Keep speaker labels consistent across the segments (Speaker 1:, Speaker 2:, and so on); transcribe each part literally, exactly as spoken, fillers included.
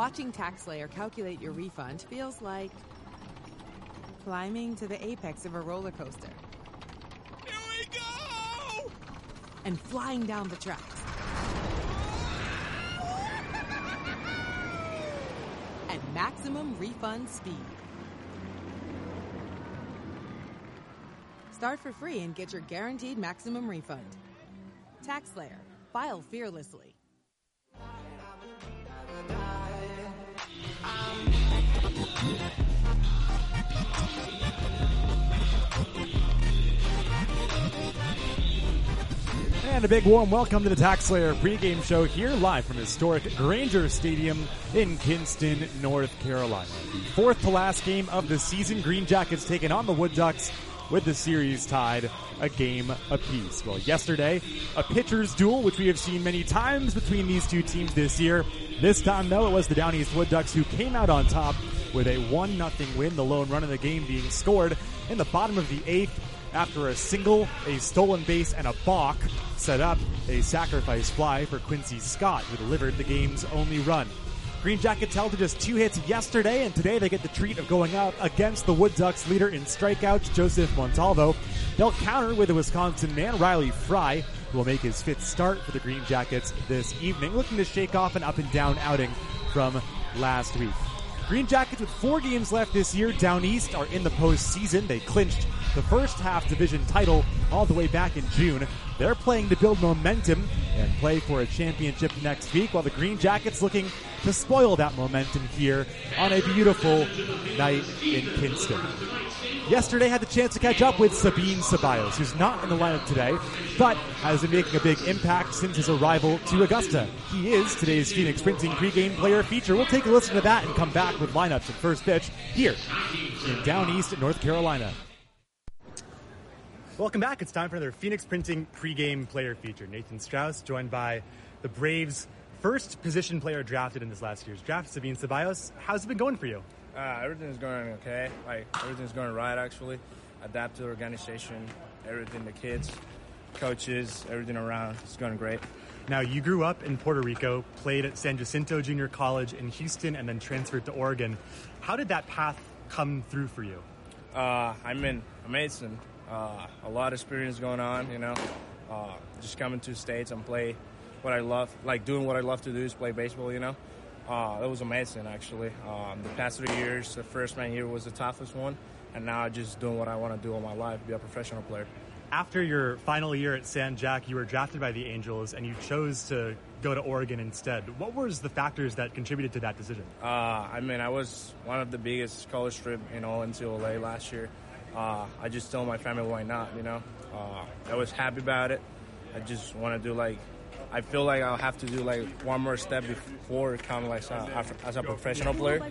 Speaker 1: Watching TaxSlayer calculate your refund feels like climbing to the apex of a roller coaster.
Speaker 2: Here we go!
Speaker 1: And flying down the tracks. At maximum refund speed. Start for free and get your guaranteed maximum refund. TaxSlayer. File fearlessly.
Speaker 3: And a big warm welcome to the TaxSlayer pregame show here live from historic Granger Stadium in Kinston, North Carolina. The fourth to last game of the season, Green Jackets taking on the Wood Ducks with the series tied a game apiece. Well, yesterday, a pitcher's duel, which we have seen many times between these two teams this year. This time, though, it was the Down East Wood Ducks who came out on top with a one nothing win, the lone run of the game being scored in the bottom of the eighth after a single, a stolen base, and a balk set up a sacrifice fly for Quincy Scott, who delivered the game's only run. Green Jackets held to just two hits yesterday, and today they get the treat of going out against the Wood Ducks leader in strikeouts, Joseph Montalvo. They'll counter with a Wisconsin man, Riley Fry, who will make his fifth start for the Green Jackets this evening, looking to shake off an up-and-down outing from last week. Green Jackets with four games left this year down east are in the postseason. They clinched the first half division title all the way back in June. They're playing to build momentum and play for a championship next week, while the Green Jackets looking to spoil that momentum here on a beautiful night in Kinston. Yesterday had the chance to catch up with Sabin Ceballos, who's not in the lineup today, but has been making a big impact since his arrival to Augusta. He is today's Phoenix Printing pregame player feature. We'll take a listen to that and come back with lineups and first pitch here in Down East, North Carolina. Welcome back. It's time for another Phoenix Printing pregame player feature. Nathan Strauss, joined by the Braves' first position player drafted in this last year's draft, Sabin Ceballos. How's it been going for you?
Speaker 4: Uh, everything's going okay. Like, everything's going right, actually. Adapt to the organization, everything, the kids, coaches, everything around. It's going great.
Speaker 3: Now, you grew up in Puerto Rico, played at San Jacinto Junior College in Houston, and then transferred to Oregon. How did that path come through for you?
Speaker 4: Uh, I'm in amazing. Uh, a lot of experience going on, you know. Uh, just coming to the States and play what I love, like doing what I love to do is play baseball, you know. Uh, that was amazing, actually. Um, the past three years, the freshman year was the toughest one, and now I'm just doing what I want to do all my life, be a professional player.
Speaker 3: After your final year at San Jac, you were drafted by the Angels, and you chose to go to Oregon instead. What was the factors that contributed to that decision?
Speaker 4: Uh, I mean, I was one of the biggest college trip in all N C double A last year. Uh, I just told my family why not, you know. Uh, I was happy about it. I just want to do, like, I feel like I'll have to do, like, one more step before kind of like uh, as a professional player.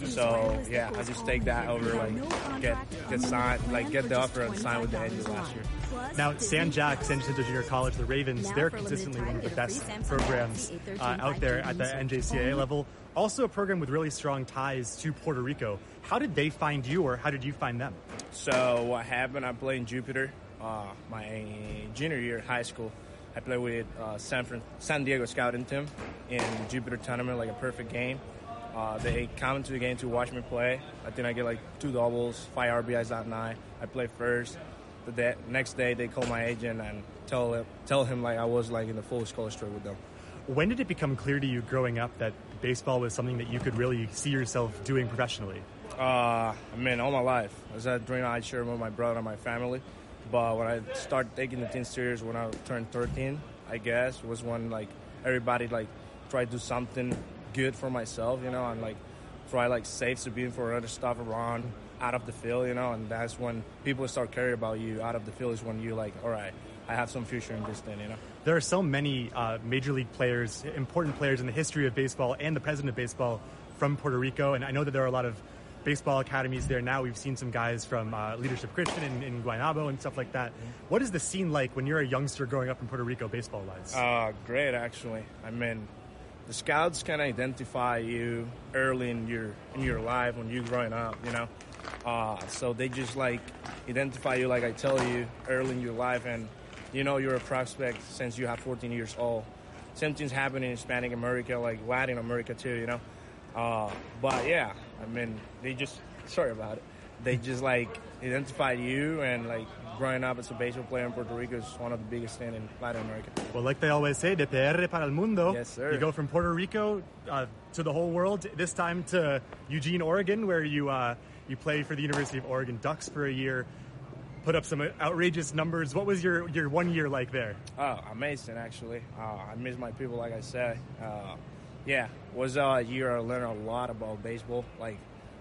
Speaker 4: So, yeah, I just take that over, like, get get signed, like, get the offer and sign with the Angels last year.
Speaker 3: Now, San Jac, San Jacinto Junior College, the Ravens, they're consistently one of the best programs uh, out there at the N J C A A level. Also a program with really strong ties to Puerto Rico. How did they find you, or how did you find them?
Speaker 4: So what happened, I played in Jupiter uh, my junior year in high school. I played with uh, San, Fran- San Diego scouting team in Jupiter tournament, like a perfect game. Uh, they come to the game to watch me play. I think I get like two doubles, five R B Is that night. I played first. The day, next day, they call my agent and tell him, tell him like I was like in the full scholarship with them.
Speaker 3: When did it become clear to you growing up that baseball was something that you could really see yourself doing professionally?
Speaker 4: Uh, I mean, all my life. I was a dream I shared with my brother and my family. But when I started taking the team serious when I turned thirteen, I guess, was when, like, everybody, like, tried to do something good for myself, you know, and, like, try, like, save Sabin for other stuff around, out of the field, you know, and that's when people start caring about you out of the field is when you're like, all right, I have some future in this thing, you know.
Speaker 3: There are so many uh, major league players, important players in the history of baseball and the president of baseball from Puerto Rico, and I know that there are a lot of baseball academies there now. We've seen some guys from uh, Leadership Christian in, in Guaynabo and stuff like that. Mm-hmm. What is the scene like when you're a youngster growing up in Puerto Rico baseball-wise?
Speaker 4: Uh, great, actually. I mean, the scouts can identify you early in your in your life when you're growing up, you know. Uh, so they just, like, identify you, like I tell you, early in your life, and you know you're a prospect since you have fourteen years old. Same thing's happening in Hispanic America, like Latin America too, you know. Uh, but yeah, I mean, they just sorry about it. They just like identified you, and like growing up as a baseball player in Puerto Rico is one of the biggest things in Latin America.
Speaker 3: Well, like they always say, de P R para el mundo.
Speaker 4: Yes, sir.
Speaker 3: You go from Puerto Rico uh, to the whole world. This time to Eugene, Oregon, where you uh, you play for the University of Oregon Ducks for a year. Put up some outrageous numbers. What was your, your one year like there?
Speaker 4: Oh, amazing, actually. Uh, I miss my people, like I said. Uh, yeah, was a year I learned a lot about baseball, like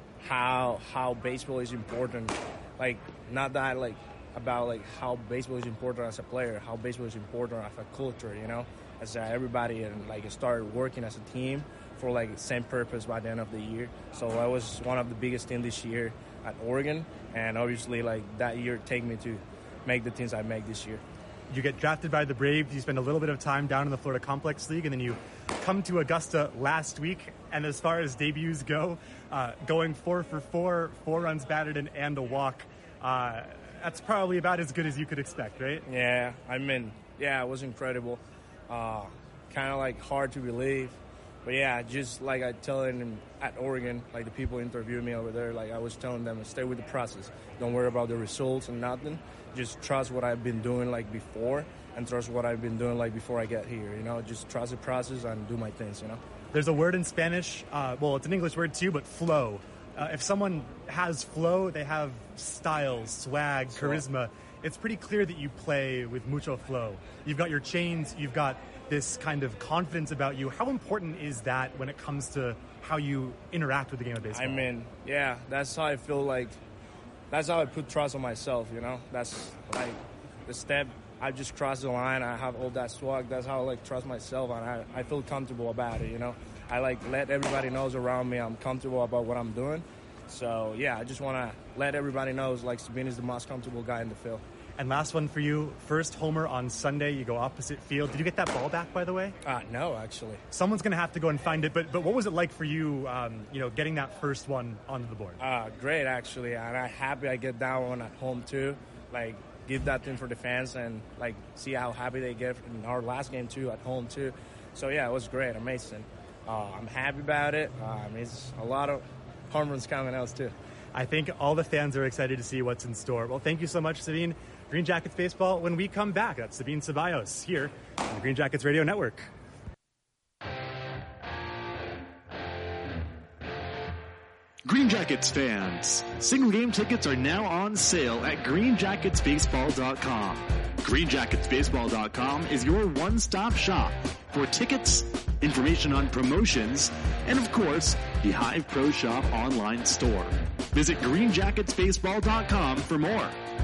Speaker 4: how how baseball is important. Like, not that, like, about, like, how baseball is important as a player, how baseball is important as a culture, you know? As uh, everybody, and like, started working as a team for, like, the same purpose by the end of the year. So I was one of the biggest teams this year at Oregon, and obviously, like, that year take me to make the teams I make this year.
Speaker 3: You get drafted by the Braves, you spend a little bit of time down in the Florida Complex League, and then you come to Augusta last week. And as far as debuts go, uh, going four for four, four runs batted in and a walk, uh, that's probably about as good as you could expect, right?
Speaker 4: Yeah, I mean, yeah, it was incredible. Uh, kind of like hard to believe. But yeah, just like I tell them at Oregon, like the people interviewing me over there, like I was telling them, stay with the process. Don't worry about the results and nothing. Just trust what I've been doing like before, and trust what I've been doing like before I get here. You know, just trust the process and do my things. You know.
Speaker 3: There's a word in Spanish. Uh, well, it's an English word too, but flow. Uh, if someone has flow, they have style, swag, charisma. It's pretty clear that you play with mucho flow. You've got your chains. You've got this kind of confidence about you. How important is that when it comes to how you interact with the game of baseball?
Speaker 4: I mean, yeah, that's how I feel like, that's how I put trust on myself, you know? That's like the step, I just cross the line, I have all that swag, that's how I like trust myself, and I, I feel comfortable about it, you know? I like let everybody knows around me I'm comfortable about what I'm doing. So yeah, I just want to let everybody know like Sabin is the most comfortable guy in the field.
Speaker 3: And last one for you, first homer on Sunday, you go opposite field. Did you get that ball back, by the way?
Speaker 4: Uh, no, actually.
Speaker 3: Someone's going to have to go and find it, but but what was it like for you, um, you know, getting that first one onto the board?
Speaker 4: Uh, great, actually, and I'm happy I get that one at home, too. Like, give that thing for the fans and, like, see how happy they get in our last game, too, at home, too. So, yeah, it was great, amazing. Uh, I'm happy about it. Um, it's a lot of home runs coming out, too.
Speaker 3: I think all the fans are excited to see what's in store. Well, thank you so much, Sabin. Green Jackets Baseball, when we come back, that's Sabin Ceballos here on the Green Jackets Radio Network.
Speaker 5: Green Jackets fans, single game tickets are now on sale at green jackets baseball dot com. green jackets baseball dot com is your one-stop shop for tickets, information on promotions, and of course, the Hive Pro Shop online store. Visit green jackets baseball dot com for more.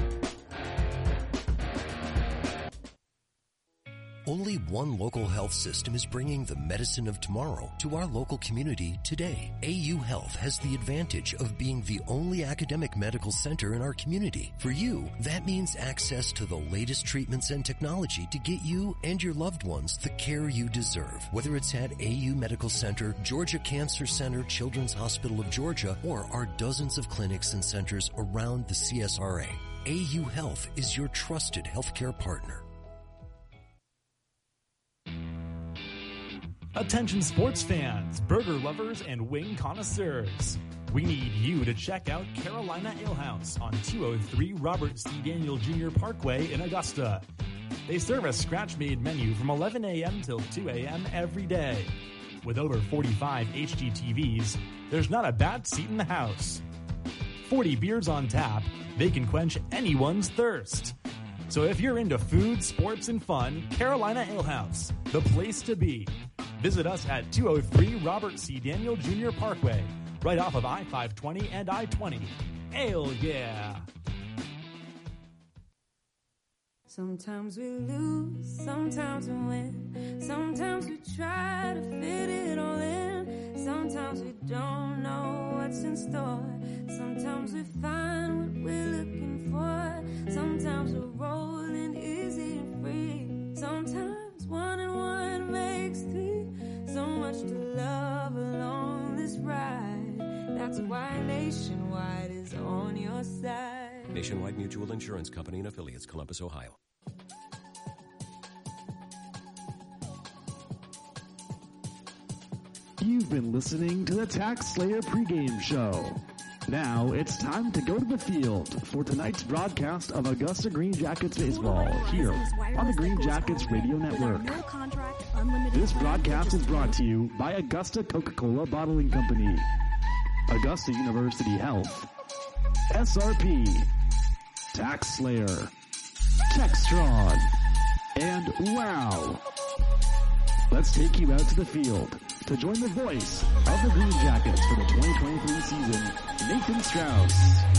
Speaker 6: Only one local health system is bringing the medicine of tomorrow to our local community today. A U Health has the advantage of being the only academic medical center in our community. For you, that means access to the latest treatments and technology to get you and your loved ones the care you deserve. Whether it's at A U Medical Center, Georgia Cancer Center, Children's Hospital of Georgia, or our dozens of clinics and centers around the C S R A, A U Health is your trusted healthcare partner.
Speaker 3: Attention sports fans, burger lovers, and wing connoisseurs. We need you to check out Carolina Ale House on two oh three Robert C. Daniel Junior Parkway in Augusta. They serve a scratch-made menu from eleven a.m. till two a.m. every day. With over forty-five H D T Vs, there's not a bad seat in the house. forty beers on tap, they can quench anyone's thirst. So if you're into food, sports, and fun, Carolina Ale House, the place to be. Visit us at two oh three Robert C. Daniel Junior Parkway, right off of I five twenty and I twenty. Ale, yeah!
Speaker 7: Sometimes we lose, sometimes we win. Sometimes we try to fit it all in. Sometimes we don't know what's in store. Sometimes we find what we're looking for. Sometimes we're rolling easy and free. Sometimes one and one makes three. So much to love along this ride. That's why Nationwide is on your side.
Speaker 8: Nationwide Mutual Insurance Company and Affiliates, Columbus, Ohio.
Speaker 5: You've been listening to the Tax Slayer pregame show. Now it's time to go to the field for tonight's broadcast of Augusta Green Jackets baseball here on the Green Jackets Radio Network. This broadcast is brought to you by Augusta Coca-Cola Bottling Company, Augusta University Health, S R P, Tax Slayer, Textron, and WOW. Let's take you out to the field to join the voice of the Green Jackets for the twenty twenty-three season, Nathan Strauss.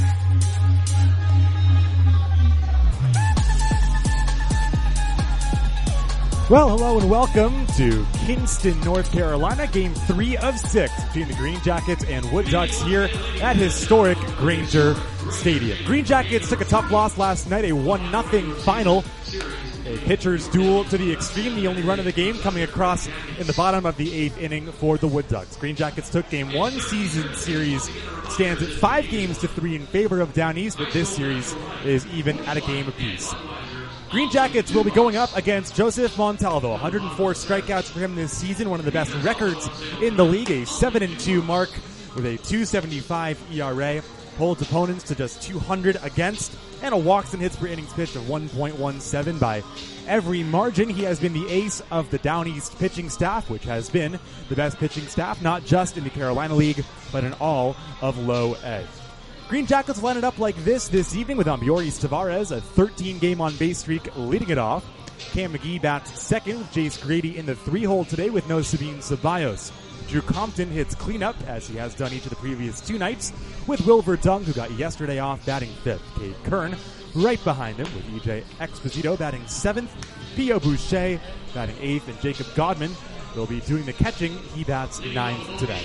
Speaker 3: Well, hello and welcome to Kinston, North Carolina, game three of six between the Green Jackets and Wood Ducks here at historic Granger Stadium. Green Jackets took a tough loss last night, a one nothing final. A pitcher's duel to the extreme, the only run of the game coming across in the bottom of the eighth inning for the Wood Ducks. Green Jackets took game one. Season series stands at five games to three in favor of Down East, but this series is even at a game apiece. Green Jackets will be going up against Joseph Montalvo. one hundred four strikeouts for him this season, one of the best records in the league, a seven and two mark with a two seventy-five E R A. Holds opponents to just two hundred against, and a walks and hits per innings pitched of one point one seven by every margin. He has been the ace of the Down East pitching staff, which has been the best pitching staff, not just in the Carolina League, but in all of Low A. Green Jackets line it up like this this evening with Ambioris Tavares, a thirteen game on base streak, leading it off. Cam McGee bats second with Jace Grady in the three-hole today with no Sabine Ceballos. Drew Compton hits cleanup, as he has done each of the previous two nights, with Will Verdung, who got yesterday off, batting fifth. Cade Kern right behind him, with E J Exposito batting seventh. Pio Boucher batting eighth, and Jacob Godman will be doing the catching. He bats ninth today.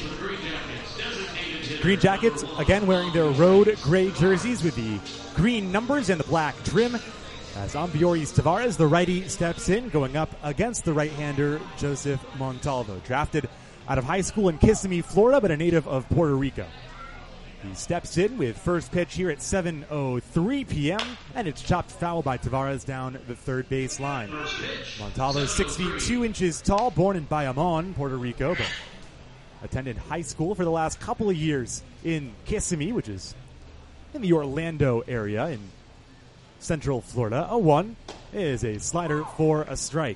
Speaker 3: Green Jackets, again wearing their road gray jerseys with the green numbers and the black trim. As Ambioris Tavares, the righty, steps in, going up against the right-hander Joseph Montalvo, drafted out of high school in Kissimmee, Florida, but a native of Puerto Rico. He steps in with first pitch here at seven oh three p.m., and it's chopped foul by Tavares down the third base line. Montalvo, six feet two inches tall, born in Bayamon, Puerto Rico, but attended high school for the last couple of years in Kissimmee, which is in the Orlando area in Central Florida. A one is a slider for a strike.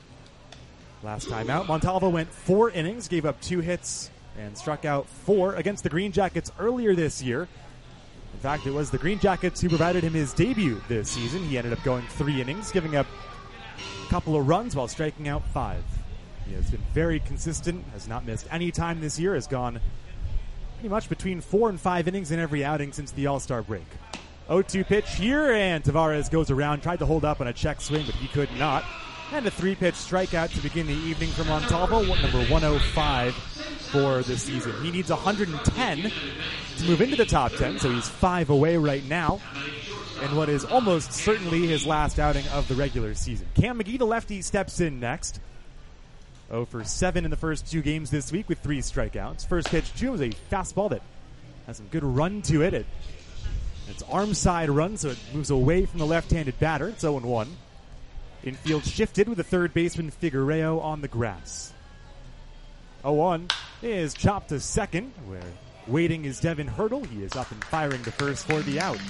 Speaker 3: Last time out, Montalvo went four innings, gave up two hits, and struck out four against the Green Jackets earlier this year. In fact, it was the Green Jackets who provided him his debut this season. He ended up going three innings, giving up a couple of runs while striking out five. He has been very consistent, has not missed any time this year, has gone pretty much between four and five innings in every outing since the All-Star break. oh two pitch here, and Tavares goes around, tried to hold up on a check swing, but he could not. And a three-pitch strikeout to begin the evening for Montalvo, number one oh five for the season. He needs one hundred ten to move into the top ten, so he's five away right now in what is almost certainly his last outing of the regular season. Cam McGee, the lefty, steps in next. oh for seven in the first two games this week with three strikeouts. First pitch, too, was a fastball that has some good run to it. it it's arm side run, so it moves away from the left-handed batter. It's oh one. Infield shifted with the third baseman Figueiredo on the grass. oh one is chopped to second, where waiting is Devin Hurdle. He is up and firing the first for the out.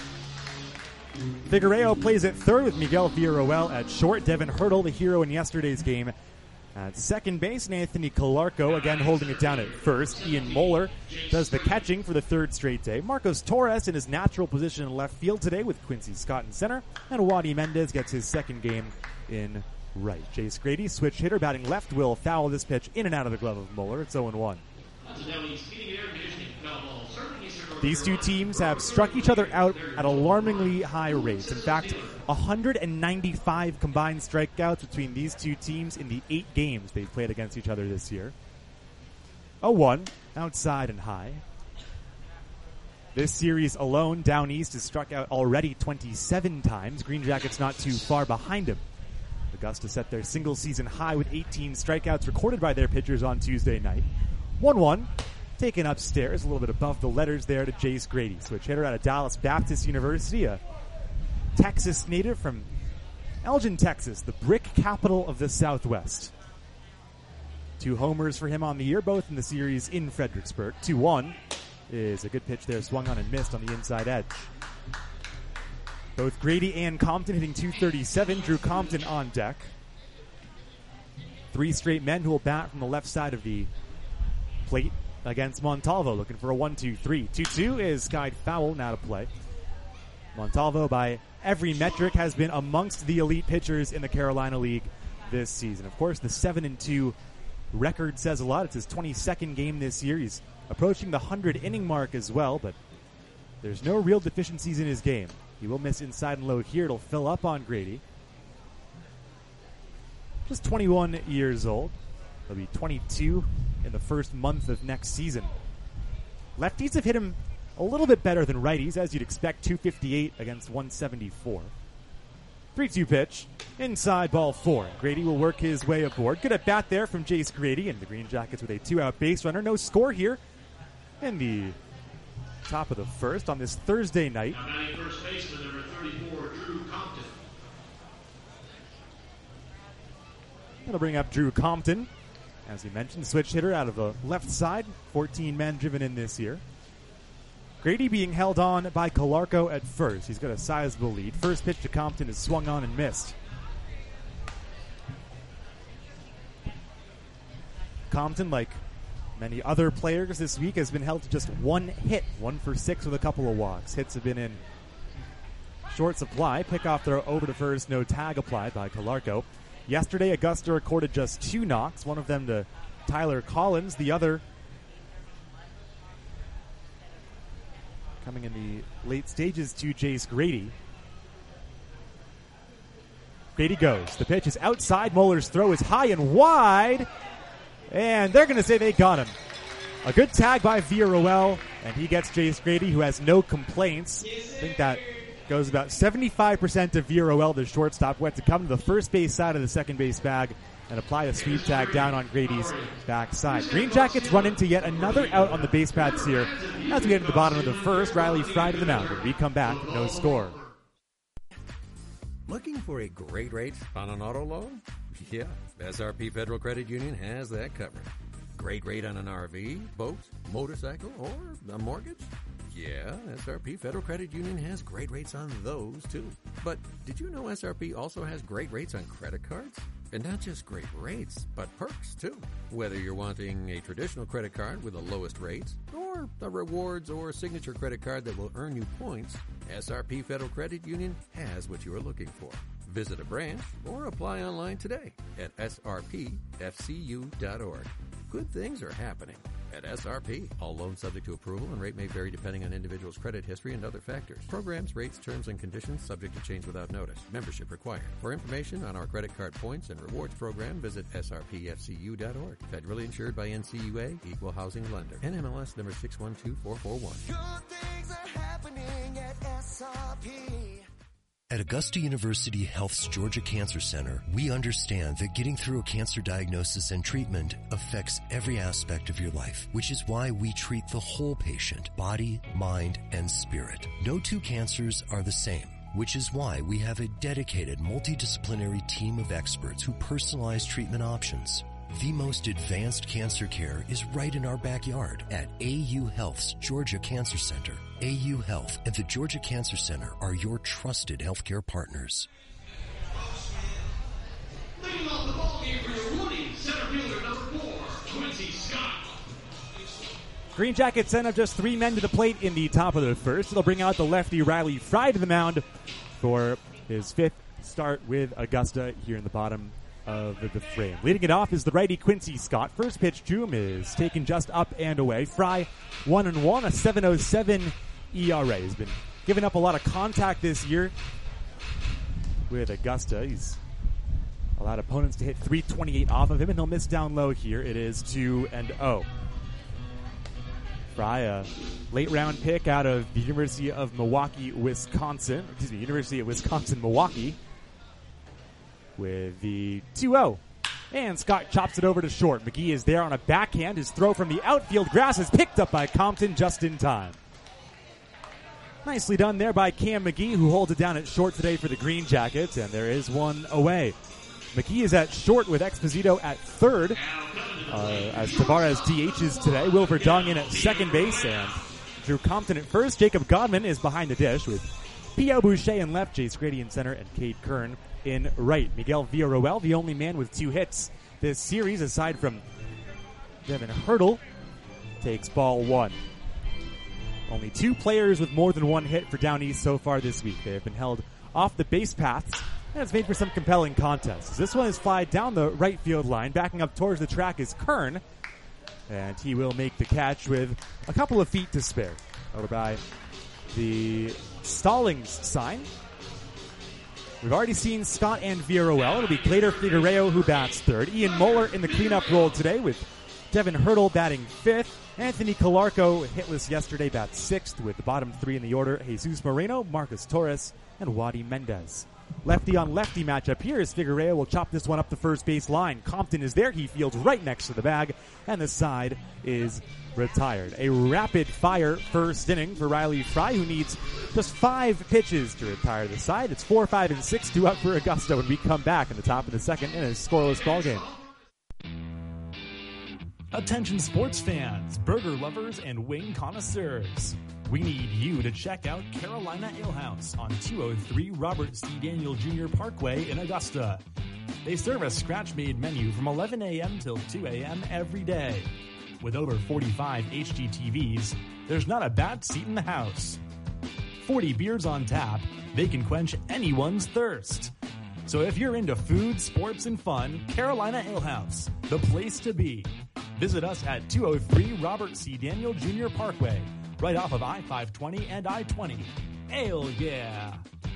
Speaker 3: Figueiredo plays at third with Miguel Villarroel at short. Devin Hurdle, the hero in yesterday's game, at second base. And Anthony Calarco again holding it down at first. Ian Moeller does the catching for the third straight day. Marcos Torres in his natural position in left field today with Quincy Scott in center. And Wadi Mendez gets his second game in right. Jace Grady, switch hitter, batting left, will foul this pitch in and out of the glove of Moeller. It's oh one. These two teams have struck each other out at alarmingly high rates. In fact, one hundred ninety-five combined strikeouts between these two teams in the eight games they've played against each other this year. oh one, outside and high. This series alone, Down East has struck out already twenty-seven times. Green Jackets not too far behind him. Augusta set their single-season high with eighteen strikeouts recorded by their pitchers on Tuesday night. one one. Taken upstairs, a little bit above the letters there to Jace Grady. Switch hitter out of Dallas Baptist University, a Texas native from Elgin, Texas, the brick capital of the Southwest. Two homers for him on the year, both in the series in Fredericksburg. two one is a good pitch there, swung on and missed on the inside edge. Both Grady and Compton hitting two thirty-seven. Drew Compton on deck. Three straight men who will bat from the left side of the plate against Montalvo, looking for a one two three. two two is skied foul, now to play. Montalvo, by every metric, has been amongst the elite pitchers in the Carolina League this season. Of course, the seven and two record says a lot. It's his twenty-second game this year. He's approaching the one hundred inning mark as well, but there's no real deficiencies in his game. He will miss inside and low here. It'll fill up on Grady. Just twenty-one years old. He'll be twenty-two in the first month of next season. Lefties have hit him a little bit better than righties, as you'd expect. two fifty-eight against one seventy-four. three two pitch. Inside, ball four. Grady will work his way aboard. Good at bat there from Jace Grady, and the Green Jackets with a two-out base runner. No score here in the top of the first on this Thursday night.
Speaker 9: Now batting first baseman, number thirty-four, Drew Compton.
Speaker 3: That'll bring up Drew Compton. As he mentioned, switch hitter out of the left side. fourteen men driven in this year. Grady being held on by Calarco at first. He's got a sizable lead. First pitch to Compton is swung on and missed. Compton, like many other players this week, has been held to just one hit. One for six with a couple of walks. Hits have been in short supply. Pickoff throw over to first. No tag applied by Calarco. Yesterday, Augusta recorded just two knocks. One of them to Tyler Collins. The other coming in the late stages to Jace Grady. Grady goes. The pitch is outside. Moeller's throw is high and wide. And they're going to say they got him. A good tag by Villarroel, and he gets Jace Grady, who has no complaints. I think that goes about seventy-five percent of Villarroel, the shortstop, went to come to the first base side of the second base bag and apply a sweep tag down on Grady's backside. Green Jackets run into yet another out on the base pads here as we get to the bottom of the first. Riley Fry to the mound. When we come back, no score.
Speaker 8: Looking for a great rate on an auto loan? Yeah, S R P Federal Credit Union has that covered. Great rate on an R V, boat, motorcycle, or a mortgage? Yeah, S R P Federal Credit Union has great rates on those, too. But did you know S R P also has great rates on credit cards? And not just great rates, but perks, too. Whether you're wanting a traditional credit card with the lowest rates, or a rewards or signature credit card that will earn you points, S R P Federal Credit Union has what you are looking for. Visit a branch or apply online today at S R P F C U dot org. Good things are happening at S R P. All loans subject to approval and rate may vary depending on individual's credit history and other factors. Programs, rates, terms, and conditions subject to change without notice. Membership required. For information on our credit card points and rewards program, visit S R P F C U dot org. Federally insured by N C U A, Equal Housing Lender. N M L S number six one two four four one.
Speaker 10: Good things are happening at S R P.
Speaker 6: At Augusta University Health's Georgia Cancer Center, we understand that getting through a cancer diagnosis and treatment affects every aspect of your life, which is why we treat the whole patient, body, mind, and spirit. No two cancers are the same, which is why we have a dedicated multidisciplinary team of experts who personalize treatment options. The most advanced cancer care is right in our backyard at A U Health's Georgia Cancer Center. A U Health and the Georgia Cancer Center are your trusted healthcare partners.
Speaker 9: Leading off the ballgame for your Woody, center fielder number four, Quincy Scott.
Speaker 3: Green Jackets send up just three men to the plate in the top of the first. It'll bring out the lefty Riley Fry to the mound for his fifth start with Augusta here in the bottom of the frame. Leading it off is the righty Quincy Scott. First pitch to him is taken just up and away. Fry one and one, a seven oh seven E R A. He's been giving up a lot of contact this year with Augusta. He's allowed opponents to hit three twenty-eight off of him, and he'll miss down low here. It is two and oh. Fry, a late round pick out of the University of Milwaukee, Wisconsin. Excuse me, University of Wisconsin, Milwaukee. With the two oh. And Scott chops it over to short. McGee is there on a backhand. His throw from the outfield grass is picked up by Compton just in time. Nicely done there by Cam McGee, who holds it down at short today for the Green Jackets, and there is one away. McKee is at short with Exposito at third. Uh, as Tavares D Hs today. Will Verdung in at second base, and Drew Compton at first. Jacob Godman is behind the dish with P O. Boucher in left, Jace Grady in center, and Cade Kern in right. Miguel Villarroel, the only man with two hits this series, aside from Devin Hurdle, takes ball one. Only two players with more than one hit for Down East so far this week. They have been held off the base paths, and it's made for some compelling contests. This one is fly down the right field line. Backing up towards the track is Kern, and he will make the catch with a couple of feet to spare. Over by the Stallings sign. We've already seen Scott and Villarroel. It'll be Claytor Figueiredo who bats third. Ian Moeller in the cleanup role today with Devin Hurdle batting fifth. Anthony Calarco, hitless yesterday, bats sixth with the bottom three in the order. Jesus Moreno, Marcus Torres, and Wadi Mendez. Lefty on lefty matchup here as Figueiredo will chop this one up the first base line. Compton is there. He fields right next to the bag, and the side is retired. A rapid fire first inning for Riley Fry, who needs just five pitches to retire the side. It's four, five, and six to up for Augusta when we come back in the top of the second in a scoreless ball game.
Speaker 11: Attention sports fans, burger lovers, and wing connoisseurs. We need you to check out Carolina Ale House on two oh three Robert C. Daniel Junior Parkway in Augusta. They serve a scratch-made menu from eleven a.m. till two a.m. every day. With over forty-five H D T Vs, there's not a bad seat in the house. forty beers on tap, they can quench anyone's thirst. So if you're into food, sports, and fun, Carolina Ale House, the place to be. Visit us at two oh three Robert C. Daniel Junior Parkway, right off of I five twenty and I twenty. Ale, yeah!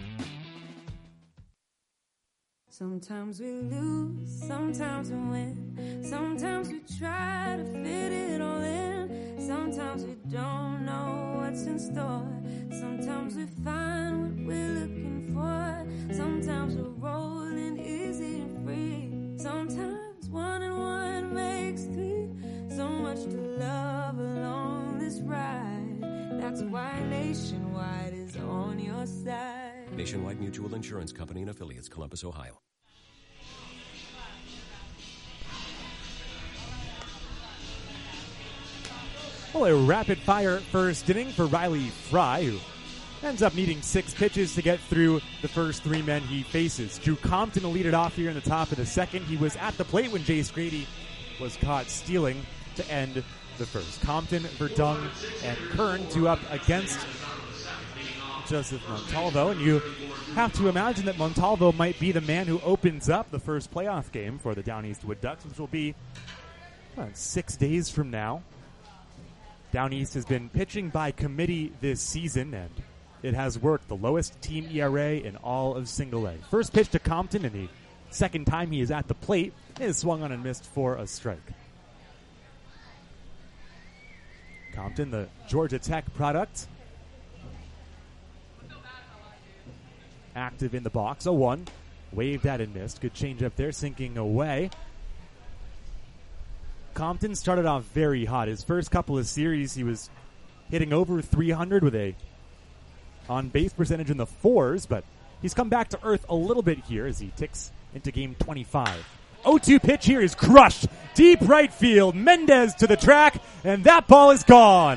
Speaker 7: Sometimes we lose, sometimes we win. Sometimes we try to fit it all in. Sometimes we don't know what's in store. Sometimes we find what we're looking for. Sometimes we're rolling easy and free. Sometimes one and one makes three. So much to love along this ride. That's why Nationwide is on your side.
Speaker 12: Nationwide Mutual Insurance Company and Affiliates, Columbus, Ohio.
Speaker 3: Well, a rapid-fire first inning for Riley Fry, who ends up needing six pitches to get through the first three men he faces. Drew Compton will lead it off here in the top of the second. He was at the plate when Jace Grady was caught stealing to end the first. Compton, Verdung, and Kern two up against Joseph Montalvo, and you have to imagine that Montalvo might be the man who opens up the first playoff game for the Down East Wood Ducks, which will be uh, six days from now. Down East has been pitching by committee this season, and it has worked. The lowest team E R A in all of Single A. First pitch to Compton, and the second time he is at the plate is swung on and missed for a strike. Compton, the Georgia Tech product, active in the box. oh one, waved at and missed. Good change up there, sinking away. Compton started off very hot. His first couple of series, he was hitting over three hundred with a on-base percentage in the fours, but he's come back to earth a little bit here as he ticks into game twenty-five. oh two pitch here is crushed. Deep right field. Mendez to the track, and that ball is gone.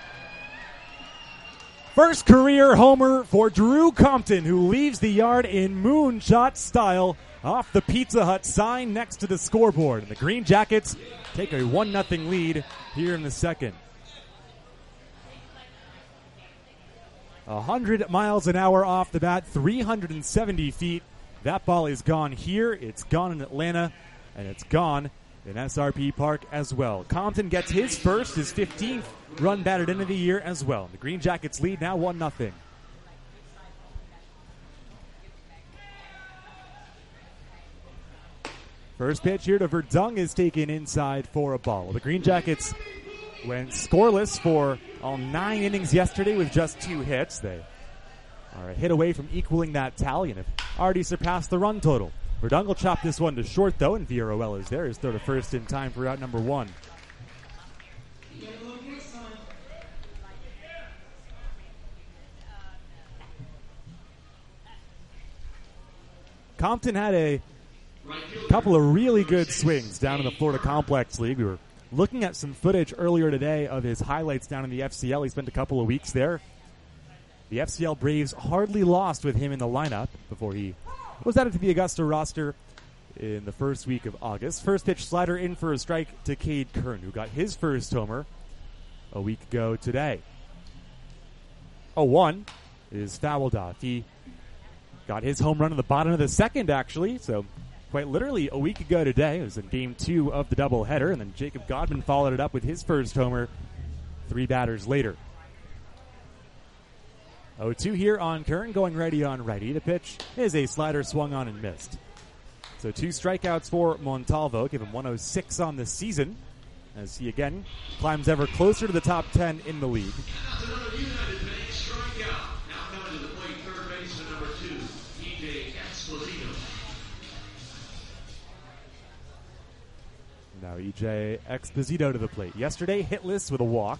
Speaker 3: First career homer for Drew Compton, who leaves the yard in moonshot style off the Pizza Hut sign next to the scoreboard. And the Green Jackets take a one nothing lead here in the second. one hundred miles an hour off the bat, three hundred seventy feet. That ball is gone here. It's gone in Atlanta, and it's gone in S R P Park as well. Compton gets his first, his fifteenth run batted into the year as well. The Green Jackets lead now one nothing. First pitch here to Verdung is taken inside for a ball. The Green Jackets went scoreless for all nine innings yesterday with just two hits. They are a hit away from equaling that tally and have already surpassed the run total. Verdung will chop this one to short, though, and Villarroel is there. His throw to first in time for out number one. Compton had a A couple of really good swings down in the Florida Complex League. We were looking at some footage earlier today of his highlights down in the F C L. He spent a couple of weeks there. The F C L Braves hardly lost with him in the lineup before he was added to the Augusta roster in the first week of August. First pitch slider in for a strike to Cade Kern, who got his first homer a week ago today. oh one is fouled off. He got his home run in the bottom of the second, actually, so quite literally a week ago today. It was in game two of the doubleheader, and then Jacob Godman followed it up with his first homer three batters later. oh two here on Kern, going righty on righty. The pitch is a slider swung on and missed. So two strikeouts for Montalvo, give him one oh six on the season, as he again climbs ever closer to the top ten in the league. Now E J Exposito to the plate. Yesterday, hitless with a walk.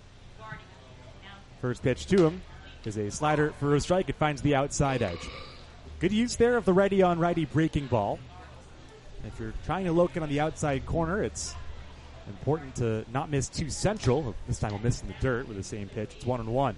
Speaker 3: First pitch to him is a slider for a strike. It finds the outside edge. Good use there of the righty-on-righty breaking ball. If you're trying to locate on the outside corner, it's important to not miss too central. This time we'll miss in the dirt with the same pitch. It's one and one.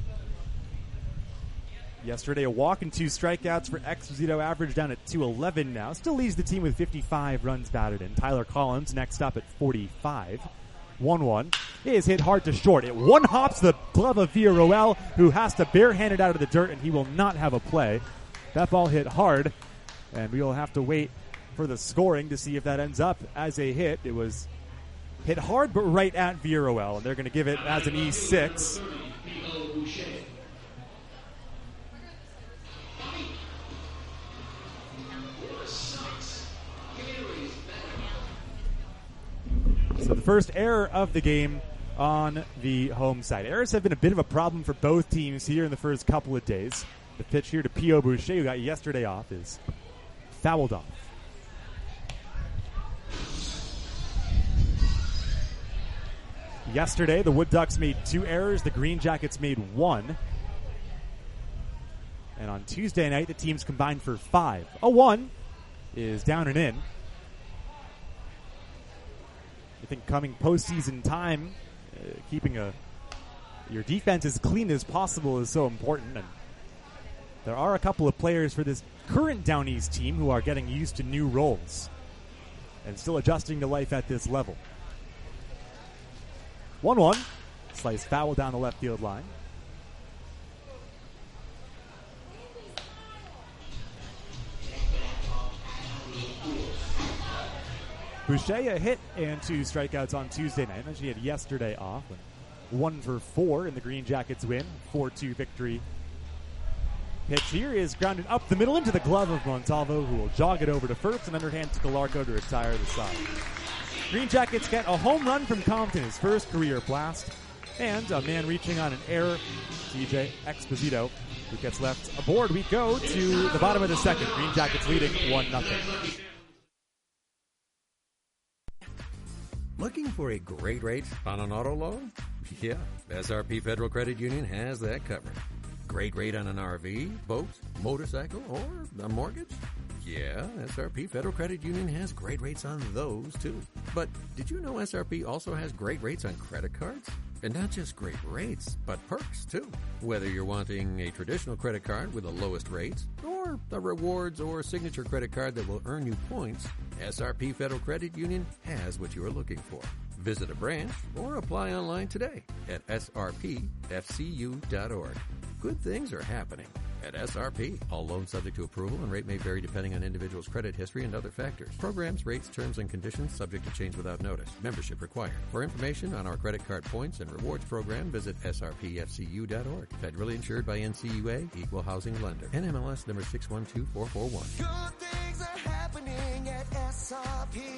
Speaker 3: Yesterday, a walk and two strikeouts for Exposito, average down at two eleven now. Still leads the team with fifty-five runs batted in. Tyler Collins next up at forty-five. one one is hit hard to short. It one-hops the glove of Villarroel, who has to barehand it out of the dirt, and he will not have a play. That ball hit hard, and we will have to wait for the scoring to see if that ends up as a hit. It was hit hard, but right at Villarroel, and they're going to give it as an E six. So the first error of the game on the home side. Errors have been a bit of a problem for both teams here in the first couple of days. The pitch here to Pio Boucher, who got yesterday off, is fouled off. Yesterday, the Wood Ducks made two errors. The Green Jackets made one. And on Tuesday night, the teams combined for five. A one is down and in. I think coming postseason time, uh, keeping a your defense as clean as possible is so important. And there are a couple of players for this current Down East team who are getting used to new roles and still adjusting to life at this level. one one. Slice foul down the left field line. Boucher a hit and two strikeouts on Tuesday night. And she had yesterday off. One for four in the Green Jackets win. four two victory. Pitch here is grounded up the middle into the glove of Montalvo, who will jog it over to first and underhand to Calarco to retire the side. Green Jackets get a home run from Compton, his first career blast. And a man reaching on an error, E J Exposito, who gets left aboard. We go to the bottom of the second. Green Jackets leading one nothing.
Speaker 8: Looking for a great rate on an auto loan? Yeah, S R P Federal Credit Union has that covered. Great rate on an R V, boat, motorcycle, or a mortgage? Yeah, S R P Federal Credit Union has great rates on those too. But did you know S R P also has great rates on credit cards? And not just great rates, but perks too. Whether you're wanting a traditional credit card with the lowest rates, or a rewards or signature credit card that will earn you points, S R P Federal Credit Union has what you are looking for. Visit a branch or apply online today at S R P F C U dot org. Good things are happening at S R P. All loans subject to approval and rate may vary depending on individual's credit history and other factors. Programs, rates, terms, and conditions subject to change without notice. Membership required. For information on our credit card points and rewards program, visit S R P F C U dot org. Federally insured by N C U A, Equal Housing Lender. N M L S number six one two four four one.
Speaker 10: Good things are happening at S R P.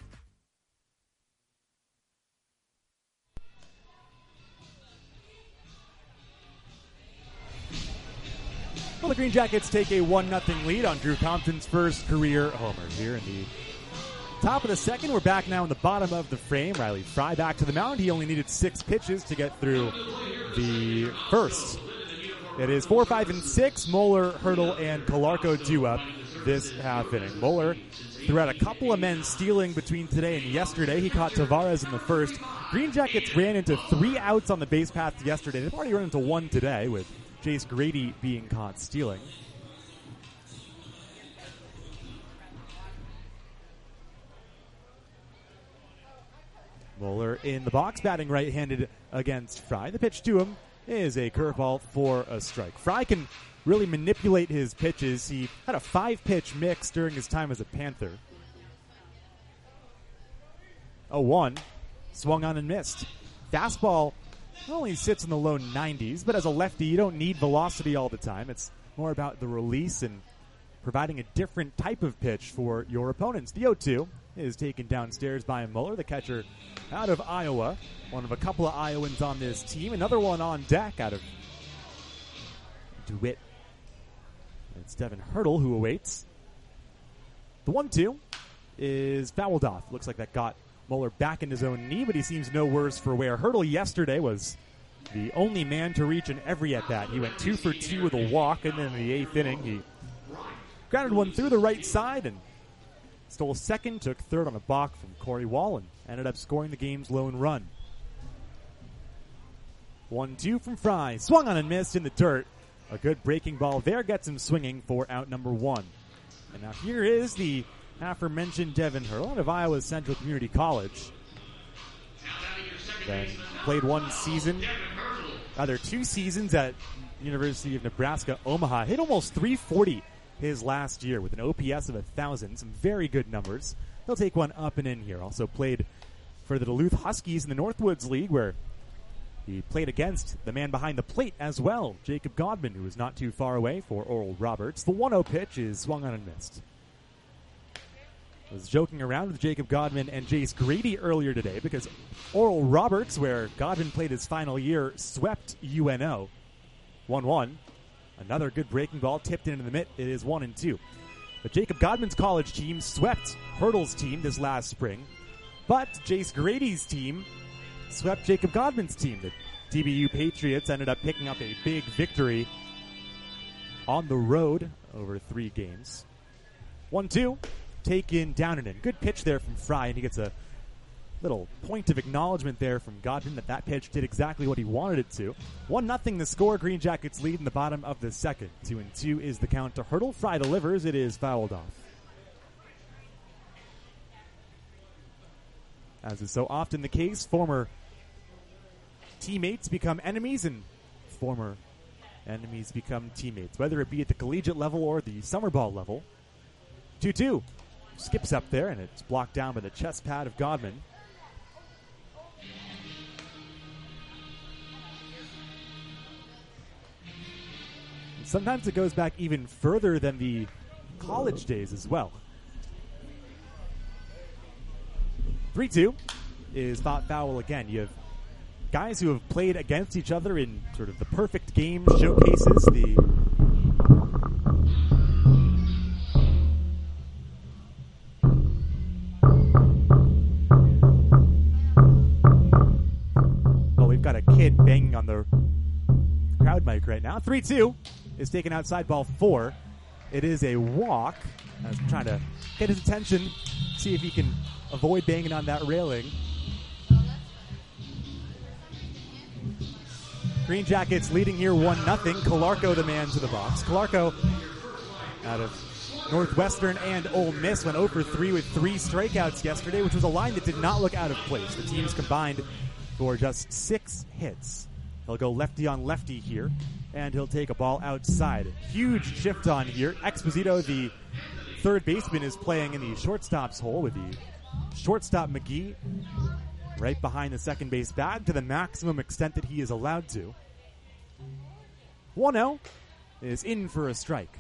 Speaker 3: Well, the Green Jackets take a one nothing lead on Drew Compton's first career homer here in the top of the second. We're back now in the bottom of the frame. Riley Fry back to the mound. He only needed six pitches to get through the first. It is four, five, and six. Moeller, Hurdle, and Calarco due up. this half inning. Mueller threw out a couple of men stealing between today and yesterday. He caught Tavares in the first. Green Jackets ran into three outs on the base path yesterday. They've already run into one today with Jace Grady being caught stealing. Mueller in the box, batting right-handed against Fry. The pitch to him is a curveball for a strike. Fry can really manipulate his pitches. He had a five-pitch mix during his time as a Panther. oh one, swung on and missed. Fastball only sits in the low nineties, but as a lefty, you don't need velocity all the time. It's more about the release and providing a different type of pitch for your opponents. The oh two is taken downstairs by Mueller, the catcher out of Iowa. One of a couple of Iowans on this team. Another one on deck out of DeWitt. It's Devin Hurdle who awaits. The one two is fouled off. Looks like that got Mueller back in his own knee, but he seems no worse for wear. Hurdle yesterday was the only man to reach in every at-bat. He went two for two with a walk, and then in the eighth inning, he grounded one through the right side and stole second, took third on a balk from Corey Wall, and ended up scoring the game's lone run. one two from Fry. Swung on and missed in the dirt. A good breaking ball there gets him swinging for out number one. And now here is the aforementioned Devin Hurdle out of Iowa Central Community College. Then played one season, rather two seasons at University of Nebraska, Omaha. Hit almost three forty his last year with an O P S of one thousand. Some very good numbers. He'll take one up and in here. Also played for the Duluth Huskies in the Northwoods League, where he played against the man behind the plate as well, Jacob Godman, who was not too far away for Oral Roberts. The one oh pitch is swung on and missed. I was joking around with Jacob Godman and Jace Grady earlier today because Oral Roberts, where Godman played his final year, swept U N O. one one. Another good breaking ball tipped into the mitt. It is one and two. But Jacob Godman's college team swept Hurdle's team this last spring. But Jace Grady's team swept Jacob Godman's team. The T B U Patriots ended up picking up a big victory on the road over three games. one two. Taken down and in. Good pitch there from Fry, and he gets a little point of acknowledgement there from Godman that that pitch did exactly what he wanted it to. one nothing the score. Green Jackets lead in the bottom of the second. two and two is the count to Hurdle. Fry delivers. It is fouled off. As is so often the case, former teammates become enemies and former enemies become teammates, whether it be at the collegiate level or the summer ball level. two two. Skips up there, and it's blocked down by the chest pad of Godman. And sometimes it goes back even further than the college days as well. three two is thought foul again. You have guys who have played against each other in sort of the perfect game showcases, the got a kid banging on the crowd mic right now. three two is taken outside, ball four. It is a walk. I was trying to get his attention, see if he can avoid banging on that railing. Green Jackets leading here one nothing. Calarco the man to the box. Calarco out of Northwestern and Ole Miss went oh for three with three strikeouts yesterday, which was a line that did not look out of place. The teams combined for just six hits. He'll go lefty on lefty here, and he'll take a ball outside. Huge shift on here. Exposito, the third baseman, is playing in the shortstop's hole with the shortstop McGee right behind the second base bag to the maximum extent that he is allowed to. one oh is in for a strike.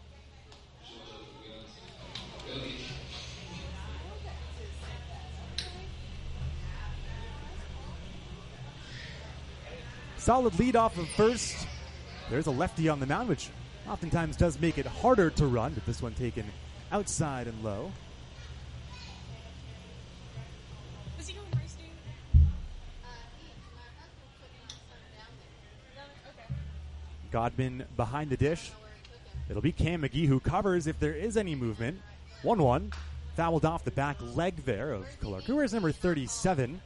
Speaker 3: Solid lead off of first. There's a lefty on the mound, which oftentimes does make it harder to run, but this one taken outside and low.
Speaker 13: Was he going race day?
Speaker 3: Godman behind the dish. It'll be Cam McGee who covers if there is any movement. one one. Fouled off the back leg there of Calarco. Who wears number thirty-seven?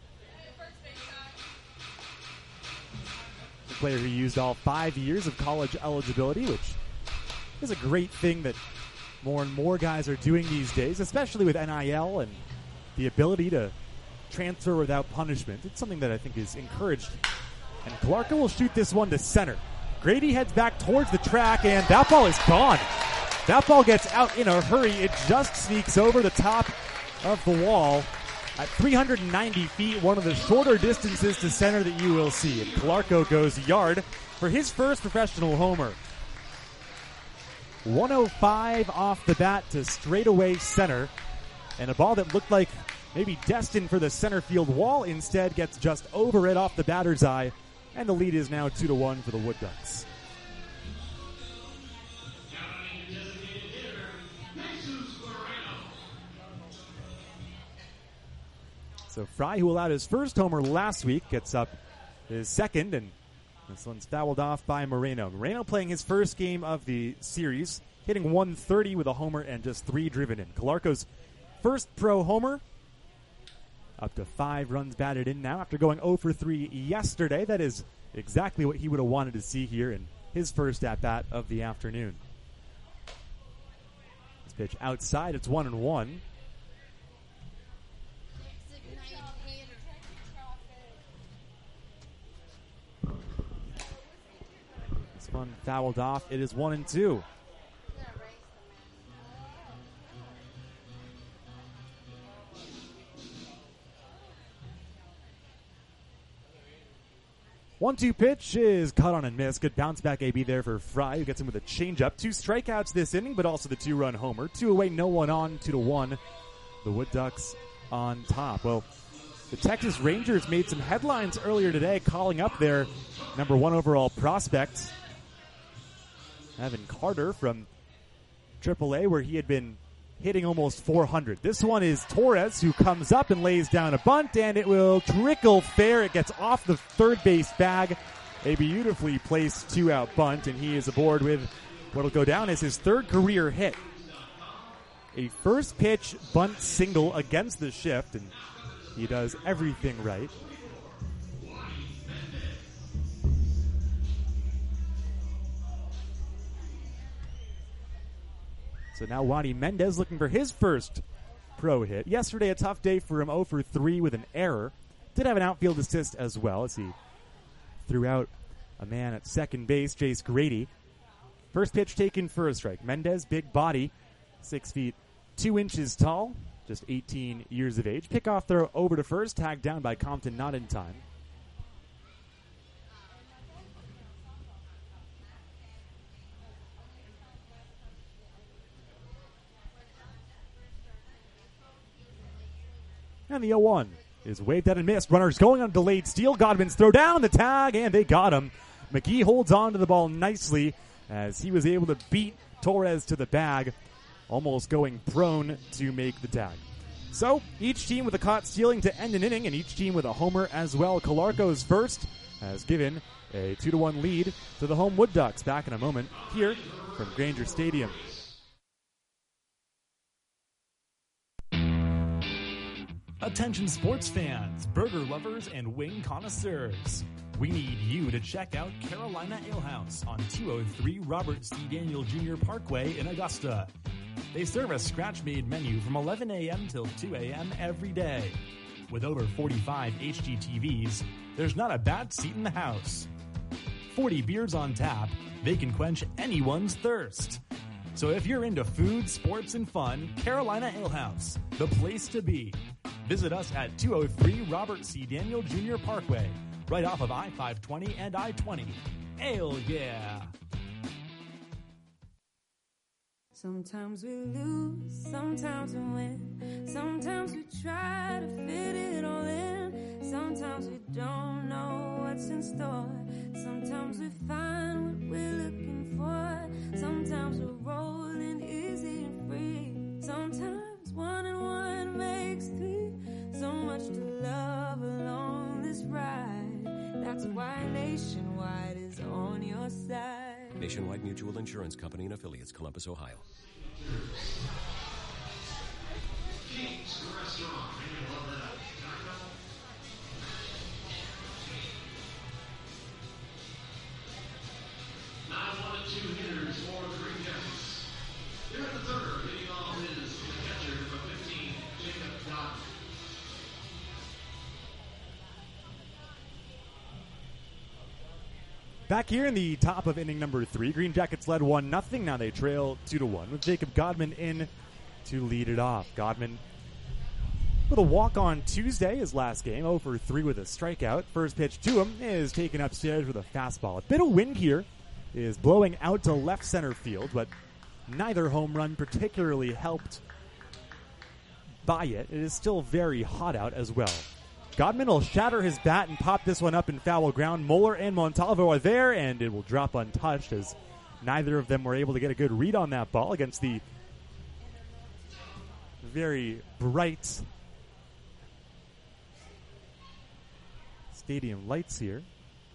Speaker 3: The player who used all five years of college eligibility, which is a great thing that more and more guys are doing these days, especially with N I L and the ability to transfer without punishment. It's something that I think is encouraged. And Calarco will shoot this one to center. Grady heads back towards the track, and that ball is gone. That ball gets out in a hurry. It just sneaks over the top of the wall at three hundred ninety feet, one of the shorter distances to center that you will see. And Calarco goes yard for his first professional homer. one oh five off the bat to straightaway center. And a ball that looked like maybe destined for the center field wall instead gets just over it off the batter's eye. And the lead is now two to one for the Wood Ducks. So Fry, who allowed his first homer last week, gets up his second, and this one's fouled off by Moreno. Moreno playing his first game of the series, hitting one thirty with a homer and just three driven in. Calarco's first pro homer, up to five runs batted in now after going oh for three yesterday. That is exactly what he would have wanted to see here in his first at-bat of the afternoon. This pitch outside, it's one and one. This one fouled off. It is one and two. one two pitch is cut on and missed. Good bounce back A B there for Fry, who gets him with a changeup. Two strikeouts this inning, but also the two-run homer. Two away, no one on, two to one. The Wood Ducks on top. Well, the Texas Rangers made some headlines earlier today, calling up their number one overall prospect, Evan Carter from triple A, where he had been hitting almost four hundred. This one is Torres, who comes up and lays down a bunt, and it will trickle fair. It gets off the third base bag. A beautifully placed two-out bunt, and he is aboard with what will go down as his third career hit. A first pitch bunt single against the shift, and he does everything right. So now Wadi Mendez looking for his first pro hit. Yesterday, a tough day for him, oh for three with an error. Did have an outfield assist as well as he threw out a man at second base, Jace Grady. First pitch taken for a strike. Mendez, big body, six feet, two inches tall, just eighteen years of age. Pickoff throw over to first, tagged down by Compton, not in time. And the oh one is waved at and missed. Runners going on delayed steal. Godwin's throw down the tag, and they got him. McGee holds on to the ball nicely as he was able to beat Torres to the bag, almost going prone to make the tag. So each team with a caught stealing to end an inning, and each team with a homer as well. Calarco's first has given a two to one lead to the home Wood Ducks. Back in a moment here from Granger Stadium.
Speaker 11: Attention sports fans, burger lovers, and wing connoisseurs. We need you to check out Carolina Ale House on two oh three Robert C. Daniel Junior Parkway in Augusta. They serve a scratch-made menu from eleven a.m. till two a.m. every day. With over forty-five H D T Vs, there's not a bad seat in the house. forty beers on tap, they can quench anyone's thirst. So if you're into food, sports, and fun, Carolina Ale House, the place to be. Visit us at two oh three Robert C. Daniel Junior Parkway, right off of I five twenty and I twenty. Ale, yeah!
Speaker 7: Sometimes we lose, sometimes we win. Sometimes we try to fit it all in. Sometimes we don't know what's in store. Sometimes we find what we're looking for. Sometimes we're rolling easy and free. Sometimes one and one makes three. So much to love along this ride. That's why Nationwide is on your side.
Speaker 12: Nationwide Mutual Insurance Company and Affiliates, Columbus, Ohio.
Speaker 9: King's Restaurant. I love that. Nine one and two hitters for the Green Jackets. Here at the third, hitting off is the catcher number fifteen, Jacob Godwin.
Speaker 3: Back here in the top of inning number three, Green Jackets led one nothing. Now they trail two to one with Jacob Godwin in to lead it off. Godwin with a walk on Tuesday, his last game, oh for three with a strikeout. First pitch to him is taken upstairs with a fastball. A bit of wind here is blowing out to left center field, but neither home run particularly helped by it. It is still very hot out as well. Godwin will shatter his bat and pop this one up in foul ground. Moeller and Montalvo are there, and it will drop untouched as neither of them were able to get a good read on that ball against the very bright stadium lights here.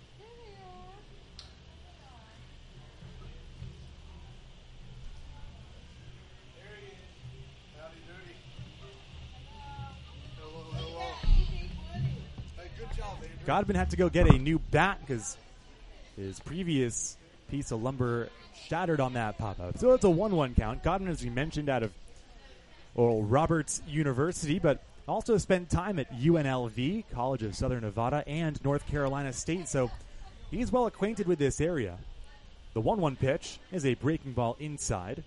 Speaker 3: Godwin had to go get a new bat because his previous piece of lumber shattered on that pop-up. So it's a one one count. Godwin, as we mentioned, out of Oral Roberts University, but also spent time at U N L V, College of Southern Nevada, and North Carolina State, so he's well acquainted with this area. The one one pitch is a breaking ball inside.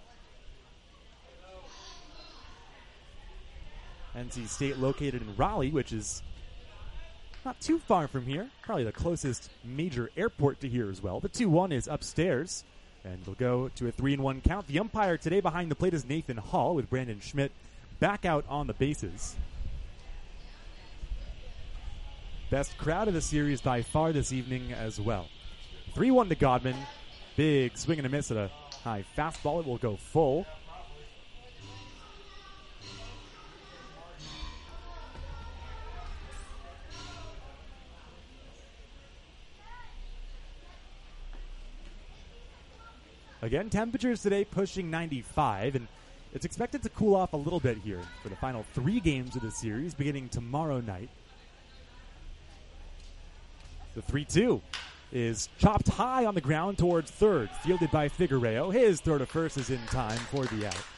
Speaker 3: N C State located in Raleigh, which is not too far from here. Probably the closest major airport to here as well. The two one is upstairs, and we'll go to a three and one count. The umpire today behind the plate is Nathan Hall, with Brandon Schmidt back out on the bases. Best crowd of the series by far this evening as well. three one to Godwin. Big swing and a miss at a high fastball. It will go full. Again, temperatures today pushing ninety-five, and it's expected to cool off a little bit here for the final three games of the series beginning tomorrow night. The three two is chopped high on the ground towards third, fielded by Figueroa. His throw to first is in time for the out.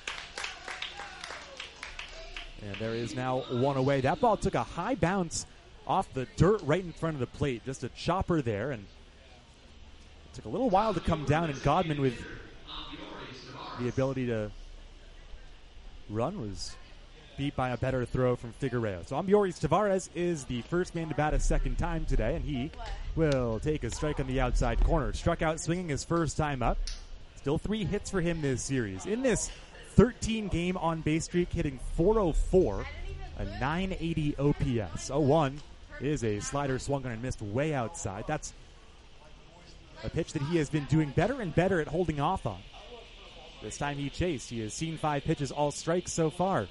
Speaker 3: And there is now one away. That ball took a high bounce off the dirt right in front of the plate. Just a chopper there, and it took a little while to come down, and Godwin, with the ability to run, was beat by a better throw from Figueroa. So Ambiorix Tavares is the first man to bat a second time today, and he will take a strike on the outside corner. Struck out swinging his first time up. Still three hits for him this series. In this thirteen-game on-base streak, hitting four oh four, a nine eighty O P S. oh one is a slider swung on and missed way outside. That's a pitch that he has been doing better and better at holding off on. This time he chased. He has seen five pitches, all strikes so far.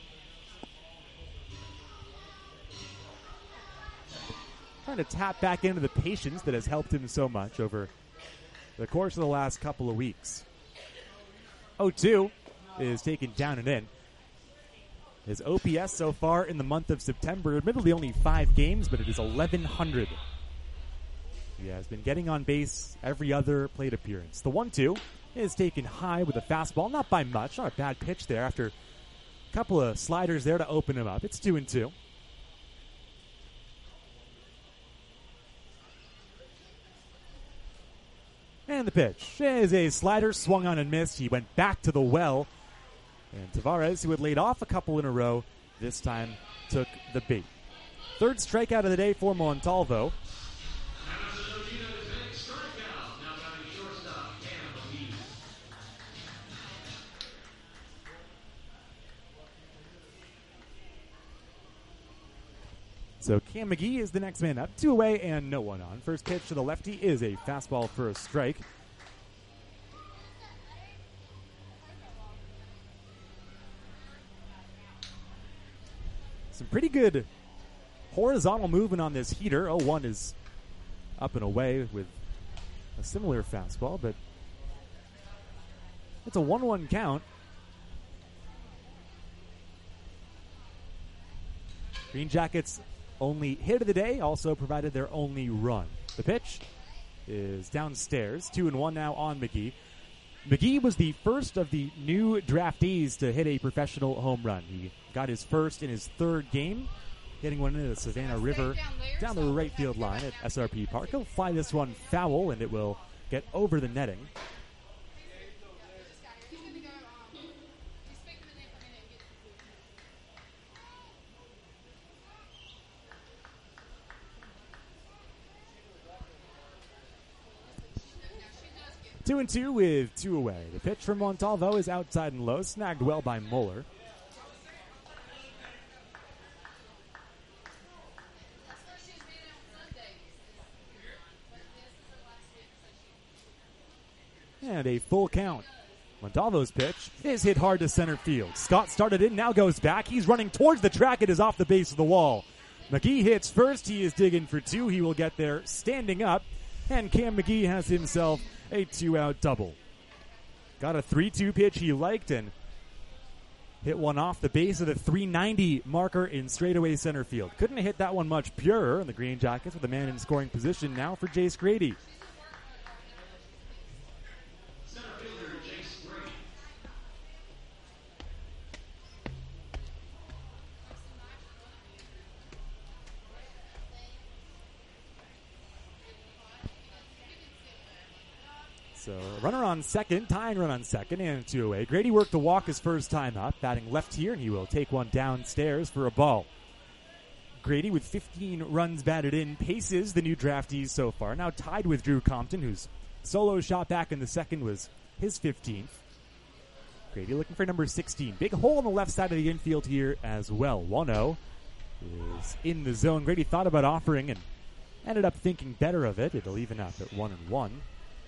Speaker 3: Trying to tap back into the patience that has helped him so much over the course of the last couple of weeks. oh two is taken down and in. His O P S so far in the month of September, admittedly only five games, but it is eleven hundred. He has been getting on base every other plate appearance. The one two is taken high with a fastball, not by much, not a bad pitch there after a couple of sliders there to open him up. It's two and two. And the pitch is a slider swung on and missed. He went back to the well. And Tavares, who had laid off a couple in a row, this time took the bait. Third strikeout of the day for Montalvo. So Cam McGee is the next man up. Two away and no one on. First pitch to the lefty is a fastball for a strike. Some pretty good horizontal movement on this heater. oh one is up and away with a similar fastball, but It's a one one count. Green Jackets' only hit of the day also provided their only run. The pitch is downstairs. Two and one now on McGee. McGee was the first of the new draftees to hit a professional home run. He got his first in his third game, hitting one into the Savannah River down the right field line at S R P Park. He'll fly this one foul, and it will get over the netting. Two and two with two away. The pitch from Montalvo is outside and low, snagged well by Moeller. And a full count. Montalvo's pitch is hit hard to center field. Scott started in, now goes back. He's running towards the track. It is off the base of the wall. McGee hits first. He is digging for two. He will get there standing up. And Cam McGee has himself a two-out double. Got a three two pitch he liked and hit one off the base of the three ninety marker in straightaway center field. Couldn't have hit that one much purer, and the Green Jackets with a man in scoring position now for Jace Grady. So a runner on second, tying run on second, and two away. Grady worked the walk his first time up, batting left here, and he will take one downstairs for a ball. Grady, with fifteen runs batted in, paces the new draftees so far. Now tied with Drew Compton, whose solo shot back in the second was his fifteenth. Grady looking for number sixteen. Big hole on the left side of the infield here as well. one oh is in the zone. Grady thought about offering and ended up thinking better of it. It'll even up at one and one.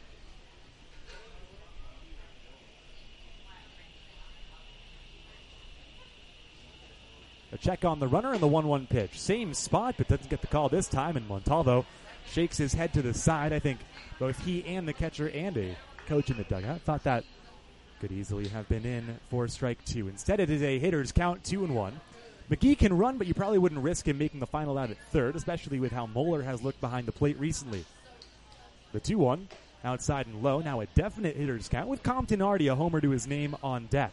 Speaker 3: A check on the runner and the one one pitch. Same spot, but doesn't get the call this time, and Montalvo shakes his head to the side. I think both he and the catcher and a coach in the dugout thought that could easily have been in for strike two. Instead, it is a hitter's count, two and one. McGee can run, but you probably wouldn't risk him making the final out at third, especially with how Moeller has looked behind the plate recently. The two one, outside and low, now a definite hitter's count, with Compton already a homer to his name on deck.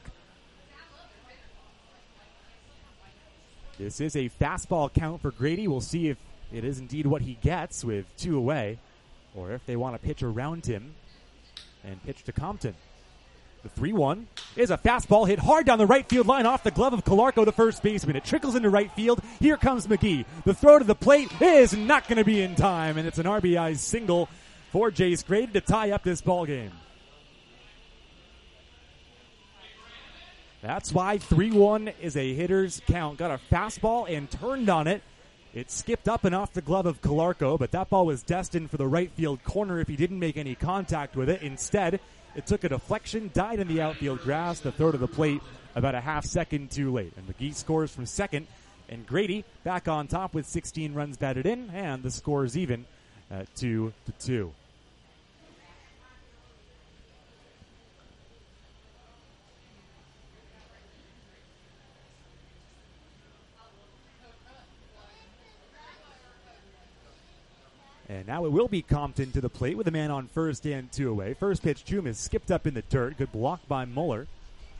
Speaker 3: This is a fastball count for Grady. We'll see if it is indeed what he gets with two away, or if they want to pitch around him and pitch to Compton. The three one is a fastball hit hard down the right field line off the glove of Calarco, the first baseman. It trickles into right field. Here comes McGee. The throw to the plate is not going to be in time, and it's an R B I single for Jace Grady to tie up this ball game. That's why three one is a hitter's count. Got a fastball and turned on it. It skipped up and off the glove of Calarco, but that ball was destined for the right field corner if he didn't make any contact with it. Instead, it took a deflection, died in the outfield grass. The throw to the plate about a half second too late. And McGee scores from second, and Grady back on top with sixteen runs batted in, and the score is even at two to two. And now it will be Compton to the plate with a man on first and two away. First pitch, Chum is skipped up in the dirt. Good block by Moeller.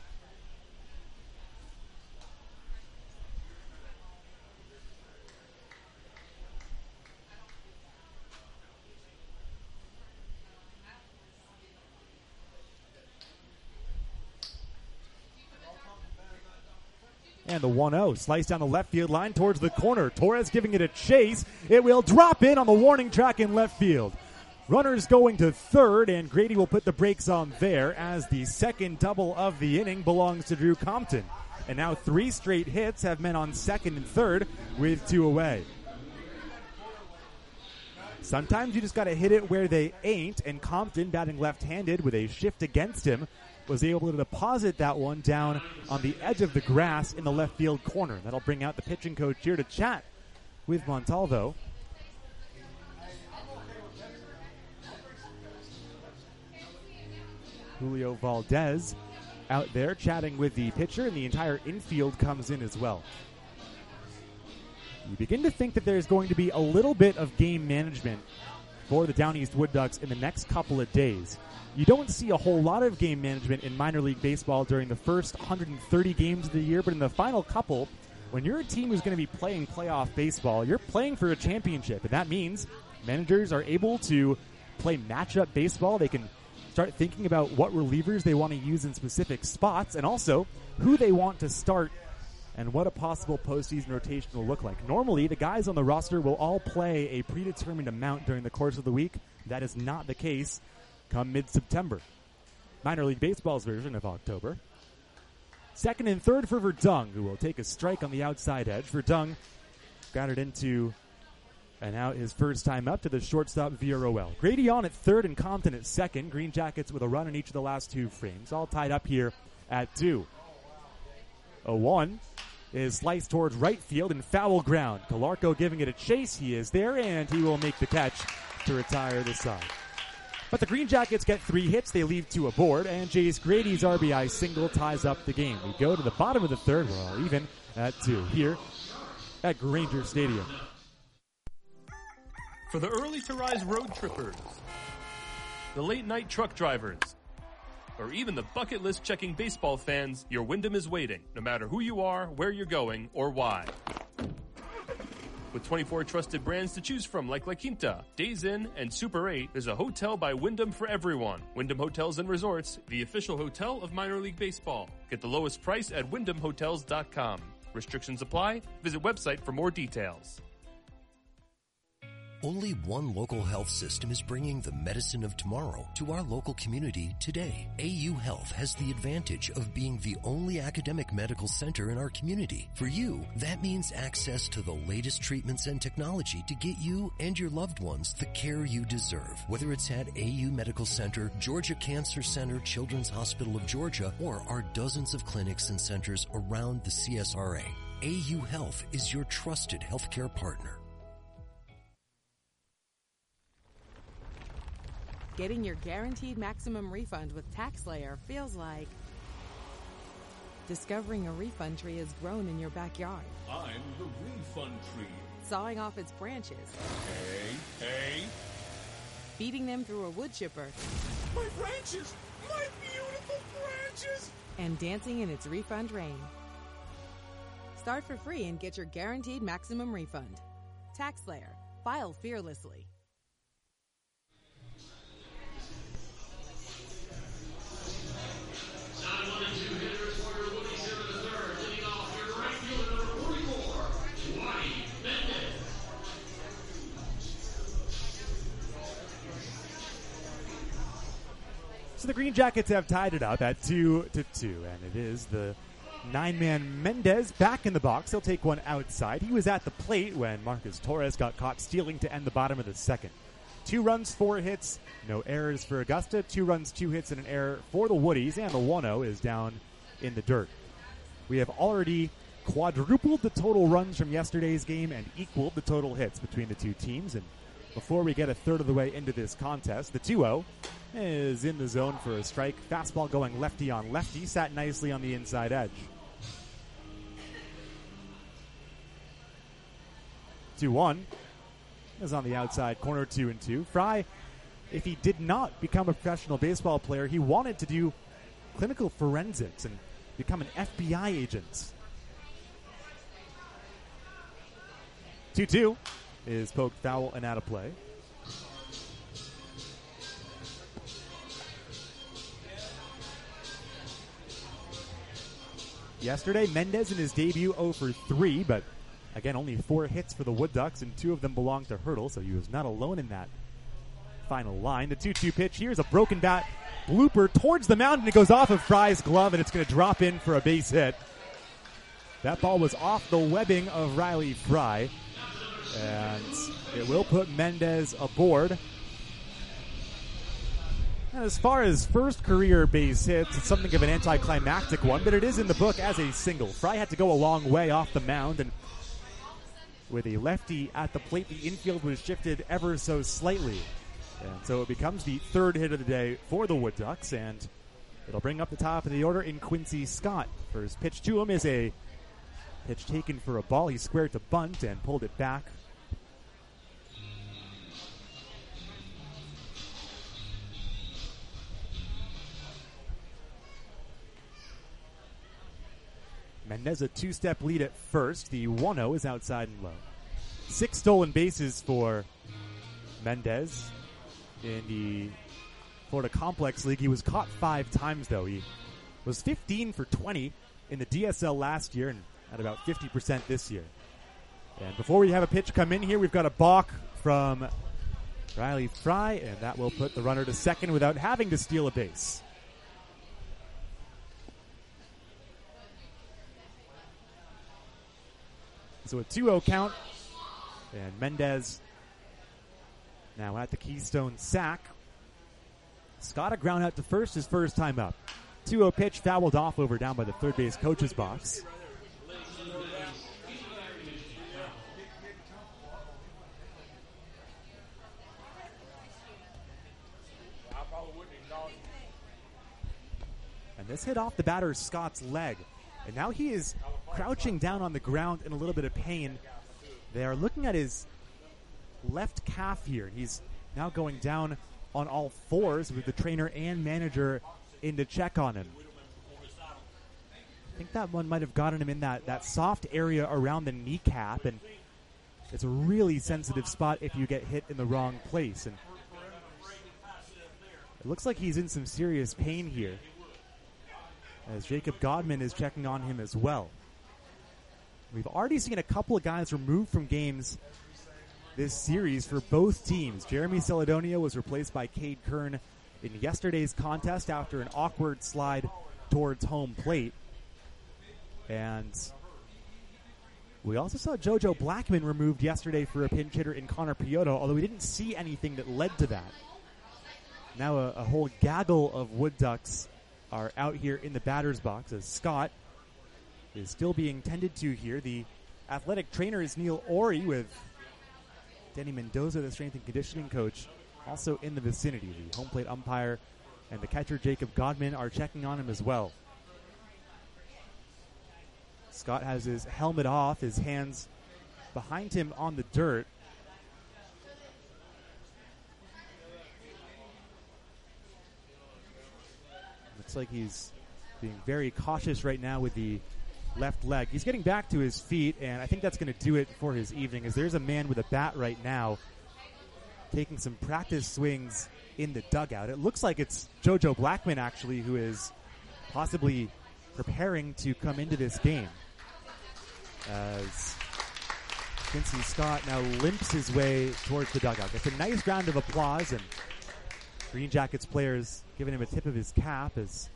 Speaker 3: And the one oh, sliced down the left field line towards the corner. Torres giving it a chase. It will drop in on the warning track in left field. Runners going to third, and Grady will put the brakes on there as the second double of the inning belongs to Drew Compton. And now three straight hits have men on second and third with two away. Sometimes you just got to hit it where they ain't, and Compton, batting left-handed with a shift against him, was able to deposit that one down on the edge of the grass in the left field corner. That'll bring out the pitching coach here to chat with Montalvo. Julio Valdez out there chatting with the pitcher, and the entire infield comes in as well. You begin to think that there's going to be a little bit of game management for the Down East Wood Ducks in the next couple of days. You don't see a whole lot of game management in minor league baseball during the first one hundred thirty games of the year, but in the final couple, when you're a team who's going to be playing playoff baseball, you're playing for a championship, and that means managers are able to play matchup baseball. They can start thinking about what relievers they want to use in specific spots, and also who they want to start and what a possible postseason rotation will look like. Normally, the guys on the roster will all play a predetermined amount during the course of the week. That is not the case come mid-September. Minor League Baseball's version of October. Second and third for Verdung, who will take a strike on the outside edge. Verdung grounded into and out his first time up to the shortstop Villarroel. Grady on at third and Compton at second. Green Jackets with a run in each of the last two frames. All tied up here at two. A one is sliced towards right field and foul ground. Calarco giving it a chase. He is there, and he will make the catch to retire the side. But the Green Jackets get three hits. They leave two aboard, and Jace Grady's R B I single ties up the game. We go to the bottom of the third. We're all even at two here at Granger Stadium.
Speaker 14: For the early-to-rise road trippers, the late-night truck drivers, or even the bucket list checking baseball fans, your Wyndham is waiting, no matter who you are, where you're going, or why. With twenty-four trusted brands to choose from like La Quinta, Days Inn, and Super eight, there's a hotel by Wyndham for everyone. Wyndham Hotels and Resorts, the official hotel of minor league baseball. Get the lowest price at wyndham hotels dot com. Restrictions apply. Visit website for more details.
Speaker 6: Only one local health system is bringing the medicine of tomorrow to our local community today. A U Health has the advantage of being the only academic medical center in our community. For you, that means access to the latest treatments and technology to get you and your loved ones the care you deserve. Whether it's at A U Medical Center, Georgia Cancer Center, Children's Hospital of Georgia, or our dozens of clinics and centers around the C S R A, A U Health is your trusted healthcare partner.
Speaker 1: Getting your guaranteed maximum refund with TaxSlayer feels like discovering a refund tree has grown in your backyard.
Speaker 2: I'm the refund tree.
Speaker 1: Sawing off its branches.
Speaker 2: Hey, hey.
Speaker 1: Feeding them through a wood chipper.
Speaker 2: My branches! My beautiful branches!
Speaker 1: And dancing in its refund rain. Start for free and get your guaranteed maximum refund. TaxSlayer. File fearlessly.
Speaker 3: So the Green Jackets have tied it up at two to two, and it is the nine-man Mendez back in the box. He'll take one outside. He was at the plate when Marcus Torres got caught stealing to end the bottom of the second. Two runs, four hits, no errors for Augusta. Two runs, two hits, and an error for the Woodies, and the one oh is down in the dirt. We have already quadrupled the total runs from yesterday's game and equaled the total hits between the two teams. And before we get a third of the way into this contest, the two oh is in the zone for a strike. Fastball going lefty on lefty, sat nicely on the inside edge. two one is on the outside corner, two and two. Fry, if he did not become a professional baseball player, he wanted to do clinical forensics and become an F B I agent. two two is poked foul and out of play. Yesterday, Mendez in his debut oh for three, but again, only four hits for the Wood Ducks, and two of them belong to Hurdle, so he was not alone in that final line. The two two pitch, here's a broken bat blooper towards the mound, and it goes off of Fry's glove, and it's going to drop in for a base hit. That ball was off the webbing of Riley Fry, and it will put Mendez aboard. And as far as first career base hits, it's something of an anticlimactic one, but it is in the book as a single. Fry had to go a long way off the mound, and with a lefty at the plate, the infield was shifted ever so slightly. And so it becomes the third hit of the day for the Wood Ducks, and It'll bring up the top of the order in Quincy Scott. First pitch to him is a pitch taken for a ball. He squared to bunt and pulled it back. Mendez a two-step lead at first. The one oh is outside and low. Six stolen bases for Mendez in the Florida Complex League. He was caught five times, though. He was fifteen for twenty in the D S L last year and at about fifty percent this year. And before we have a pitch come in here, we've got a balk from Riley Fry, and that will put the runner to second without having to steal a base. So a two oh count, and Mendez now at the Keystone sack. Scott a ground out to first, his first time up. two oh pitch fouled off over down by the third base coach's box. And this hit off the batter Scott's leg. And now he is crouching down on the ground in a little bit of pain. They are looking at his left calf here. He's now going down on all fours with the trainer and manager in to check on him. I think that one might have gotten him in that, that soft area around the kneecap, and it's a really sensitive spot if you get hit in the wrong place. And it looks like he's in some serious pain here, as Jacob Godman is checking on him as well. We've already seen a couple of guys removed from games this series for both teams. Jeremy Celadonio was replaced by Cade Kern in yesterday's contest after an awkward slide towards home plate. And we also saw JoJo Blackman removed yesterday for a pinch hitter in Connor Piotto, although we didn't see anything that led to that. Now a, a whole gaggle of Wood Ducks are out here in the batter's box as Scott is still being tended to here. The athletic trainer is Neil Ori, with Denny Mendoza, the strength and conditioning coach, also in the vicinity. The home plate umpire and the catcher Jacob Godman are checking on him as well. Scott has his helmet off, his hands behind him on the dirt. Looks like he's being very cautious right now with the left leg. He's getting back to his feet, and I think that's going to do it for his evening, as there's a man with a bat right now taking some practice swings in the dugout. It looks like it's JoJo Blackman, actually, who is possibly preparing to come into this game, as Quincy Scott now limps his way towards the dugout. It's a nice round of applause, and Green Jackets players giving him a tip of his cap as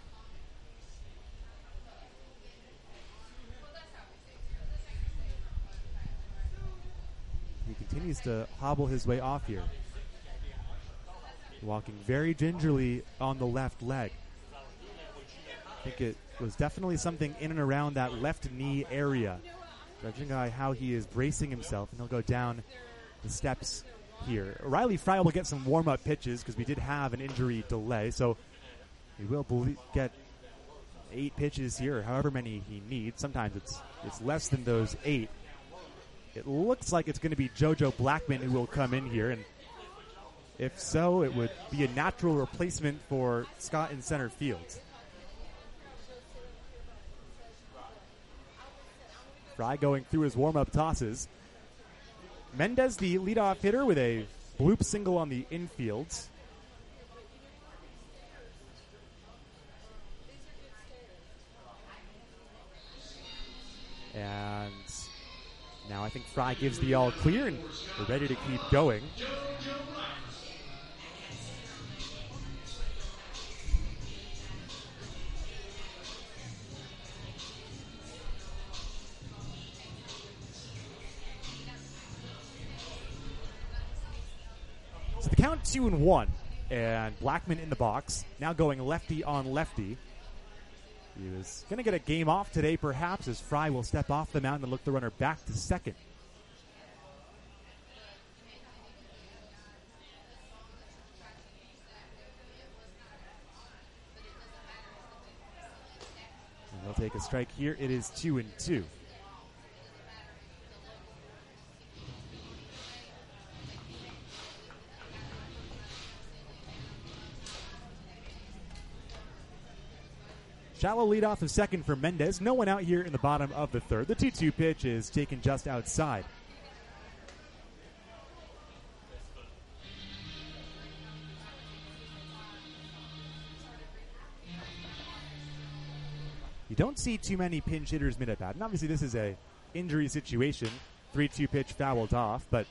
Speaker 3: he continues to hobble his way off here. Walking very gingerly on the left leg. I think it was definitely something in and around that left knee area, judging by how he is bracing himself, and he'll go down the steps here. Riley Fry will get some warm-up pitches because we did have an injury delay, so he will belie- get eight pitches here, or however many he needs. Sometimes it's it's less than those eight. It looks like it's going to be JoJo Blackman who will come in here, and if so, it would be a natural replacement for Scott in center field. Fry going through his warm-up tosses. Mendez, the leadoff hitter, with a bloop single on the infield. And now I think Fry gives the all clear, and we're ready to keep going. So the count two and one, and Blackman in the box, now going lefty on lefty. He was going to get a game off today, perhaps, as Fry will step off the mound and look the runner back to second. He'll take a strike here. It is two and two. Shallow leadoff of second for Mendez. No one out here in the bottom of the third. The two two pitch is taken just outside. You don't see too many pinch hitters mid at bat. And obviously this is a injury situation. three two pitch fouled off, but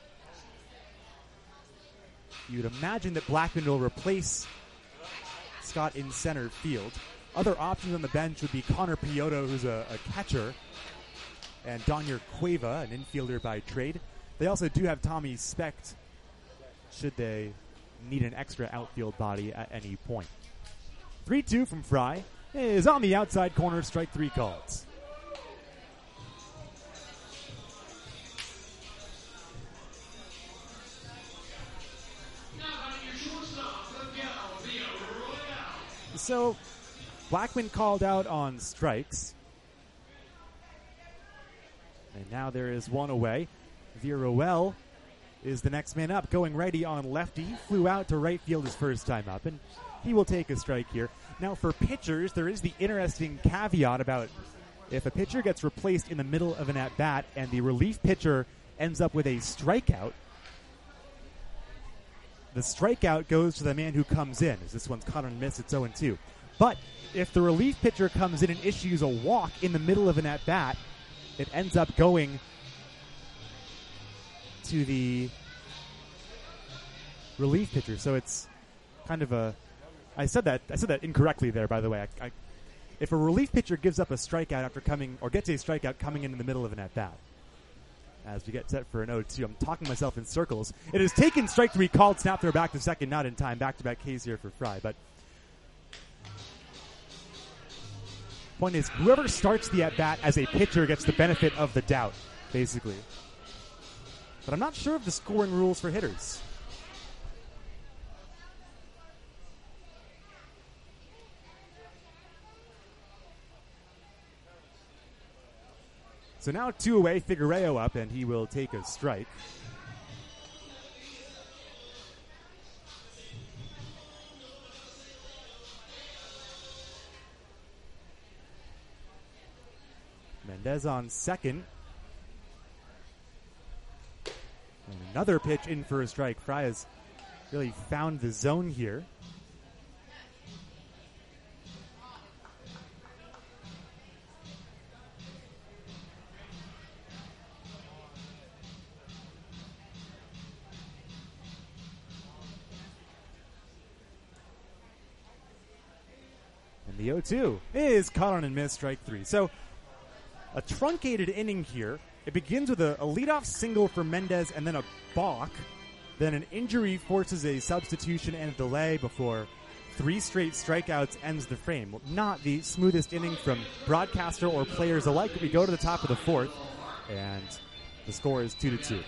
Speaker 3: you'd imagine that Blackman will replace Scott in center field. Other options on the bench would be Connor Piotto, who's a, a catcher, and Donier Cueva, an infielder by trade. They also do have Tommy Specht, should they need an extra outfield body at any point. three two from Fry is on the outside corner, strike three called. So Blackman called out on strikes. And now there is one away. Villarroel is the next man up, going righty on lefty. Flew out to right field his first time up, and he will take a strike here. Now for pitchers, there is the interesting caveat about if a pitcher gets replaced in the middle of an at-bat and the relief pitcher ends up with a strikeout, the strikeout goes to the man who comes in. As this one's caught on a miss, it's oh and two. But if the relief pitcher comes in and issues a walk in the middle of an at-bat, it ends up going to the relief pitcher. So it's kind of a... I said that I said that incorrectly there, by the way. I, I, if a relief pitcher gives up a strikeout after coming, or gets a strikeout coming in, in the middle of an at-bat, as we get set for an oh two, I'm talking myself in circles. It has taken strike three, called, snap throw back to second, not in time. Back-to-back Ks here for Fry, but point is, whoever starts the at-bat as a pitcher gets the benefit of the doubt, basically. But I'm not sure of the scoring rules for hitters. So now two away, Figueiredo up, and he will take a strike. Mendez on second. And another pitch in for a strike. Fry has really found the zone here. And the oh two is caught on and missed, strike three. So a truncated inning here. It begins with a, a leadoff single for Mendez and then a balk. Then an injury forces a substitution and a delay before three straight strikeouts ends the frame. Not the smoothest inning from broadcaster or players alike. We go to the top of the fourth, and the score is two to two.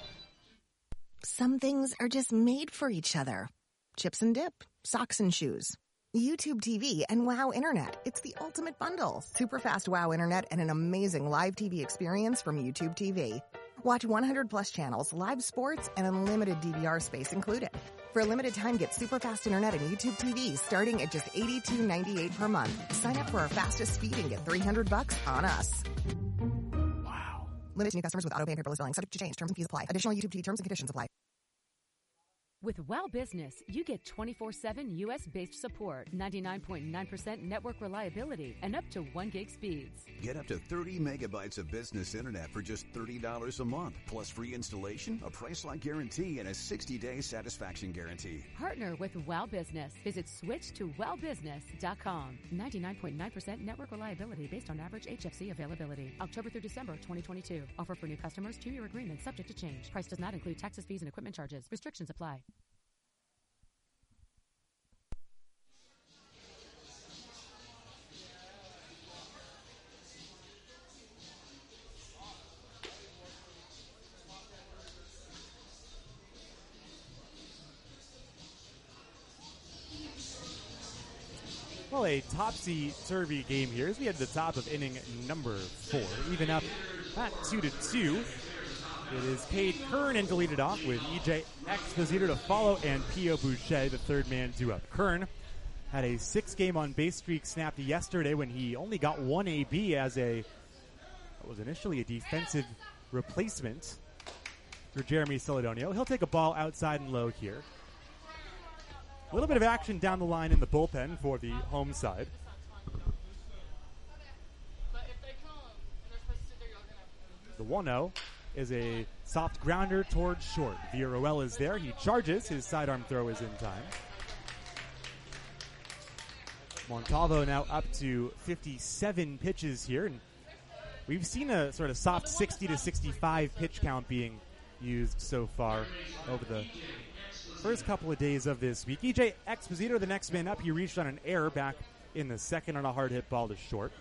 Speaker 15: Some things are just made for each other. Chips and dip, socks and shoes. YouTube T V and WoW Internet. It's the ultimate bundle. Super fast WoW Internet and an amazing live T V experience from YouTube T V. Watch one hundred plus channels, live sports, and unlimited D V R space included. For a limited time, get super fast internet and YouTube T V starting at just eighty-two ninety-eight per month. Sign up for our fastest speed and get three hundred bucks on us. Wow. Limited to new customers with auto pay and paperless billing. Subject to change. Terms and fees apply. Additional YouTube T V terms and conditions apply.
Speaker 16: With WOW Business, you get twenty-four seven U S-based support, ninety-nine point nine percent network reliability, and up to one gig speeds.
Speaker 17: Get up to thirty megabytes of business internet for just thirty dollars a month, plus free installation, a price-lock guarantee, and a sixty-day satisfaction guarantee.
Speaker 16: Partner with WOW Business. Visit switch to wow business dot com. ninety-nine point nine percent network reliability based on average H F C availability. October through December twenty twenty-two. Offer for new customers, two-year agreement subject to change. Price does not include taxes, fees, and equipment charges. Restrictions apply.
Speaker 3: Well, Still a topsy-turvy game here as we head to the top of inning number four. Even up at two to two. It is Cade Kern and to lead it off with E J Exposito to follow and Pio Boucher, the third man, due up. Kern had a six-game on-base streak snapped yesterday when he only got one A B as a what was initially a defensive replacement for Jeremy Celedonio. He'll take a ball outside and low here. A little bit of action down the line in the bullpen for the home side. The one oh is a soft grounder towards short. Villarroel is there. He charges. His sidearm throw is in time. Montalvo now up to fifty-seven pitches here. And we've seen a sort of soft sixty to sixty-five pitch count being used so far over the first couple of days of this week. E J Exposito, the next man up, he reached on an error back in the second on a hard hit ball to short.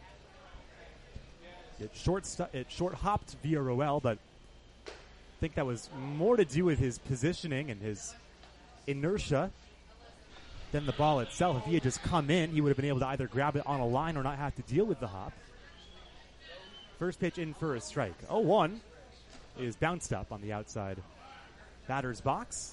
Speaker 3: It short stu- it short hopped Villarroel, but I think that was more to do with his positioning and his inertia than the ball itself. If he had just come in, he would have been able to either grab it on a line or not have to deal with the hop. First pitch in for a strike. oh one is bounced up on the outside batter's box.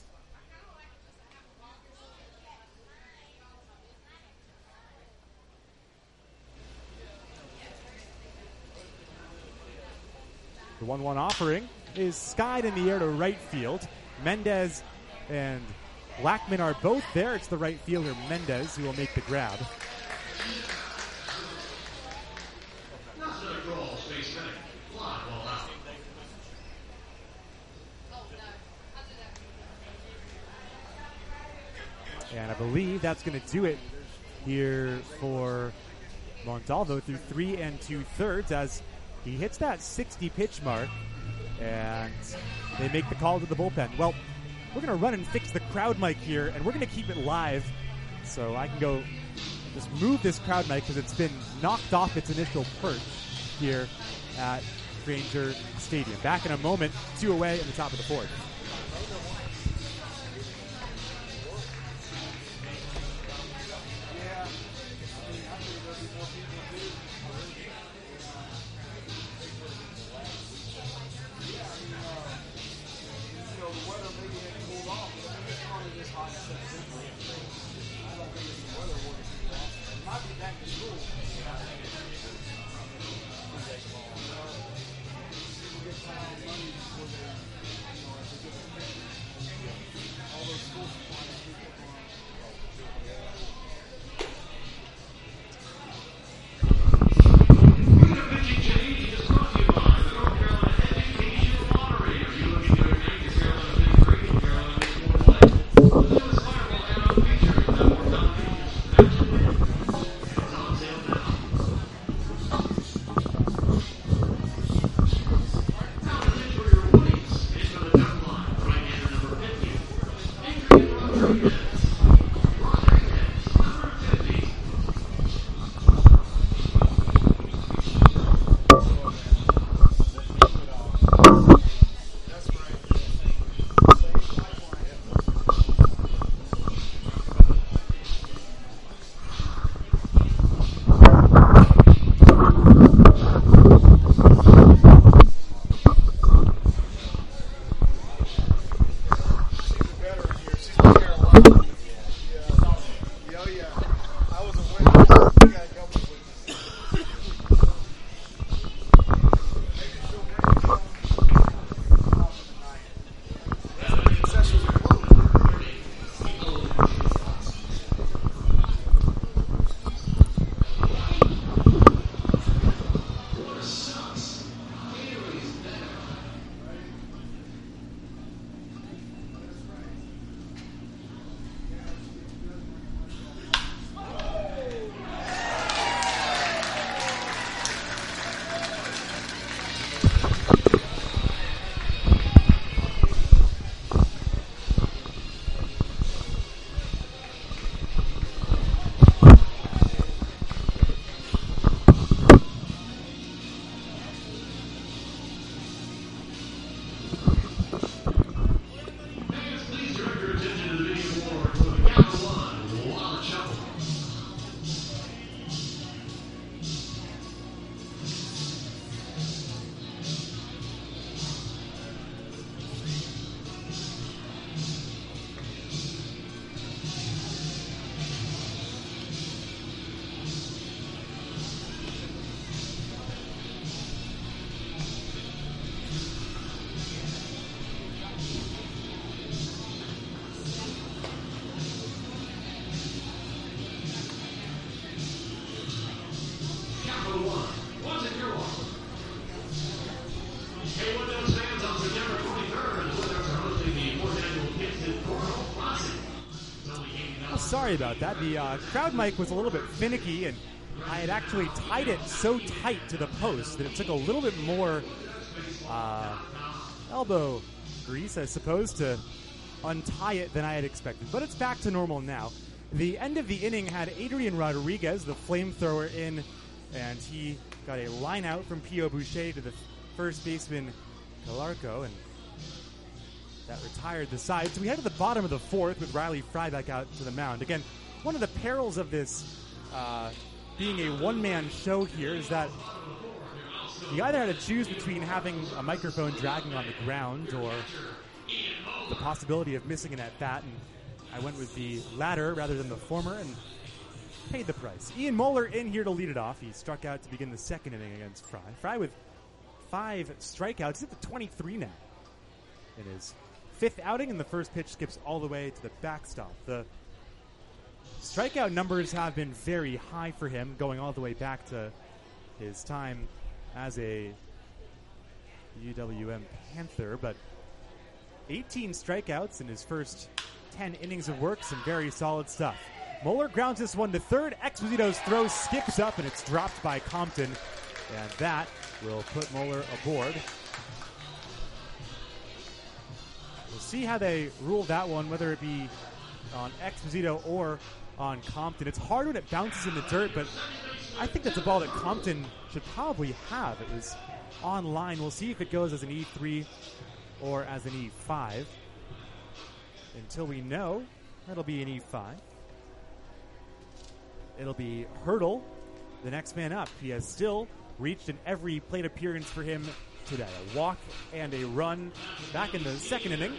Speaker 3: The one one offering is skied in the air to right field. Mendez and Blackman are both there. It's the right fielder, Mendez, who will make the grab. And I believe that's going to do it here for Montalvo through three and two-thirds as he hits that sixty pitch mark, and they make the call to the bullpen. Well, we're going to run and fix the crowd mic here, and we're going to keep it live so I can go just move this crowd mic because it's been knocked off its initial perch here at Granger Stadium. Back in a moment, two away in the top of the fourth.
Speaker 9: number one. What's it your one? Hey, Windows fans, on September twenty-third, the Windows are hosting the fourth annual Kingston Cornhole Classic. It's only eighty dollars.
Speaker 3: Oh, sorry about that. The uh, crowd mic was a little bit finicky, and I had actually tied it so tight to the post that it took a little bit more uh, elbow grease, I suppose, to untie it than I had expected. But it's back to normal now. The end of the inning had Adrian Rodriguez, the flamethrower, in, and he got a line out from Pio Boucher to the first baseman Calarco, and that retired the side. So we head to the bottom of the fourth with Riley Fry back out to the mound. Again, one of the perils of this uh, being a one-man show here is that you either had to choose between having a microphone dragging on the ground or the possibility of missing an at-bat, and I went with the latter rather than the former and paid the price. Ian Moeller in here to lead it off. He struck out to begin the second inning against Fry. Fry with five strikeouts. He's at the twenty-three now in his fifth outing, and the first pitch skips all the way to the backstop. The strikeout numbers have been very high for him, going all the way back to his time as a U W M Panther, but eighteen strikeouts in his first ten innings of work, some very solid stuff. Moeller grounds this one to third. Exposito's throw skips up, and it's dropped by Compton, and that will put Moeller aboard. We'll see how they rule that one, whether it be on Exposito or on Compton. It's hard when it bounces in the dirt, but I think that's a ball that Compton should probably have. It was on line. We'll see if it goes as an E three or as an E five. Until we know, that'll be an E five. It'll be Hurdle, the next man up. He has still reached in every plate appearance for him today. A walk and a run back in the second inning.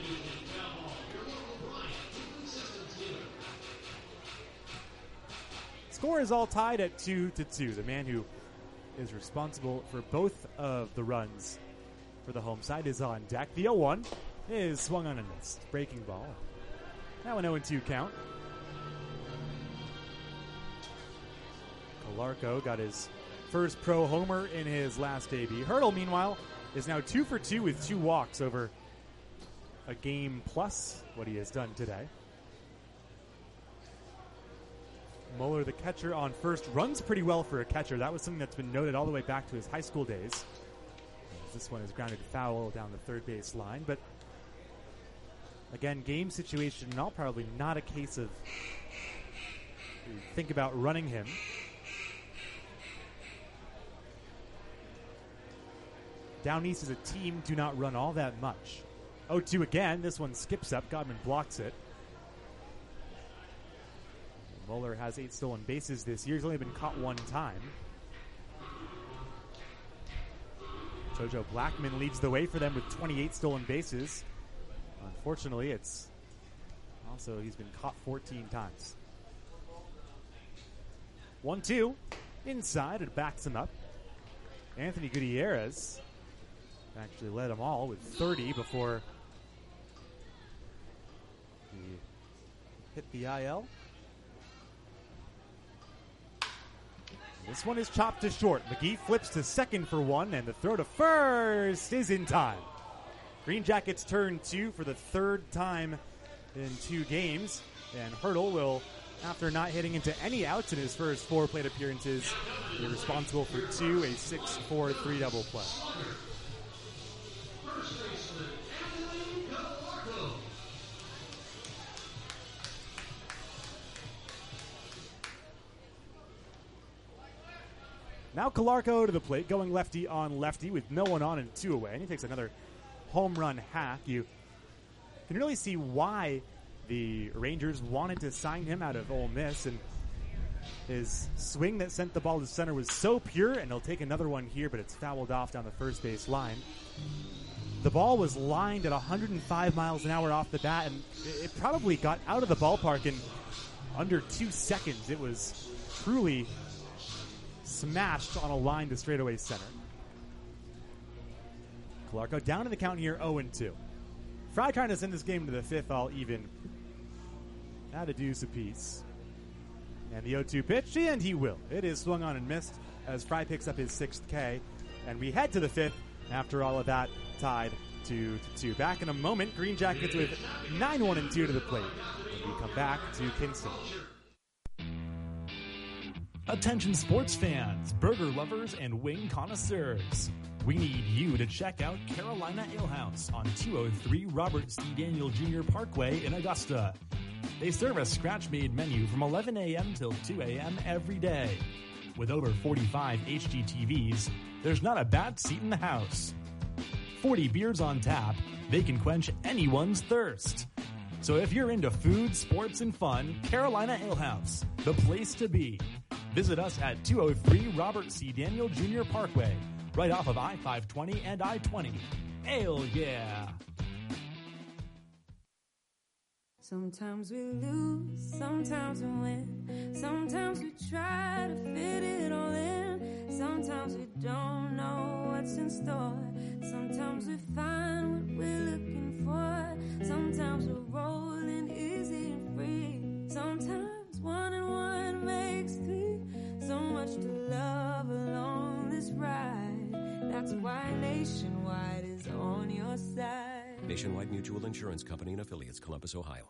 Speaker 3: Score is all tied at two to two. The man who is responsible for both of the runs for the home side is on deck. The oh one is swung on and missed. Breaking ball. Now an oh two count. Calarco got his first pro homer in his last debut. Hurdle, meanwhile, is now two for two with two walks over a game plus what he has done today. Moeller, the catcher, on first, runs pretty well for a catcher. That was something that's been noted all the way back to his high school days. This one is grounded foul down the third base line, but again, game situation, not probably not a case of think about running him. Down East as a team do not run all that much. oh two again. This one skips up. Godman blocks it. Moeller has eight stolen bases this year. He's only been caught one time. Jojo Blackman leads the way for them with twenty-eight stolen bases. Unfortunately, it's also he's been caught fourteen times. one two. Inside, it backs him up. Anthony Gutierrez actually led them all with thirty before he hit the I L. This one is chopped to short. McGee flips to second for one, and the throw to first is in time. Green Jackets turn two for the third time in two games, and Hurdle will, after not hitting into any outs in his first four plate appearances, be responsible for two, a six four three double play. Now Calarco to the plate, going lefty on lefty with no one on and two away. And he takes another home run hack. You can really see why the Rangers wanted to sign him out of Ole Miss. And his swing that sent the ball to center was so pure, and he'll take another one here, but it's fouled off down the first base line. The ball was lined at one hundred five miles an hour off the bat, and it probably got out of the ballpark in under two seconds. It was truly smashed on a line to straightaway center. Calarco down in the count here, oh and two. Fry trying to send this game to the fifth, all even at a deuce apiece. And the oh two pitch, and he will. It is swung on and missed as Fry picks up his sixth K. And we head to the fifth after all of that, tied two to two. Back in a moment, Green Jackets with nine one and two to the plate. When we come back to Kinston.
Speaker 11: Attention sports fans, burger lovers, and wing connoisseurs. We need you to check out Carolina Ale House on two oh three Robert C. Daniel Junior Parkway in Augusta. They serve a scratch-made menu from eleven a.m. till two a.m. every day. With over forty-five H D T Vs, there's not a bad seat in the house. forty beers on tap, they can quench anyone's thirst. So if you're into food, sports, and fun, Carolina Ale House, the place to be. Visit us at two oh three Robert C. Daniel Junior Parkway, right off of I five twenty and I twenty. Ale, yeah!
Speaker 7: Sometimes we lose, sometimes we win. Sometimes we try to fit it all in. Sometimes we don't know what's in store. Sometimes we find what we're looking for. Sometimes we're rolling easy and free. Sometimes one and one makes three. So much to love along this ride. That's why Nationwide is on your side.
Speaker 12: Nationwide Mutual Insurance Company and Affiliates, Columbus, Ohio.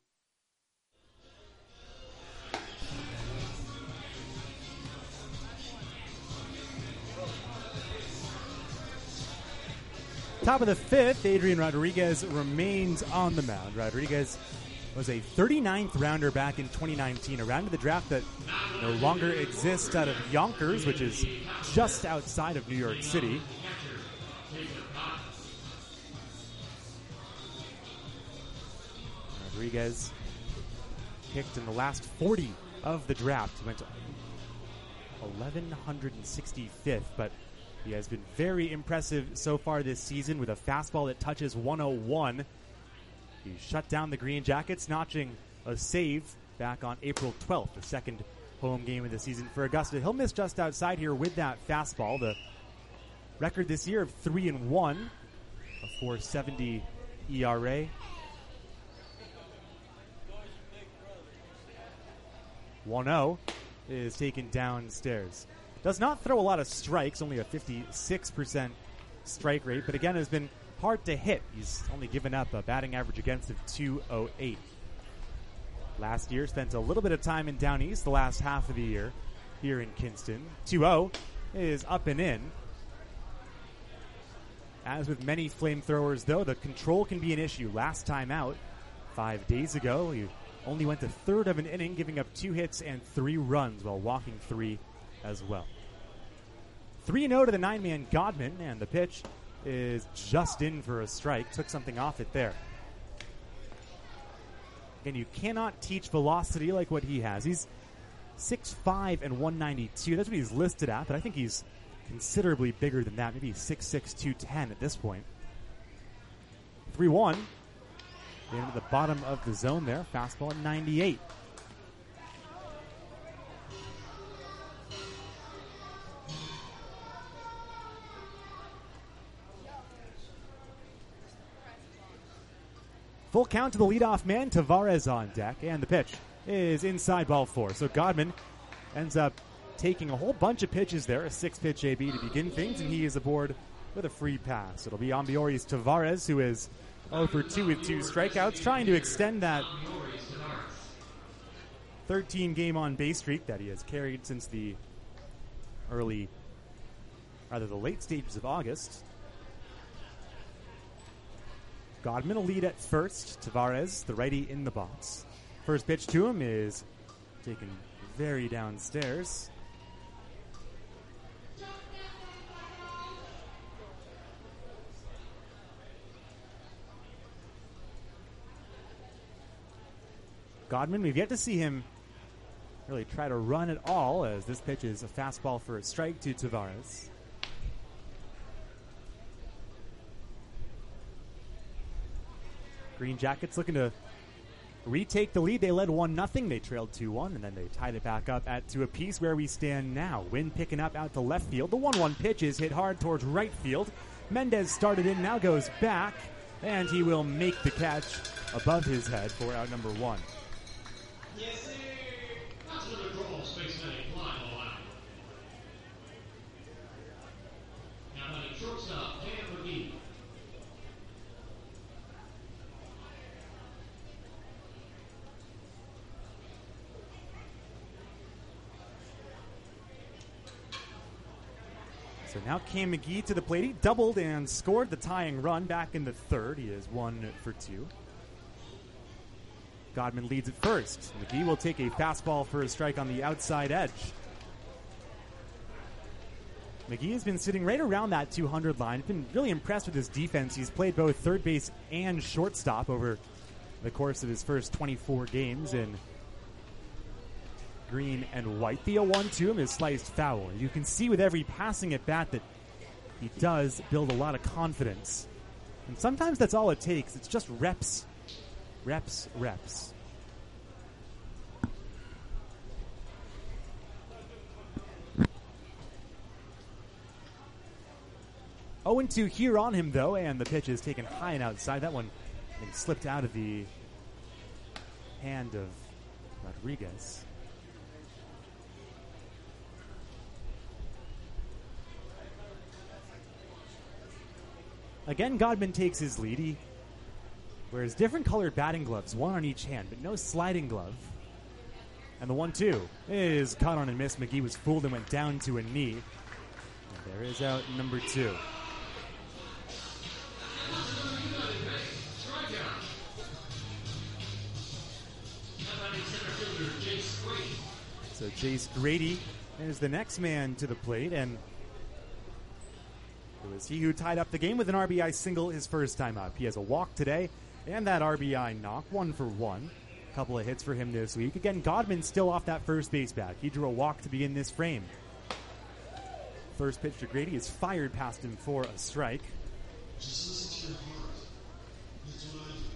Speaker 3: Top of the fifth, Adrian Rodriguez remains on the mound. Rodriguez was a thirty-ninth rounder back in twenty nineteen, a round of the draft that no longer exists out of Yonkers, which is just outside of New York City. Rodriguez picked in the last forty of the draft. He went eleven sixty-fifth, but he has been very impressive so far this season with a fastball that touches one oh one. He shut down the Green Jackets, notching a save back on April twelfth, the second home game of the season for Augusta. He'll miss just outside here with that fastball. The record this year of three and one, a four seventy E R A. one oh is taken downstairs. Does not throw a lot of strikes, only a fifty-six percent strike rate, but again has been hard to hit. He's only given up a batting average against of two oh eight. Last year spent a little bit of time in Down East the last half of the year here in Kinston. two oh is up and in. As with many flamethrowers, though, the control can be an issue. Last time out, five days ago, he only went a third of an inning, giving up two hits and three runs while walking three as well. three oh to the nine-man Godman, and the pitch is just in for a strike. Took something off it there. Again, you cannot teach velocity like what he has. He's six five and one ninety-two. That's what he's listed at, but I think he's considerably bigger than that. Maybe six six, two ten at this point. three one. Into the bottom of the zone there. Fastball at ninety-eight. Full count to the leadoff man, Tavares on deck, and the pitch is inside ball four. So Godman ends up taking a whole bunch of pitches there, a six-pitch A B to begin things, and he is aboard with a free pass. It'll be Ambiori's Tavares, who is oh for two with two strikeouts, trying to extend that thirteen game on base streak that he has carried since the early, rather the late stages of August. Godman will lead at first. Tavares, the righty, in the box. First pitch to him is taken very downstairs. Godman, we've yet to see him really try to run at all, as this pitch is a fastball for a strike to Tavares. Green Jackets looking to retake the lead. They led one nothing. They trailed two one, and then they tied it back up at two apiece where we stand now. Wind picking up out to left field. The one one pitch is hit hard towards right field. Mendez started in, now goes back, and he will make the catch above his head for out number one.
Speaker 9: Shortstop, Cam McGee.
Speaker 3: So now Cam McGee to the plate. He doubled and scored the tying run back in the third. He is one for two. Godman leads at first. McGee will take a fastball for a strike on the outside edge. McGee has been sitting right around that two hundred line. Been really impressed with his defense. He's played both third base and shortstop over the course of his first twenty-four games in green and white. The oh one to him is sliced foul. You can see with every passing at bat that he does build a lot of confidence. And sometimes that's all it takes. It's just reps, reps, reps. oh and two here on him, though, and the pitch is taken high and outside. That one, I think, slipped out of the hand of Rodriguez. Again, Godman takes his lead. He wears different colored batting gloves, one on each hand, but no sliding glove. And the one two is caught on and missed. McGee was fooled and went down to a knee. And there is out number two. So Jace Grady is the next man to the plate, and it was he who tied up the game with an R B I single his first time up. He has a walk today, and that R B I knock, one for one. A couple of hits for him this week. Again, Godman still off that first base back. He drew a walk to begin this frame. First pitch to Grady is fired past him for a strike.
Speaker 9: Just listen to your heart. That's what I do.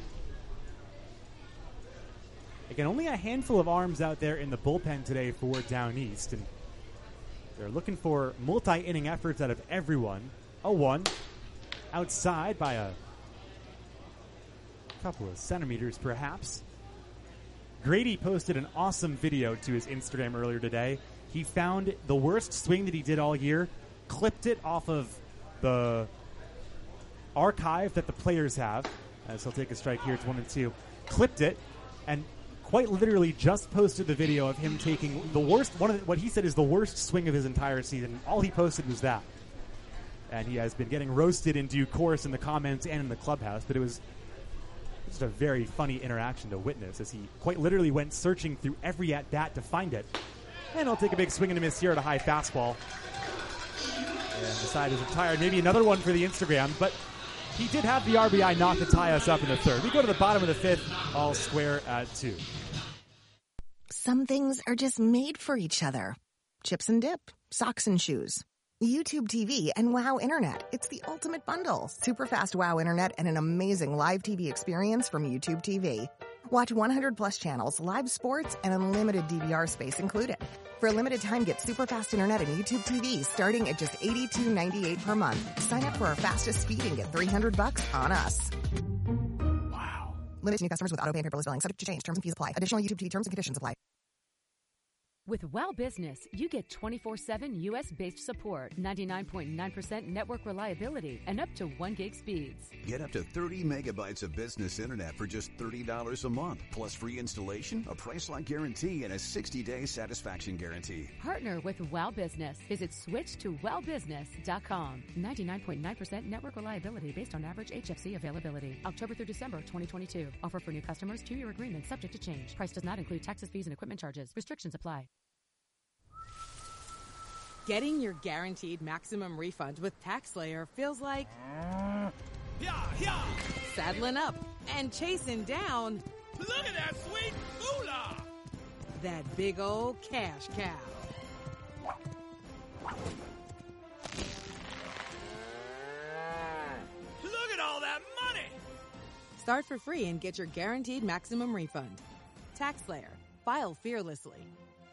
Speaker 3: Again, only a handful of arms out there in the bullpen today for Down East, and they're looking for multi-inning efforts out of everyone. oh one, outside by a couple of centimeters, perhaps. Grady posted an awesome video to his Instagram earlier today. He found the worst swing that he did all year, clipped it off of the archive that the players have, as he'll take a strike here. It's one and two. Clipped it, and quite literally just posted the video of him taking the worst, one of the, what he said is the worst swing of his entire season. All he posted was that. And he has been getting roasted in due course in the comments and in the clubhouse, but it was just a very funny interaction to witness as he quite literally went searching through every at-bat to find it. And he'll take a big swing and a miss here at a high fastball. And the side is retired. Maybe another one for the Instagram, but he did have the R B I knock to tie us up in the third. We go to the bottom of the fifth, all square at two.
Speaker 15: Some things are just made for each other. Chips and dip, socks and shoes. YouTube T V and WoW Internet. It's the ultimate bundle. Super fast WoW Internet and an amazing live T V experience from YouTube T V. Watch one hundred plus channels, live sports, and unlimited D V R space included. For a limited time, get super fast internet and YouTube T V starting at just eighty-two ninety-eight per month. Sign up for our fastest speed and get three hundred bucks on us.
Speaker 3: Wow.
Speaker 15: Limited to new customers with auto pay and paperless billing. Subject to change. Terms and fees apply. Additional YouTube T V terms and conditions apply.
Speaker 16: With WOW Business, you get twenty-four seven U S-based support, ninety-nine point nine percent network reliability, and up to one gig speeds.
Speaker 17: Get up to thirty megabytes of business internet for just thirty dollars a month, plus free installation, a price-lock guarantee, and a sixty-day satisfaction guarantee.
Speaker 16: Partner with WOW Business. Visit switch to wow business dot com. ninety-nine point nine percent network reliability based on average H F C availability. October through December twenty twenty-two. Offer for new customers, two-year agreement subject to change. Price does not include taxes, fees, and equipment charges. Restrictions apply.
Speaker 1: Getting your guaranteed maximum refund with TaxSlayer feels like
Speaker 2: Yeah, yeah.
Speaker 1: saddling up and chasing down
Speaker 2: Look at that sweet moolah.
Speaker 1: that big old cash cow.
Speaker 2: Look at all that money.
Speaker 1: Start for free and get your guaranteed maximum refund. TaxSlayer. File fearlessly.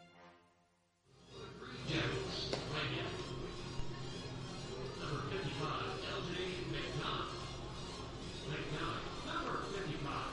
Speaker 9: Number fifty-five, L J McNutt. McNutt, number fifty-five.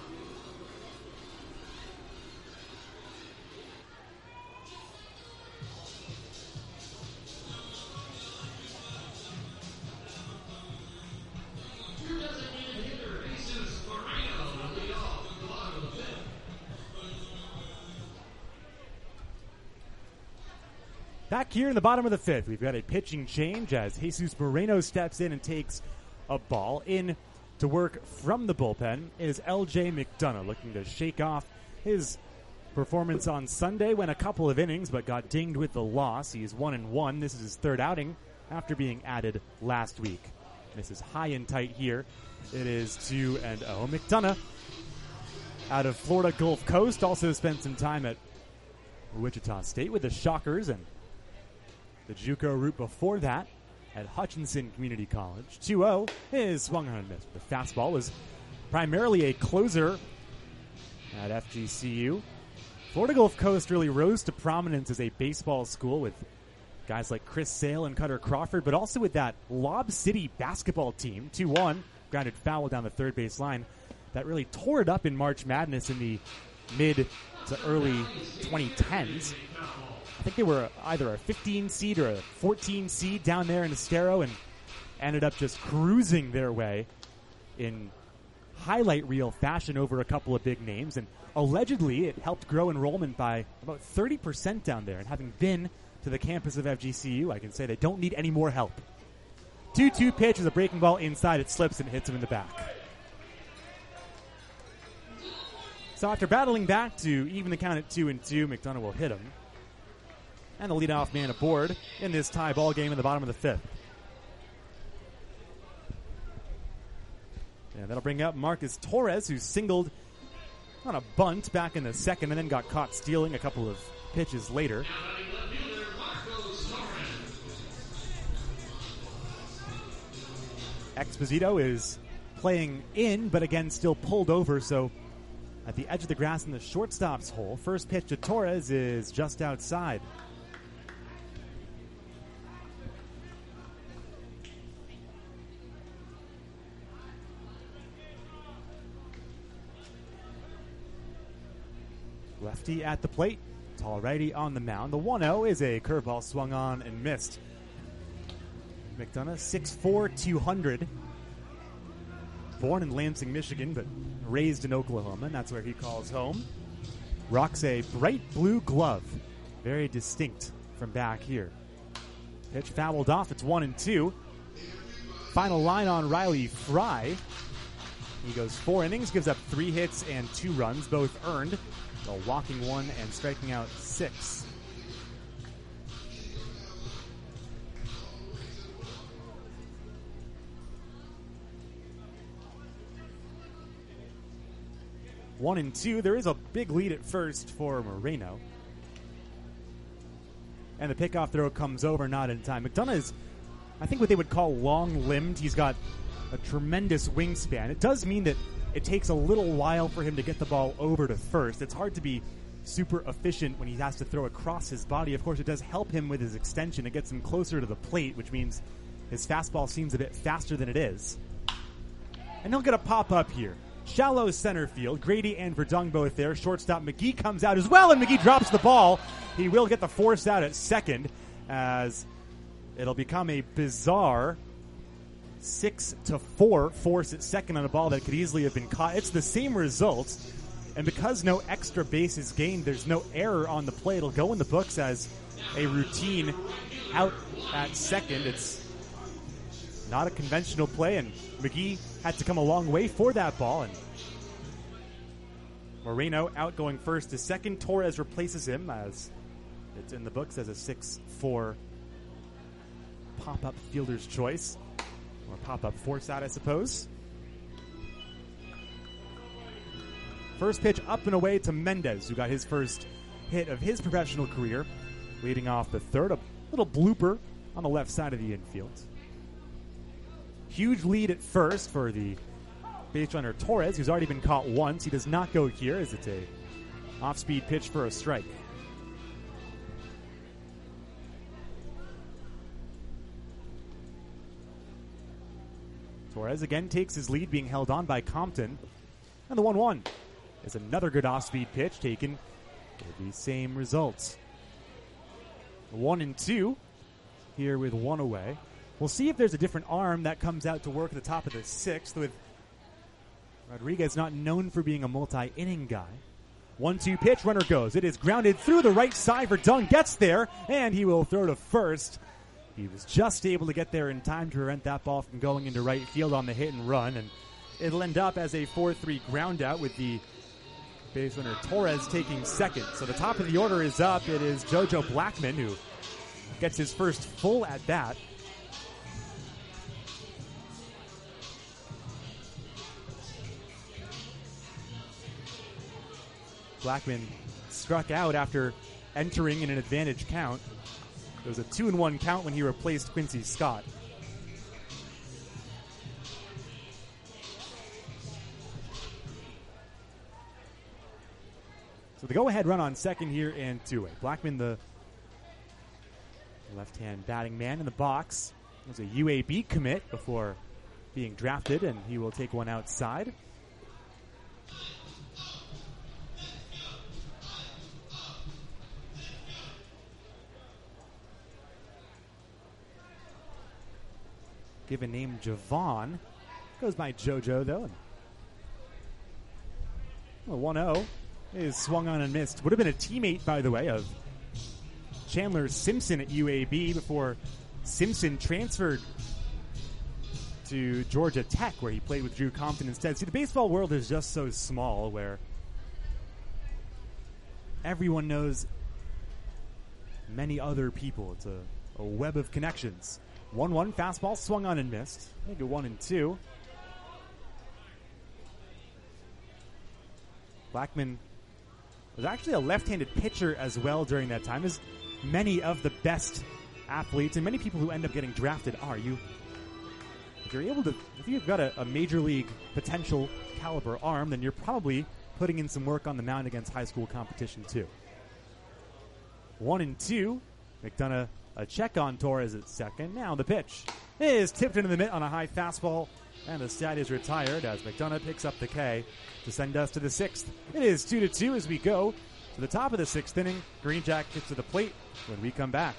Speaker 3: Back here in the bottom of the fifth, we've got a pitching change as Jesus Moreno steps in and takes a ball. In to work from the bullpen is L J McDonough, looking to shake off his performance on Sunday. Went a couple of innings, but got dinged with the loss. He is one and one. This is his third outing after being added last week. This is high and tight here. It is two and oh. McDonough out of Florida Gulf Coast, also spent some time at Wichita State with the Shockers and the JUCO route before that at Hutchinson Community College. two oh is swung on and missed. The fastball was primarily a closer at F G C U. Florida Gulf Coast really rose to prominence as a baseball school with guys like Chris Sale and Cutter Crawford, but also with that Lob City basketball team. two one, grounded foul down the third base line. That really tore it up in March Madness in the mid to early twenty tens. I think they were either a fifteen seed or a fourteen seed down there in Estero and ended up just cruising their way in highlight reel fashion over a couple of big names. And allegedly it helped grow enrollment by about thirty percent down there. And having been to the campus of F G C U, I can say they don't need any more help. two two pitch is a breaking ball inside. It slips and hits him in the back. So after battling back to even the count at two and two, McDonough will hit him. And the leadoff man aboard in this tie ball game in the bottom of the fifth. And that'll bring up Marcus Torres, who singled on a bunt back in the second and then got caught stealing a couple of pitches later. Exposito is playing in, but again still pulled over, so at the edge of the grass in the shortstop's hole. First pitch to Torres is just outside. Lefty at the plate. Tall righty on the mound. The one oh is a curveball swung on and missed. McDonough, six four, two hundred. Born in Lansing, Michigan, but raised in Oklahoma, and that's where he calls home. Rocks a bright blue glove. Very distinct from back here. Pitch fouled off. It's one and two. Final line on Riley Fry. He goes four innings, gives up three hits and two runs, both earned. So walking one and striking out six. One and two. There is a big lead at first for Moreno. And the pickoff throw comes over, not in time. McDonough is, I think, what they would call long-limbed. He's got a tremendous wingspan. It does mean that it takes a little while for him to get the ball over to first. It's hard to be super efficient when he has to throw across his body. Of course, it does help him with his extension. It gets him closer to the plate, which means his fastball seems a bit faster than it is. And he'll get a pop-up here. Shallow center field. Grady and Verdung both there. Shortstop McGee comes out as well, and McGee drops the ball. He will get the force out at second as it'll become a bizarre six to four force at second on a ball that could easily have been caught. It's the same result, and because no extra base is gained, there's no error on the play. It'll go in the books as a routine out at second. It's not a conventional play, and McGee had to come a long way for that ball. And Moreno out going first to second. Torres replaces him as it's in the books as a six four pop-up fielder's choice. Or pop-up force out, I suppose. First pitch up and away to Mendez, who got his first hit of his professional career, leading off the third. A little blooper on the left side of the infield. Huge lead at first for the base runner Torres, who's already been caught once. He does not go here as it's a off-speed pitch for a strike. Torres again takes his lead, being held on by Compton. And the one one is another good off-speed pitch taken for the same results. One and two here with one away. We'll see if there's a different arm that comes out to work at the top of the sixth, with Rodriguez not known for being a multi-inning guy. one two pitch, runner goes. It is grounded through the right side for Dung. Gets there, and he will throw to first. He was just able to get there in time to prevent that ball from going into right field on the hit and run, and it'll end up as a four three ground out with the base runner Torres taking second. So the top of the order is up. It is JoJo Blackman who gets his first full at bat. Blackman struck out after entering in an advantage count. It was a two and one count when he replaced Quincy Scott. So the go-ahead run on second here and two-way. Blackman, the left-hand batting man in the box, was a U A B commit before being drafted, and he will take one outside. Given name Javon. Goes by JoJo, though. Well, one oh is swung on and missed. Would have been a teammate, by the way, of Chandler Simpson at U A B before Simpson transferred to Georgia Tech, where he played with Drew Compton instead. See, the baseball world is just so small where everyone knows many other people. It's a, a web of connections. one one, fastball, swung on and missed. Make it one and two. Blackman was actually a left-handed pitcher as well during that time, as many of the best athletes and many people who end up getting drafted are. You, if you're able to, if you've got a, a major league potential caliber arm, then you're probably putting in some work on the mound against high school competition too. One and two. McDonough a check on Torres at second. Now the pitch is tipped into the mitt on a high fastball, and the stat is retired as McDonough picks up the K to send us to the sixth. It is two to two as we go to the top of the sixth inning. Green Jackets to the plate when we come back.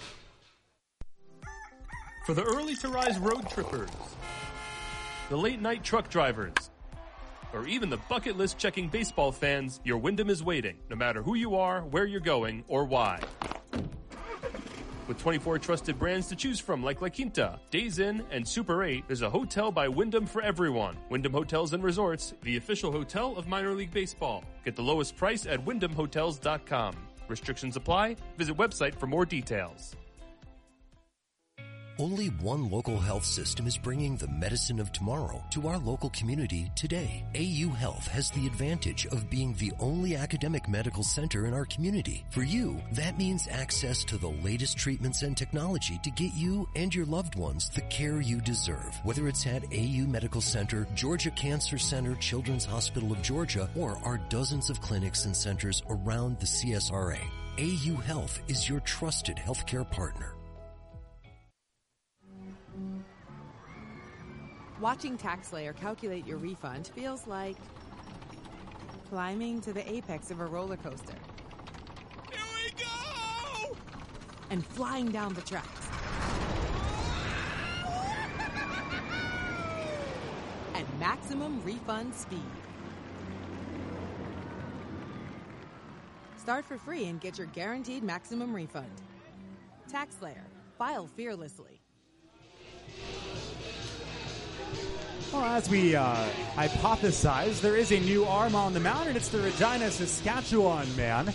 Speaker 14: For the early to rise road trippers, the late night truck drivers, or even the bucket list checking baseball fans, your Wyndham is waiting, no matter who you are, where you're going, or why. With twenty-four trusted brands to choose from like La Quinta, Days Inn, and Super eight, there's a hotel by Wyndham for everyone. Wyndham Hotels and Resorts, the official hotel of minor league baseball. Get the lowest price at wyndham hotels dot com. Restrictions apply. Visit website for more details.
Speaker 6: Only one local health system is bringing the medicine of tomorrow to our local community today. A U Health has the advantage of being the only academic medical center in our community. For you, that means access to the latest treatments and technology to get you and your loved ones the care you deserve. Whether it's at A U Medical Center, Georgia Cancer Center, Children's Hospital of Georgia, or our dozens of clinics and centers around the C S R A, A U Health is your trusted healthcare partner.
Speaker 1: Watching TaxSlayer calculate your refund feels like climbing to the apex of a roller coaster.
Speaker 2: Here we go!
Speaker 1: And flying down the tracks. At maximum refund speed. Start for free and get your guaranteed maximum refund. TaxSlayer. File fearlessly.
Speaker 3: Well, as we uh, hypothesize, there is a new arm on the mound, and it's the Regina, Saskatchewan man,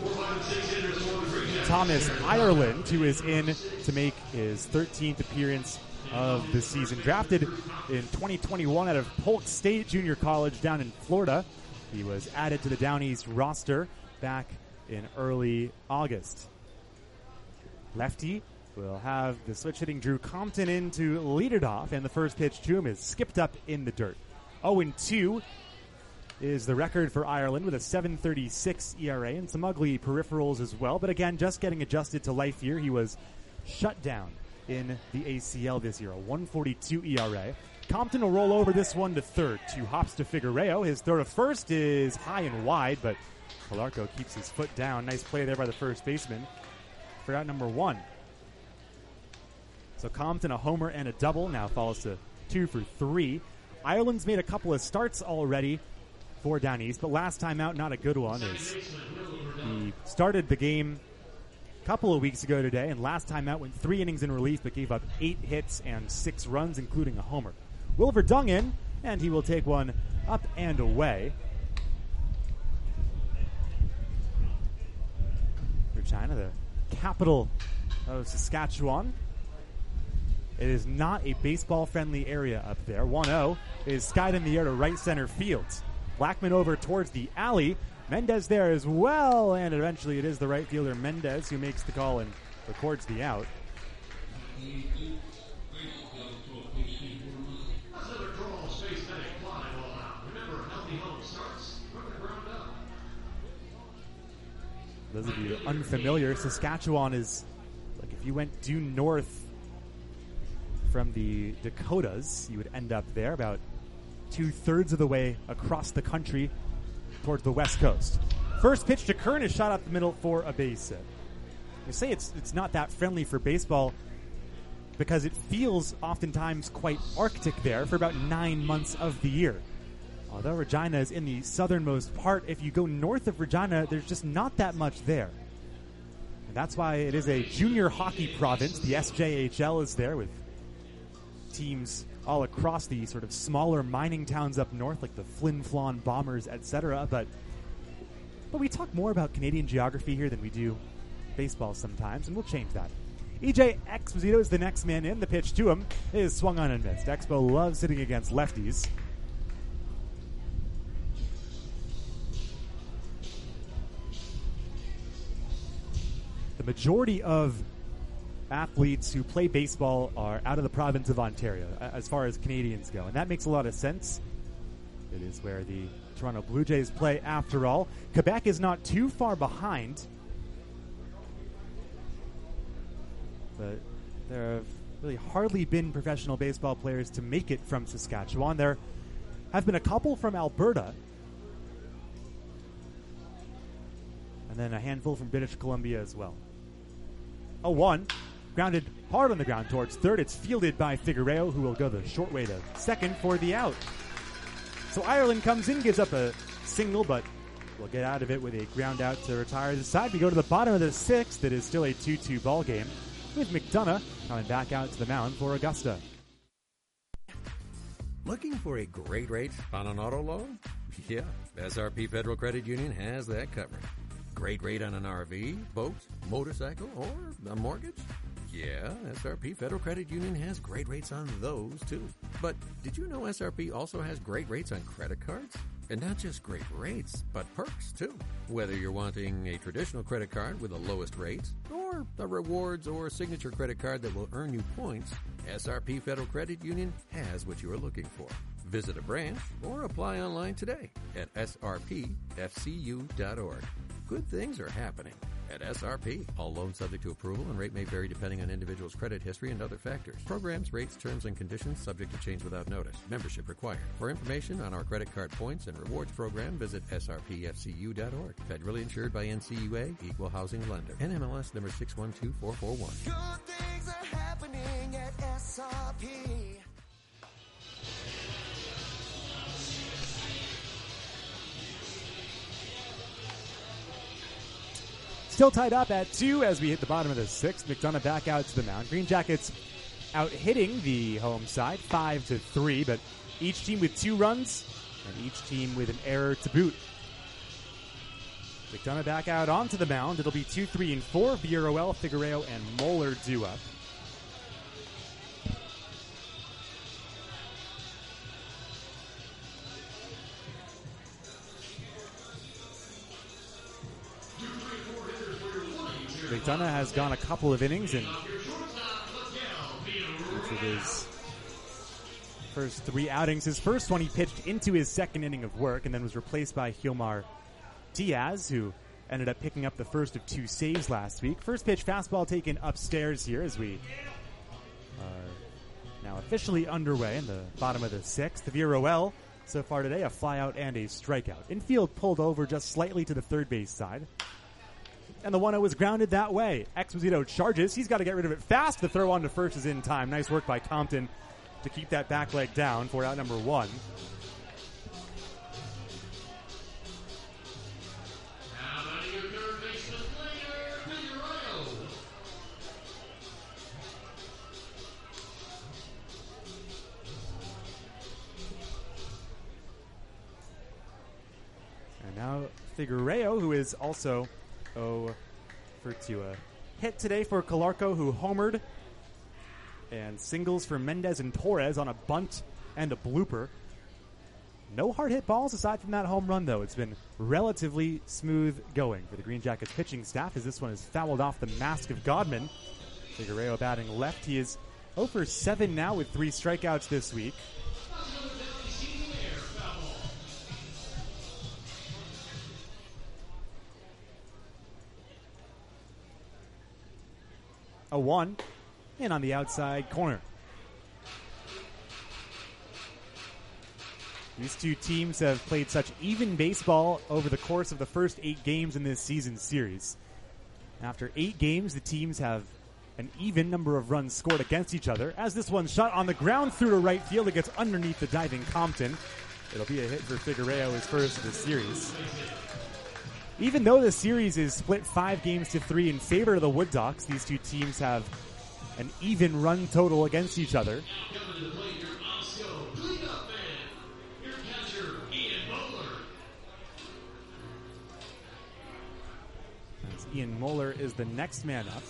Speaker 3: Thomas Ireland, who is in to make his thirteenth appearance of the season. Drafted in twenty twenty-one out of Polk State Junior College down in Florida. He was added to the Down East roster back in early August. Lefty will have the switch-hitting Drew Compton in to lead it off, and the first pitch to him is skipped up in the dirt. oh and two is the record for Ireland with a seven thirty-six E R A and some ugly peripherals as well, but again, just getting adjusted to life here. He was shut down in the A C L this year, a one forty-two E R A. Compton will roll over this one to third. Two hops to Figueroa. His throw to first is high and wide, but Polarco keeps his foot down. Nice play there by the first baseman for out number one. So Compton, a homer and a double, now falls to two for three. Ireland's made a couple of starts already for Down East, but last time out, not a good one. As he started the game a couple of weeks ago today, and last time out went three innings in relief, but gave up eight hits and six runs, including a homer. Wilver Dung in, and he will take one up and away. Regina, the capital of Saskatchewan. It is not a baseball-friendly area up there. one oh is skied in the air to right center field. Blackman over towards the alley. Mendez there as well, and eventually it is the right fielder Mendez who makes the call and records the out. Those of you unfamiliar, Saskatchewan is like if you went due north from the Dakotas, you would end up there about two-thirds of the way across the country towards the west coast. First pitch to Kern is shot up the middle for a base hit. I say it's it's not that friendly for baseball because it feels oftentimes quite Arctic there for about nine months of the year. Although Regina is in the southernmost part, if you go north of Regina, there's just not that much there. And that's why it is a junior hockey province. The S J H L is there with teams all across the sort of smaller mining towns up north, like the Flin Flon Bombers, et cetera. But, but we talk more about Canadian geography here than we do baseball sometimes, and we'll change that. E J Exposito is the next man in. The pitch to him is swung on and missed. Expo loves hitting against lefties. The majority of athletes who play baseball are out of the province of Ontario, as far as Canadians go, and that makes a lot of sense. It is where the Toronto Blue Jays play, after all. Quebec is not too far behind, but there have really hardly been professional baseball players to make it from Saskatchewan. There have been a couple from Alberta, and then a handful from British Columbia as well. oh one, grounded hard on the ground towards third. It's fielded by Figueiredo, who will go the short way to second for the out. So Ireland comes in, gives up a single, but will get out of it with a ground out to retire the side. We go to the bottom of the sixth. It is still a two two ball game, with McDonough coming back out to the mound for Augusta.
Speaker 8: Looking for a great rate on an auto loan? Yeah, S R P Federal Credit Union has that covered. Great rate on an R V, boat, motorcycle, or a mortgage? Yeah, S R P Federal Credit Union has great rates on those, too. But did you know S R P also has great rates on credit cards? And not just great rates, but perks, too. Whether you're wanting a traditional credit card with the lowest rates, or a rewards or signature credit card that will earn you points, S R P Federal Credit Union has what you are looking for. Visit a branch or apply online today at S R P F C U dot org. Good things are happening at S R P. All loans subject to approval and rate may vary depending on individual's credit history and other factors. Programs, rates, terms, and conditions subject to change without notice. Membership required. For information on our credit card points and rewards program, visit S R P F C U dot org. Federally insured by N C U A, Equal Housing Lender. N M L S number six one two four four one.
Speaker 10: Good things are happening at S R P.
Speaker 3: Still tied up at two as we hit the bottom of the sixth. McDonough back out to the mound. Green Jackets out hitting the home side, five to three, but each team with two runs and each team with an error to boot. McDonough back out onto the mound. It'll be two, three, and four. Villarroel, Figueiredo, and Moeller due up. McDonough has gone a couple of innings in each of his first three outings. His first one he pitched into his second inning of work and then was replaced by Gilmar Diaz, who ended up picking up the first of two saves last week. First pitch fastball taken upstairs here as we are now officially underway in the bottom of the sixth. Villarroel so far today, a flyout and a strikeout. Infield pulled over just slightly to the third base side. And the one oh was grounded that way. Exposito charges. He's got to get rid of it fast. The throw on to first is in time. Nice work by Compton to keep that back leg down for out number one. Figueiredo, who is also oh for two. A hit today for Calarco, who homered, and singles for Mendez and Torres on a bunt and a blooper. No hard hit balls aside from that home run, though. It's been relatively smooth going for the Green Jackets pitching staff, as this one is fouled off the mask of Godman. Figueiredo batting left. He is oh for seven now with three strikeouts this week. A one, and on the outside corner. These two teams have played such even baseball over the course of the first eight games in this season series. After eight games, the teams have an even number of runs scored against each other. As this one shot on the ground through to right field, it gets underneath the diving Compton. It'll be a hit for Figueiredo, his first of the series. Even though the series is split five games to three in favor of the Wood Ducks, these two teams have an even run total against each other. As Ian Moeller is the next man up.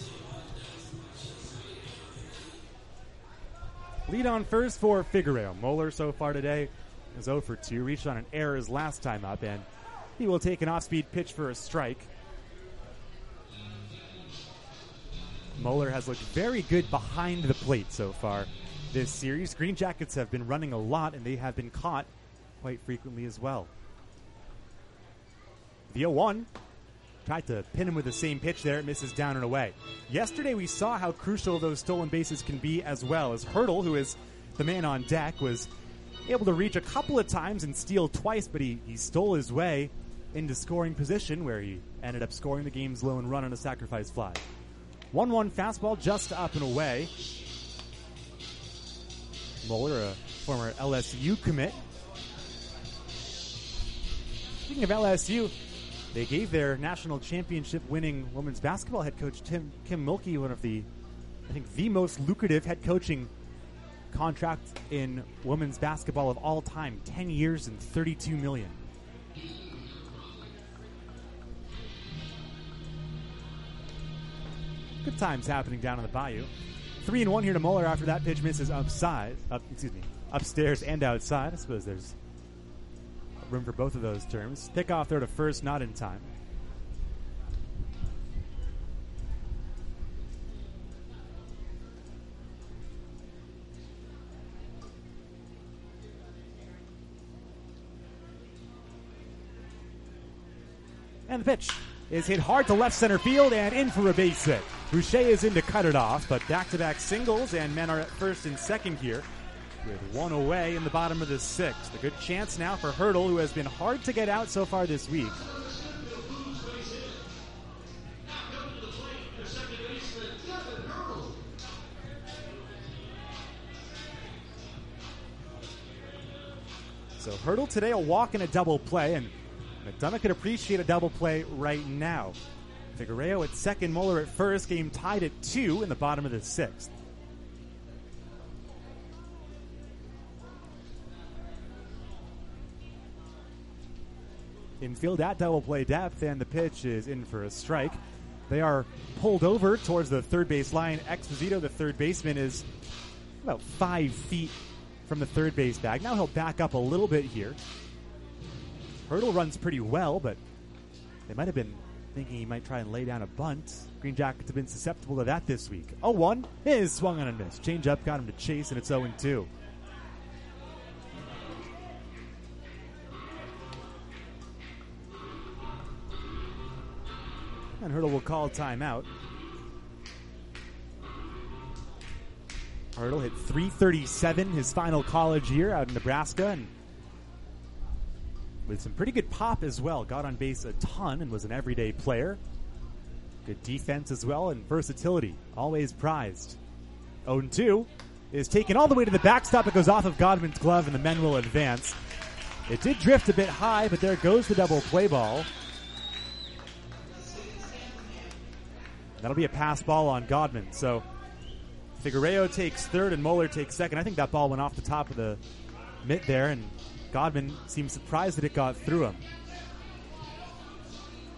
Speaker 3: Lead on first for Figueiredo. Moeller so far today is oh for two. Reached on an error his last time up, and he will take an off-speed pitch for a strike. Moeller has looked very good behind the plate so far this series. Green Jackets have been running a lot, and they have been caught quite frequently as well. The oh one tried to pin him with the same pitch there. It misses down and away. Yesterday we saw how crucial those stolen bases can be as well, as Hertl, who is the man on deck, was able to reach a couple of times and steal twice, but he, he stole his way into scoring position, where he ended up scoring the game's lone run on a sacrifice fly. one one fastball just up and away. Moeller, a former L S U commit. Speaking of L S U, they gave their national championship winning women's basketball head coach Tim Kim Mulkey one of the, I think, the most lucrative head coaching contract in women's basketball of all time. ten years and thirty-two million dollars. Good times happening down in the Bayou. Three and one here to Moeller after that pitch misses upside, up, excuse me, upstairs and outside. I suppose there's room for both of those terms. Pick off there to first, not in time. And the pitch is hit hard to left center field and in for a base hit. Boucher is in to cut it off, but back-to-back singles, and men are at first and second here with one away in the bottom of the sixth. A good chance now for Hertl, who has been hard to get out so far this week. So Hertl today a walk and a double play, and McDonough could appreciate a double play right now. Figueiredo at second, Moeller at first. Game tied at two in the bottom of the sixth. Infield at double play depth, and the pitch is in for a strike. They are pulled over towards the third base line. Exposito, the third baseman, is about five feet from the third base bag. Now he'll back up a little bit here. Hertl runs pretty well, but they might have been thinking he might try and lay down a bunt. Green Jackets have been susceptible to that this week. oh one is swung on and missed. Change up got him to chase, and it's oh two. And Hertl will call timeout. Hertl hit three thirty-seven his final college year out in Nebraska, and with some pretty good pop as well. Got on base a ton and was an everyday player. Good defense as well, and versatility, always prized. oh two is taken all the way to the backstop. It goes off of Godman's glove, and the men will advance. It did drift a bit high, but there goes the double play ball. That'll be a pass ball on Godman. So Figueiredo takes third and Moeller takes second. I think that ball went off the top of the mitt there, and Godman seems surprised that it got through him.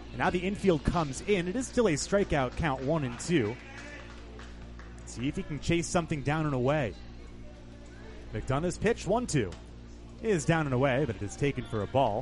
Speaker 3: And now the infield comes in. It is still a strikeout count, one and two. See if he can chase something down and away. McDonough's pitch, one two. Is down and away, but it is taken for a ball.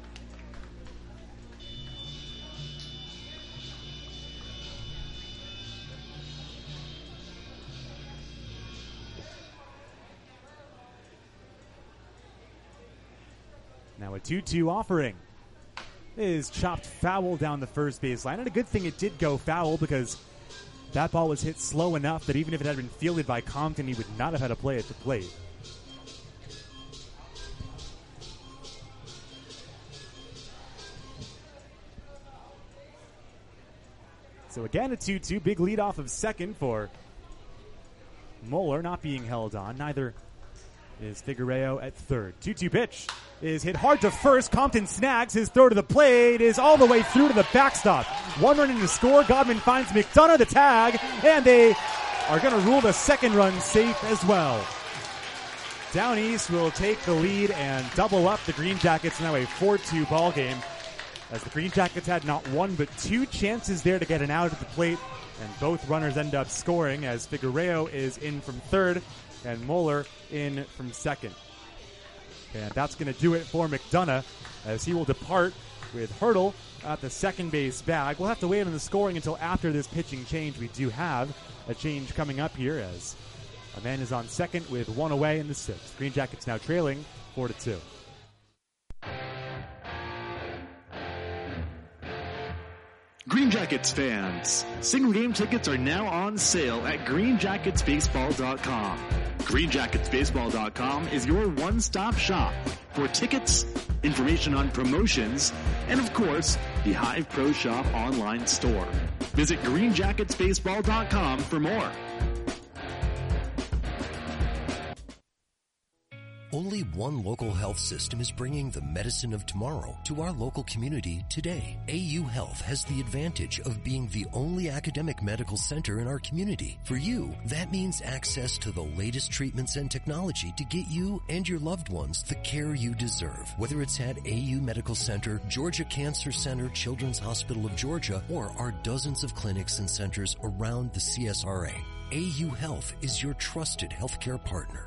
Speaker 3: Now a two two offering is chopped foul down the first baseline. And a good thing it did go foul because that ball was hit slow enough that even if it had been fielded by Compton, he would not have had to play at the plate. So again, a two two. Big lead off of second for Moeller, not being held on. Neither is Figueroa at third. two two pitch is hit hard to first. Compton snags. His throw to the plate is all the way through to the backstop. One run in to score. Godman finds McDonough the tag, and they are going to rule the second run safe as well. Down East will take the lead and double up the Green Jackets. Now a four two ball game, as the Green Jackets had not one but two chances there to get an out at the plate, and both runners end up scoring as Figueroa is in from third and Moeller in from second. And that's going to do it for McDonough as he will depart with Hurdle at the second base bag. We'll have to wait on the scoring until after this pitching change. We do have a change coming up here as a man is on second with one away in the sixth. Green Jackets now trailing four to two.
Speaker 5: Green Jackets fans, single game tickets are now on sale at green jackets baseball dot com. green jackets baseball dot com is your one-stop shop for tickets, information on promotions, and of course, the Hive Pro Shop online store. Visit green jackets baseball dot com for more.
Speaker 6: Only one local health system is bringing the medicine of tomorrow to our local community today. A U Health has the advantage of being the only academic medical center in our community. For you, that means access to the latest treatments and technology to get you and your loved ones the care you deserve. Whether it's at A U Medical Center, Georgia Cancer Center, Children's Hospital of Georgia, or our dozens of clinics and centers around the C S R A, A U Health is your trusted healthcare partner.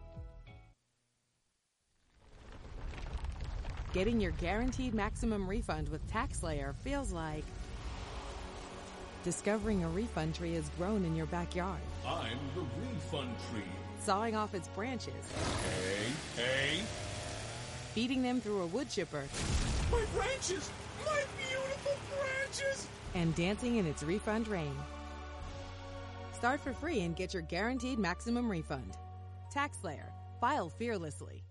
Speaker 1: Getting your guaranteed maximum refund with TaxSlayer feels like discovering a refund tree has grown in your backyard.
Speaker 2: I'm the refund tree.
Speaker 1: Sawing off its branches.
Speaker 2: Hey, hey.
Speaker 1: Feeding them through a wood chipper.
Speaker 2: My branches! My beautiful branches!
Speaker 1: And dancing in its refund rain. Start for free and get your guaranteed maximum refund. TaxSlayer. File fearlessly.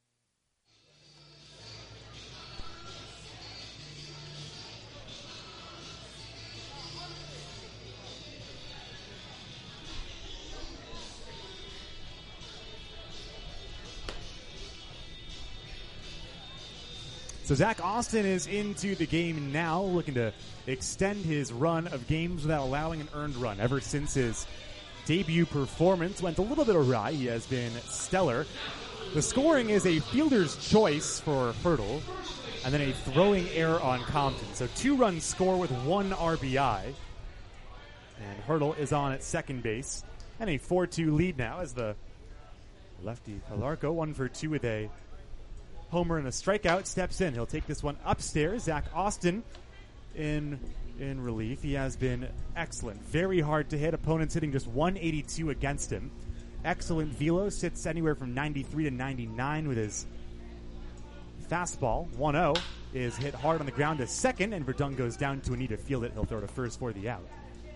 Speaker 3: So Zach Austin is into the game now, looking to extend his run of games without allowing an earned run. Ever since his debut performance went a little bit awry, he has been stellar. The scoring is a fielder's choice for Hurdle, and then a throwing error on Compton. So two-run score with one R B I. And Hurdle is on at second base. And a four two lead now as the lefty Alarco, one for two with a homer and a strikeout, steps in. He'll take this one upstairs. Zach Austin in in relief. He has been excellent. Very hard to hit. Opponents hitting just one eighty-two against him. Excellent velo. Sits anywhere from ninety-three to ninety-nine with his fastball. one oh is hit hard on the ground to second, and Verdun goes down to a need to field it. He'll throw to first for the out.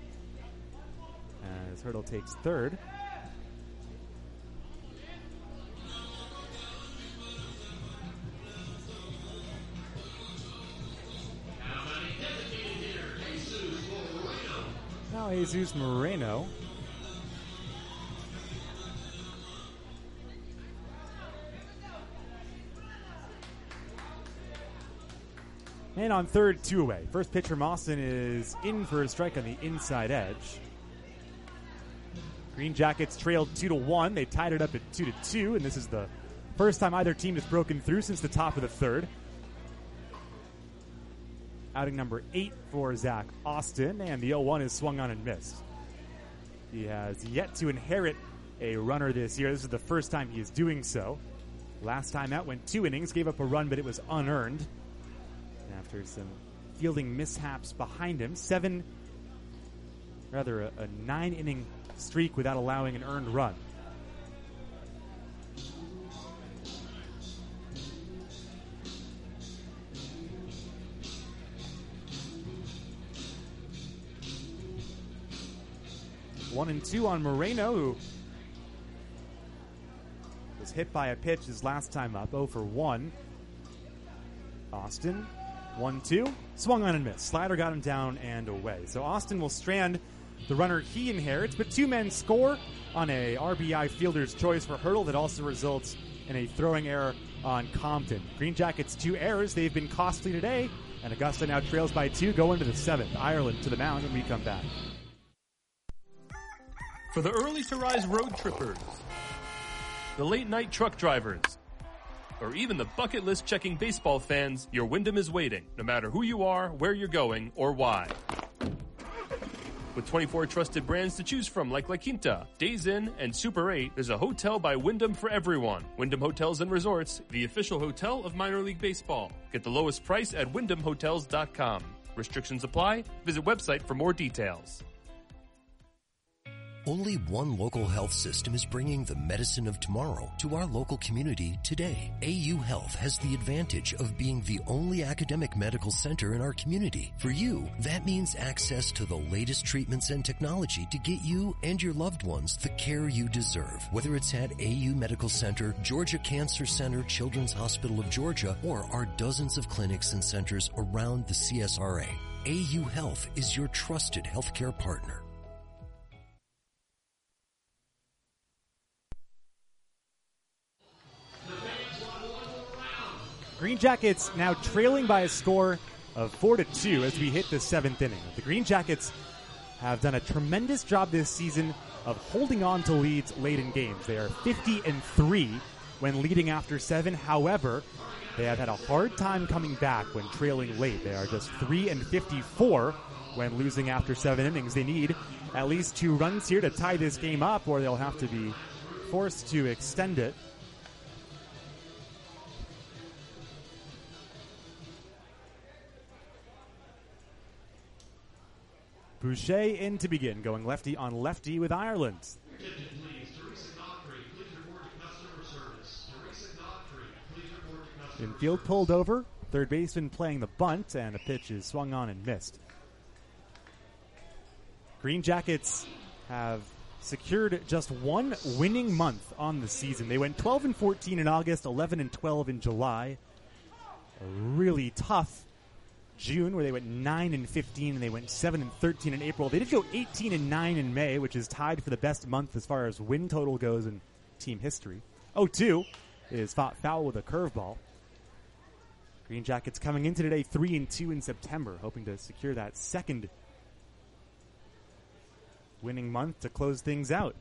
Speaker 3: As Hurdle takes third. Now Jesus Moreno. And on third, two away. First pitch from Austin is in for a strike on the inside edge. Green Jackets trailed two to one. They tied it up at two to two, and this is the first time either team has broken through since the top of the third. outing number eight for Zach Austin, and the oh one is swung on and missed. He has yet to inherit a runner this year. This is the first time he is doing so. Last time out went two innings, gave up a run, but it was unearned. After some fielding mishaps behind him, seven, rather a, a nine-inning streak without allowing an earned run. One and two on Moreno, who was hit by a pitch his last time up, oh for one. Austin, one two, swung on and missed. Slider got him down and away. So Austin will strand the runner he inherits, but two men score on a R B I fielder's choice for Hurdle that also results in a throwing error on Compton. Green Jackets two errors. They've been costly today, and Augusta now trails by two, go into the seventh. Ireland to the mound when we come back.
Speaker 14: For the early to rise road trippers, the late night truck drivers, or even the bucket list checking baseball fans, your Wyndham is waiting, no matter who you are, where you're going, or why. With twenty-four trusted brands to choose from like La Quinta, Days Inn, and Super eight, there's a hotel by Wyndham for everyone. Wyndham Hotels and Resorts, the official hotel of minor league baseball. Get the lowest price at wyndham hotels dot com. Restrictions apply. Visit website for more details.
Speaker 6: Only one local health system is bringing the medicine of tomorrow to our local community today. A U Health has the advantage of being the only academic medical center in our community. For you, that means access to the latest treatments and technology to get you and your loved ones the care you deserve. Whether it's at A U Medical Center, Georgia Cancer Center, Children's Hospital of Georgia, or our dozens of clinics and centers around the C S R A, A U Health is your trusted healthcare partner.
Speaker 3: Green Jackets now trailing by a score of four to two as we hit the seventh inning. The Green Jackets have done a tremendous job this season of holding on to leads late in games. They are fifty and three when leading after seven. However, they have had a hard time coming back when trailing late. They are just three and fifty-four when losing after seven innings. They need at least two runs here to tie this game up, or they'll have to be forced to extend it. Boucher in to begin, going lefty on lefty with Ireland. Infield pulled over, third baseman playing the bunt, and a pitch is swung on and missed. Green Jackets have secured just one winning month on the season. They went twelve and fourteen in August, eleven and twelve in July. A really tough June, where they went nine and fifteen, and they went seven and thirteen in April. They did go eighteen and nine in May, which is tied for the best month as far as win total goes in team history. oh two is fought foul with a curveball. Green Jackets coming into today three and two in September, hoping to secure that second winning month to close things out.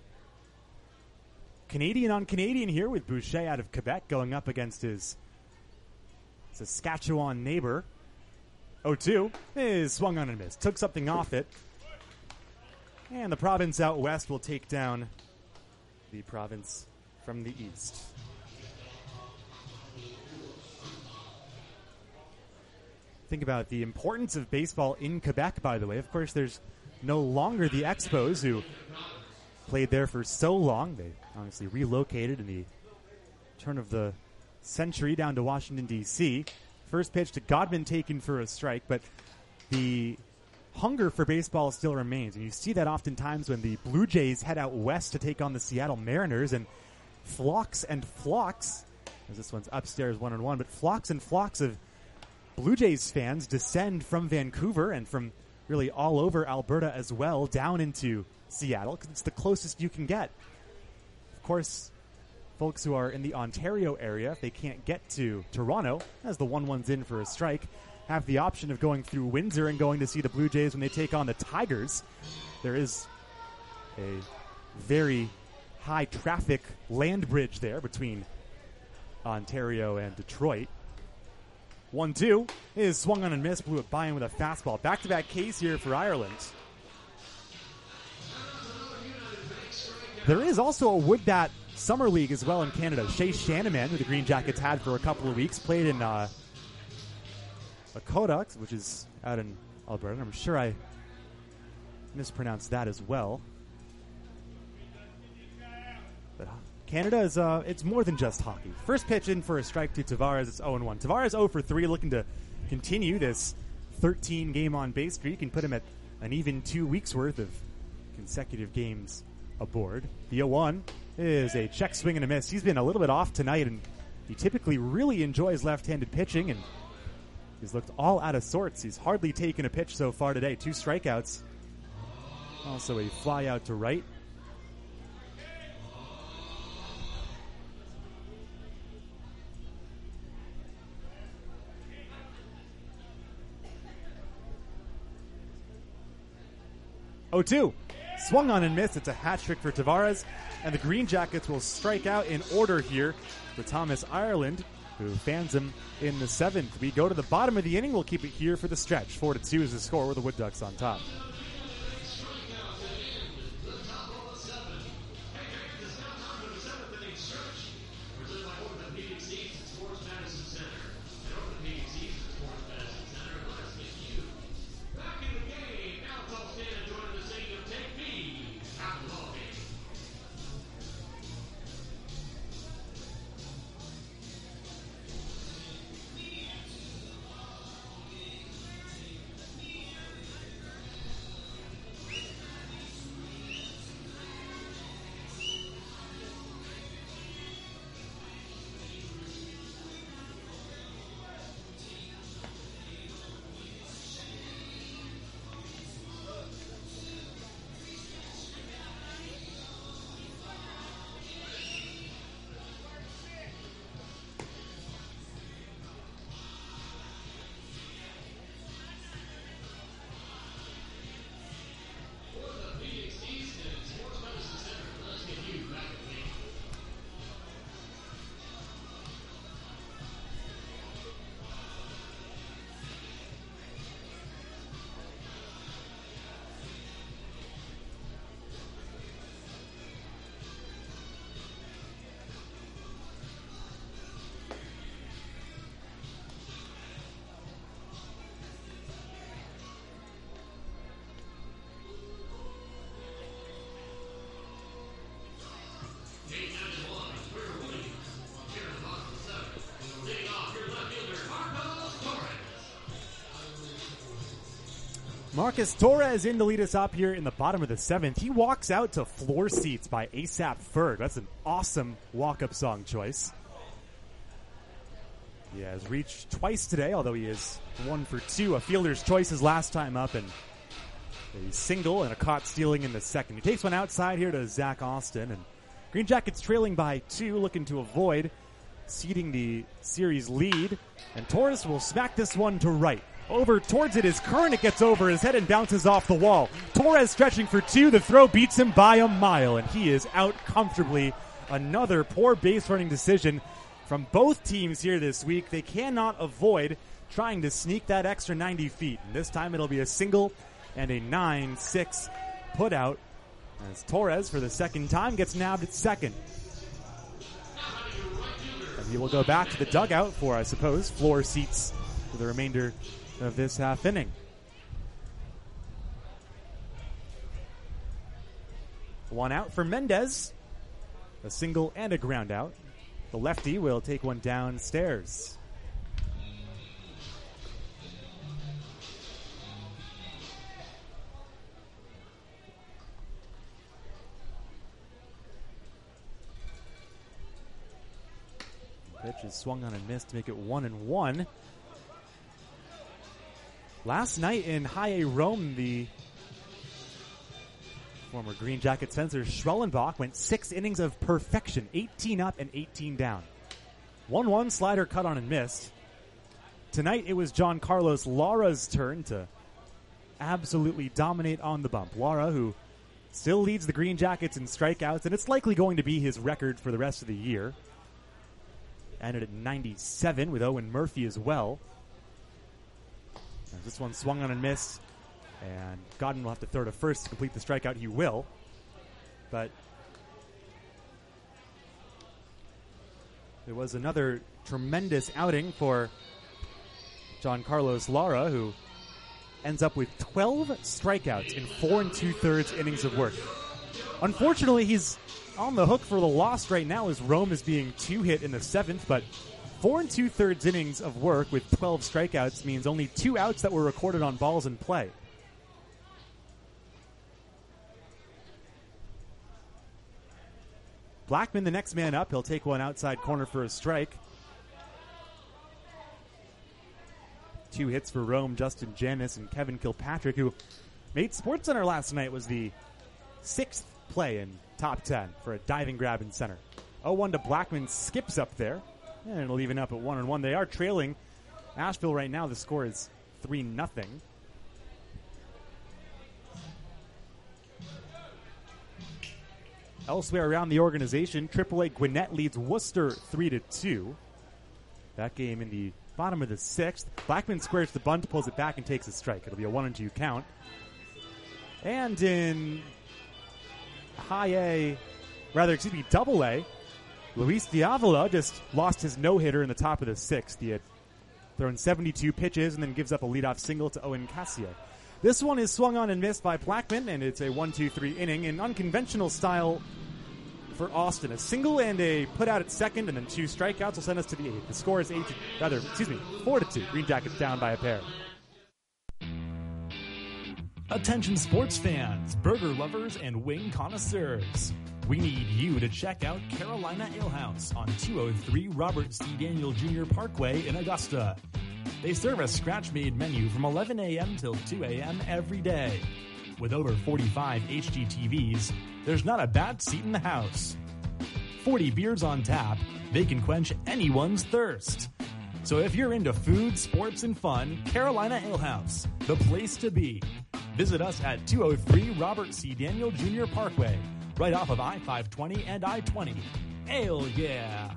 Speaker 3: Canadian on Canadian here with Boucher out of Quebec going up against his Saskatchewan neighbor. oh two is swung on and missed. Took something off it. And the province out west will take down the province from the east. Think about the importance of baseball in Quebec, by the way. Of course, there's no longer the Expos, who played there for so long. They obviously relocated in the turn of the century down to Washington, D C First pitch to Godman taken for a strike, but the hunger for baseball still remains. And you see that oftentimes when the Blue Jays head out west to take on the Seattle Mariners, and flocks and flocks, as this one's upstairs one and one, but flocks and flocks of Blue Jays fans descend from Vancouver and from really all over Alberta as well down into Seattle, because it's the closest you can get. Of course, folks who are in the Ontario area, if they can't get to Toronto, as the one one's in for a strike, have the option of going through Windsor and going to see the Blue Jays when they take on the Tigers. There is a very high traffic land bridge there between Ontario and Detroit. one two is swung on and missed, blew it by him with a fastball. Back-to-back Ks here for Ireland. There is also a Wood Bat Summer League as well in Canada. Shea Shanaman, who the Green Jackets had for a couple of weeks, played in uh, a Kodaks, which is out in Alberta. I'm sure I mispronounced that as well. But Canada is uh, it's more than just hockey. First pitch in for a strike to Tavares. It's oh and one. Tavares oh for three, looking to continue this thirteen game on base streak and put him at an even two weeks worth of consecutive games aboard. The oh one is a check swing and a miss. He's been a little bit off tonight, and he typically really enjoys left-handed pitching, and he's looked all out of sorts. He's hardly taken a pitch so far today. Two strikeouts. Also a fly out to right. oh two. Swung on and missed. It's a hat trick for Tavares. And the Green Jackets will strike out in order here for Thomas Ireland, who fans him in the seventh. We go to the bottom of the inning. We'll keep it here for the stretch. Four to two is the score with the Wood Ducks on top. Marcus Torres in to lead us up here in the bottom of the seventh. He walks out to Floor Seats by ASAP Ferg. That's an awesome walk-up song choice. He has reached twice today, although he is one for two. A fielder's choice his last time up, and a single and a caught stealing in the second. He takes one outside here to Zach Austin, and Green Jackets trailing by two, looking to avoid ceding the series lead. And Torres will smack this one to right. Over towards it is Kern. It gets over his head and bounces off the wall. Torres stretching for two. The throw beats him by a mile, and he is out comfortably. Another poor base running decision from both teams here this week. They cannot avoid trying to sneak that extra ninety feet. And this time it'll be a single and a nine six put out as Torres, for the second time, gets nabbed at second. And he will go back to the dugout for, I suppose, Floor Seats for the remainder of this half inning. One out for Mendez. A single and a ground out. The lefty will take one downstairs. Pitch is swung on and missed to make it one and one. Last night in High A Rome, the former Green Jacket Spencer Schwellenbach went six innings of perfection, eighteen up and eighteen down. one one slider cut on and missed. Tonight it was John Carlos Lara's turn to absolutely dominate on the bump. Lara, who still leads the Green Jackets in strikeouts, and it's likely going to be his record for the rest of the year. Ended at ninety-seven with Owen Murphy as well. As this one swung on and missed, and Godden will have to throw to first to complete the strikeout. He will. But it was another tremendous outing for John Carlos Lara, who ends up with twelve strikeouts in four and two-thirds innings of work. Unfortunately, he's on the hook for the loss right now as Rome is being two-hit in the seventh, but four and two-thirds innings of work with twelve strikeouts means only two outs that were recorded on balls in play. Blackman, the next man up. He'll take one outside corner for a strike. Two hits for Rome, Justin Janis and Kevin Kilpatrick, who made SportsCenter last night, was the sixth play in top ten for a diving grab in center. oh one to Blackman, skips up there, and it'll even up at one and one. They are trailing Asheville right now. The score is three nothing. Elsewhere around the organization, triple A Gwinnett leads Worcester three to two. That game in the bottom of the sixth. Blackman squares the bunt, pulls it back, and takes a strike. It'll be a one and two count. And in high A, rather, excuse me, double A, Luis Diavola just lost his no-hitter in the top of the sixth. He had thrown seventy-two pitches and then gives up a leadoff single to Owen Cassier. This one is swung on and missed by Blackman, and it's a one two three inning in unconventional style for Austin. A single and a put out at second, and then two strikeouts will send us to the eighth. The score is eight to, rather, excuse me, four to two. Green Jackets down by a pair.
Speaker 11: Attention sports fans, burger lovers, and wing connoisseurs. We need you to check out Carolina Ale House on two oh three Robert C. Daniel Junior Parkway in Augusta. They serve a scratch-made menu from eleven a.m. till two a.m. every day. With over forty-five H G T Vs, there's not a bad seat in the house. forty beers on tap, they can quench anyone's thirst. So if you're into food, sports, and fun, Carolina Ale House, the place to be. Visit us at two oh three Robert C. Daniel Junior Parkway, right off of I five twenty and I twenty. Ale, yeah!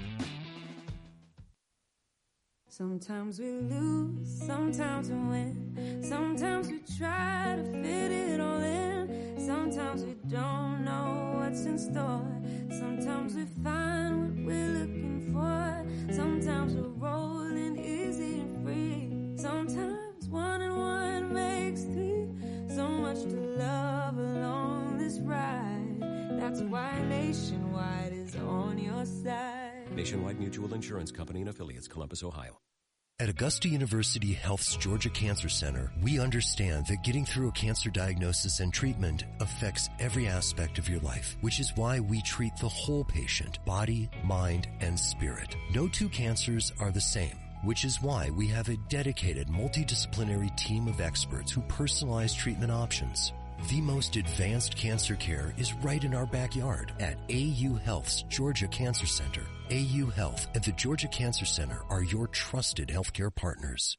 Speaker 7: Sometimes we lose, sometimes we win. Sometimes we try to fit it all in. Sometimes we don't know what's in store. Sometimes we find what we're looking for. Sometimes we're rolling easy and free. Sometimes one and one makes three. So much to love along this ride. That's why Nationwide is on your side.
Speaker 12: Nationwide Mutual Insurance Company and Affiliates, Columbus, Ohio.
Speaker 6: At Augusta University Health's Georgia Cancer Center, we understand that getting through a cancer diagnosis and treatment affects every aspect of your life, which is why we treat the whole patient, body, mind, and spirit. No two cancers are the same, which is why we have a dedicated multidisciplinary team of experts who personalize treatment options. The most advanced cancer care is right in our backyard at A U Health's Georgia Cancer Center. A U Health and the Georgia Cancer Center are your trusted healthcare partners.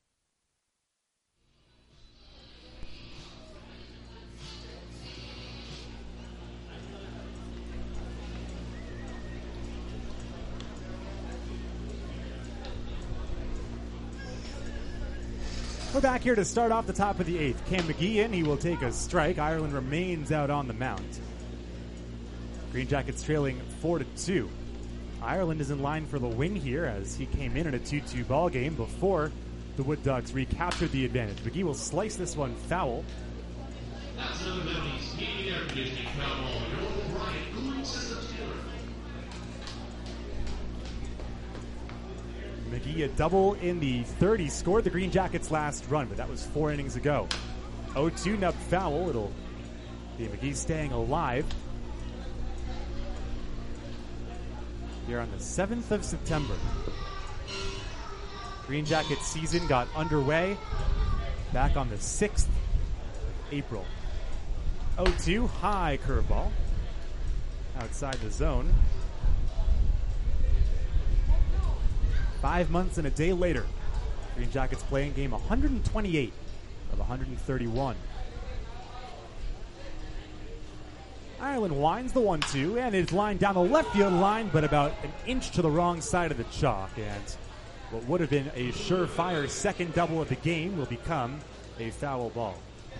Speaker 3: We're back here to start off the top of the eighth. Cam McGee in. He will take a strike. Ireland remains out on the mound. Green Jackets trailing four to two. Ireland is in line for the win here as he came in in a two two ball game before the Wood Ducks recaptured the advantage. McGee will slice this one foul.
Speaker 9: That's another penalty. Speedy air conditioning foul ball. Your O'Brien cooling system dealer.
Speaker 3: McGee a double in the third. He scored the Green Jackets' last run, but that was four innings ago. oh two nub foul. It'll be McGee staying alive here on the seventh of September. Green Jackets season got underway back on the sixth of April. oh two, high curveball outside the zone. Five months and a day later, Green Jackets playing game one twenty-eight of one thirty-one. Ireland winds the one two and is lined down the left field line, but about an inch to the wrong side of the chalk. And what would have been a surefire second double of the game will become a foul ball.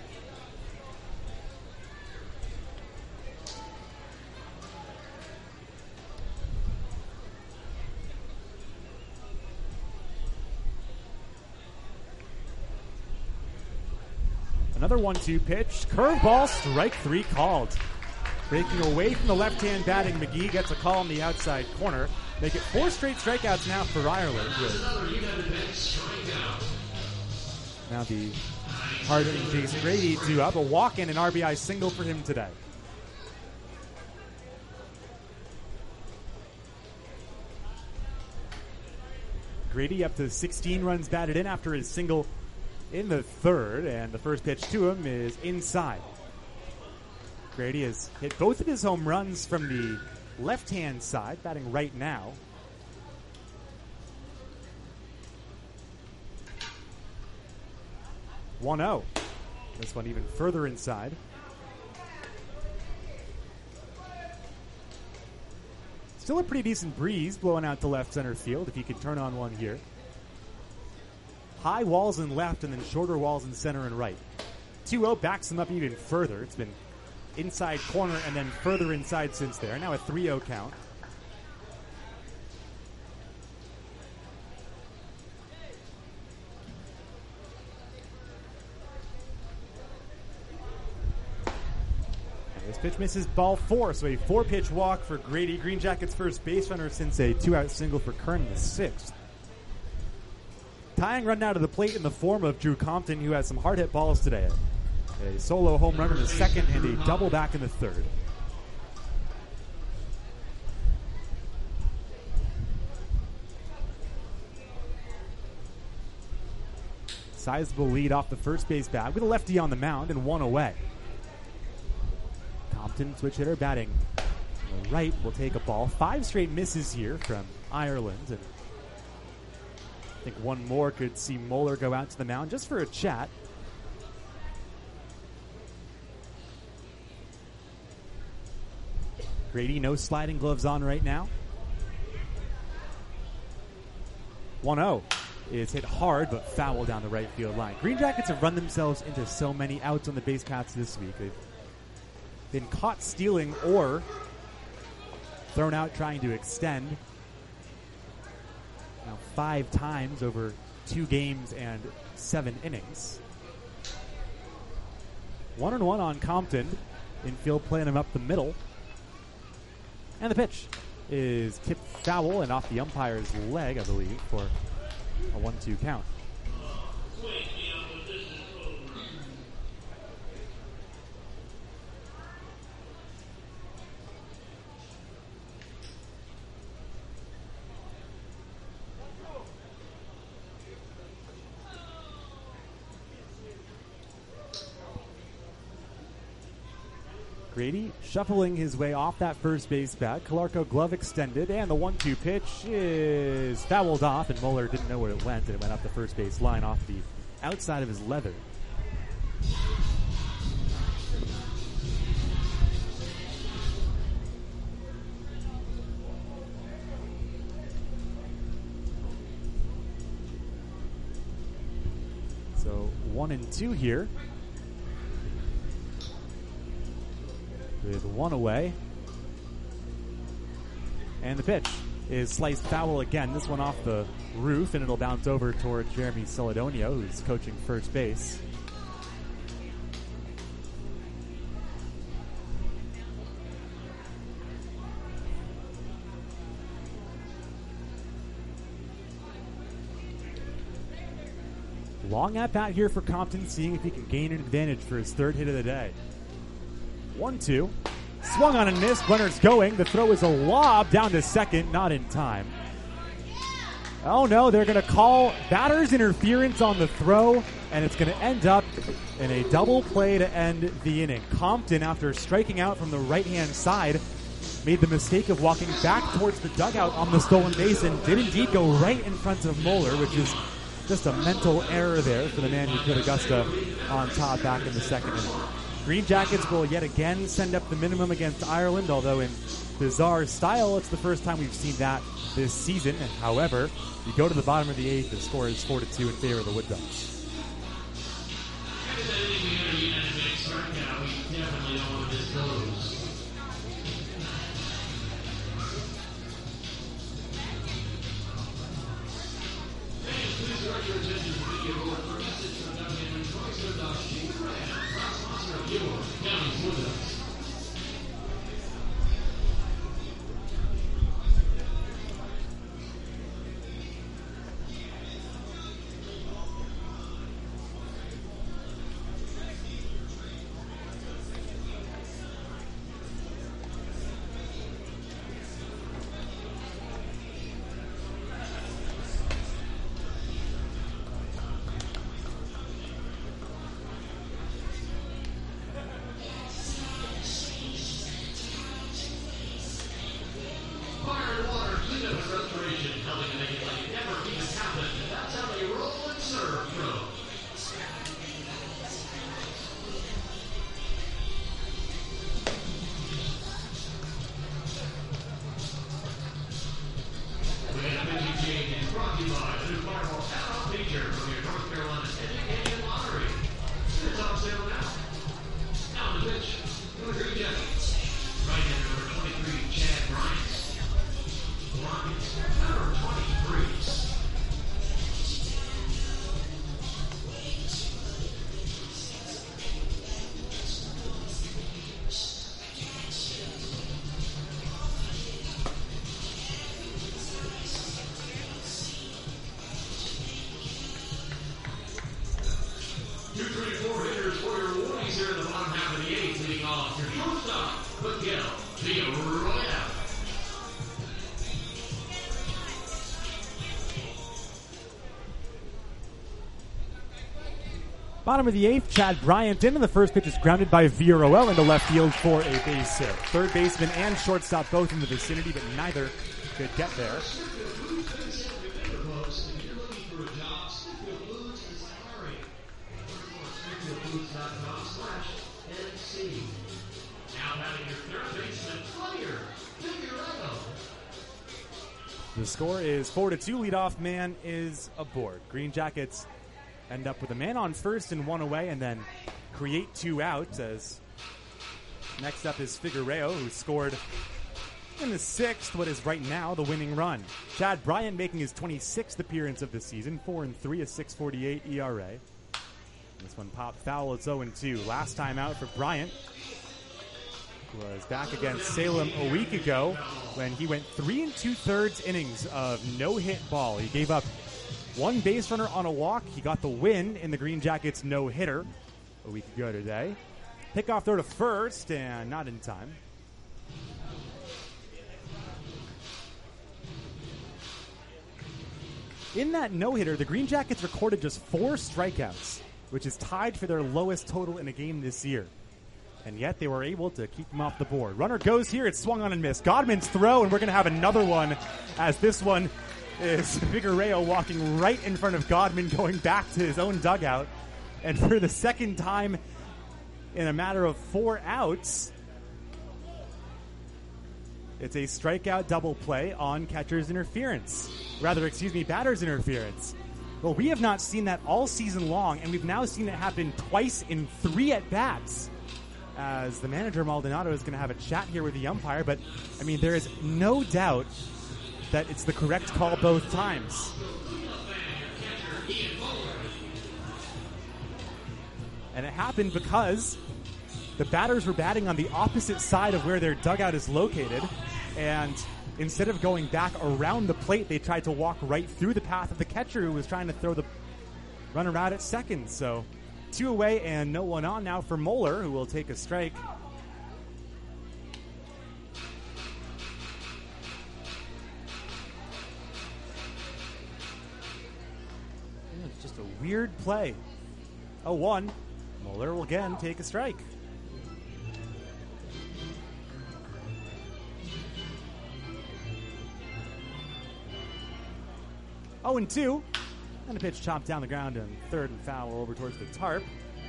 Speaker 3: Another one two pitch. Curveball, strike three called. Breaking away from the left-hand batting, McGee gets a call in the outside corner. Make it four straight strikeouts now for Ireland. Now the hard-hitting Jason Grady due up. A walk and an R B I single for him today. Grady up to sixteen runs batted in after his single in the third, and the first pitch to him is inside. Grady has hit both of his home runs from the left-hand side, batting right now. one oh. This one even further inside. Still a pretty decent breeze blowing out to left center field if you can turn on one here. High walls in left and then shorter walls in center and right. two oh backs them up even further. It's been inside corner and then further inside since there. Now a three oh count. And this pitch misses ball four, so a four-pitch walk for Grady. Green Jackets' first base runner since a two-out single for Kern in the sixth. Tying run now to the plate in the form of Drew Compton, who has some hard hit balls today. A solo home run in the second and a double back in the third. Sizable lead off the first base bat with a lefty on the mound and one away. Compton, switch hitter, batting on the right, will take a ball. Five straight misses here from Ireland, and I think one more could see Moeller go out to the mound just for a chat. Grady, no sliding gloves on right now. one oh is hit hard but foul down the right field line. Green Jackets have run themselves into so many outs on the base paths this week. They've been caught stealing or thrown out trying to extend. Now five times over two games and seven innings. One and one on Compton. Infield playing him up the middle. And the pitch is tipped foul and off the umpire's leg, I believe, for a one two count. Grady shuffling his way off that first base bat. Calarco glove extended, and the one two pitch is fouled off, and Moeller didn't know where it went, and it went up the first base line off the outside of his leather. So one and two here. With one away. And the pitch is sliced foul again. This one off the roof, and it'll bounce over towards Jeremy Celedonio, who's coaching first base. Long at bat here for Compton, seeing if he can gain an advantage for his third hit of the day. one two. Swung on and missed. Runners going. The throw is a lob down to second. Not in time. Oh no, they're going to call batter's interference on the throw, and it's going to end up in a double play to end the inning. Compton, after striking out from the right-hand side, made the mistake of walking back towards the dugout on the stolen base and did indeed go right in front of Moeller, which is just a mental error there for the man who put Augusta on top back in the second inning. Green Jackets will yet again send up the minimum against Ireland, although in bizarre style, it's the first time we've seen that this season. However, you go to the bottom of the eighth, the score is four to two in favor of the Wood Ducks. Bottom of the eighth, Chad Bryant in, and the first pitch is grounded by Villarroel into left field for a base hit. Third baseman and shortstop both in the vicinity, but neither could get there. The score is four to two. Leadoff man is aboard. Green Jackets end up with a man on first and one away, and then create two outs. As next up is Figueroa, who scored in the sixth what is right now the winning run. Chad Bryant making his twenty-sixth appearance of the season, four and three, a six forty-eight E R A. This one popped foul. It's oh and two. Last time out for Bryant was back against Salem a week ago when he went three and two thirds innings of no-hit ball. He gave up one base runner on a walk. He got the win in the Green Jackets no-hitter a week ago today. Pickoff throw to first, and not in time. In that no-hitter, the Green Jackets recorded just four strikeouts, which is tied for their lowest total in a game this year. And yet they were able to keep him off the board. Runner goes here. It's swung on and missed. Godman's throw, and we're going to have another one as this one is Figueroa walking right in front of Godman, going back to his own dugout. And for the second time in a matter of four outs, it's a strikeout double play on catcher's interference. Rather, excuse me, batter's interference. Well, we have not seen that all season long, and we've now seen it happen twice in three at-bats. As the manager, Maldonado, is going to have a chat here with the umpire. But, I mean, there is no doubt that it's the correct call both times. And it happened because the batters were batting on the opposite side of where their dugout is located. And instead of going back around the plate, they tried to walk right through the path of the catcher who was trying to throw the runner out at second. So two away and no one on now for Moeller, who will take a strike. It's just a weird play. oh one. Moeller will again take a strike. oh and two. And a pitch chopped down the ground and third and foul over towards the tarp.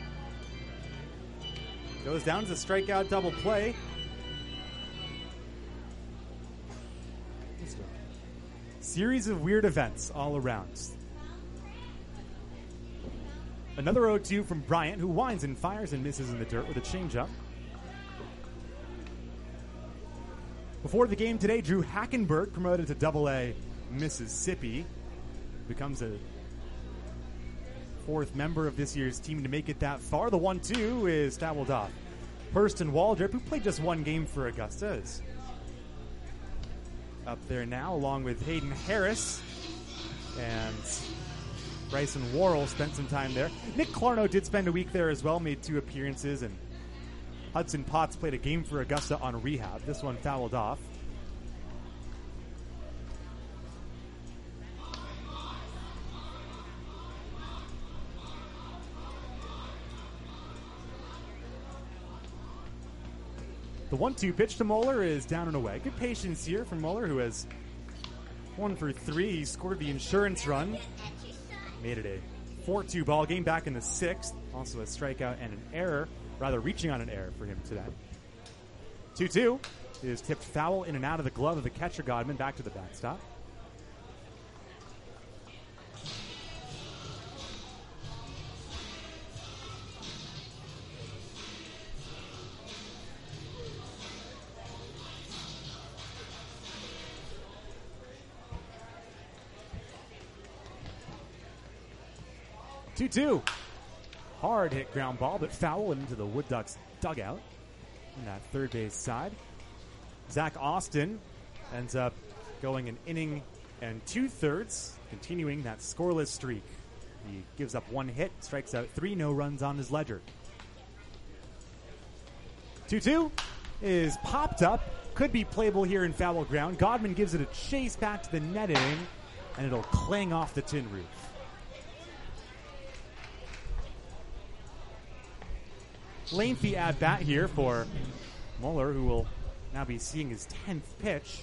Speaker 3: Goes down to the strikeout double play. Series of weird events all around. Another oh two from Bryant, who winds and fires and misses in the dirt with a changeup. Before the game today, Drew Hackenberg, promoted to Double A Mississippi, becomes a fourth member of this year's team to make it that far. The one two is fouled off. Hurston Waldrop, who played just one game for Augusta, is up there now, along with Hayden Harris. And Bryson Worrell spent some time there. Nick Clarno did spend a week there as well, made two appearances, and Hudson Potts played a game for Augusta on rehab. This one fouled off. The one two pitch to Moeller is down and away. Good patience here from Moeller, who has one for three. He scored the insurance run. Made it a four two ball game back in the sixth. Also a strikeout and an error, rather reaching on an error for him today. two two is tipped foul in and out of the glove of the catcher, Godman, back to the backstop. two two. Hard hit ground ball, but foul into the Wood Ducks dugout on that third base side. Zach Austin ends up going an inning and two-thirds, continuing that scoreless streak. He gives up one hit, strikes out three, no runs on his ledger. two two is popped up, could be playable here in foul ground. Godman gives it a chase back to the netting, and it'll clang off the tin roof. Lengthy at-bat here for Mueller, who will now be seeing his tenth pitch.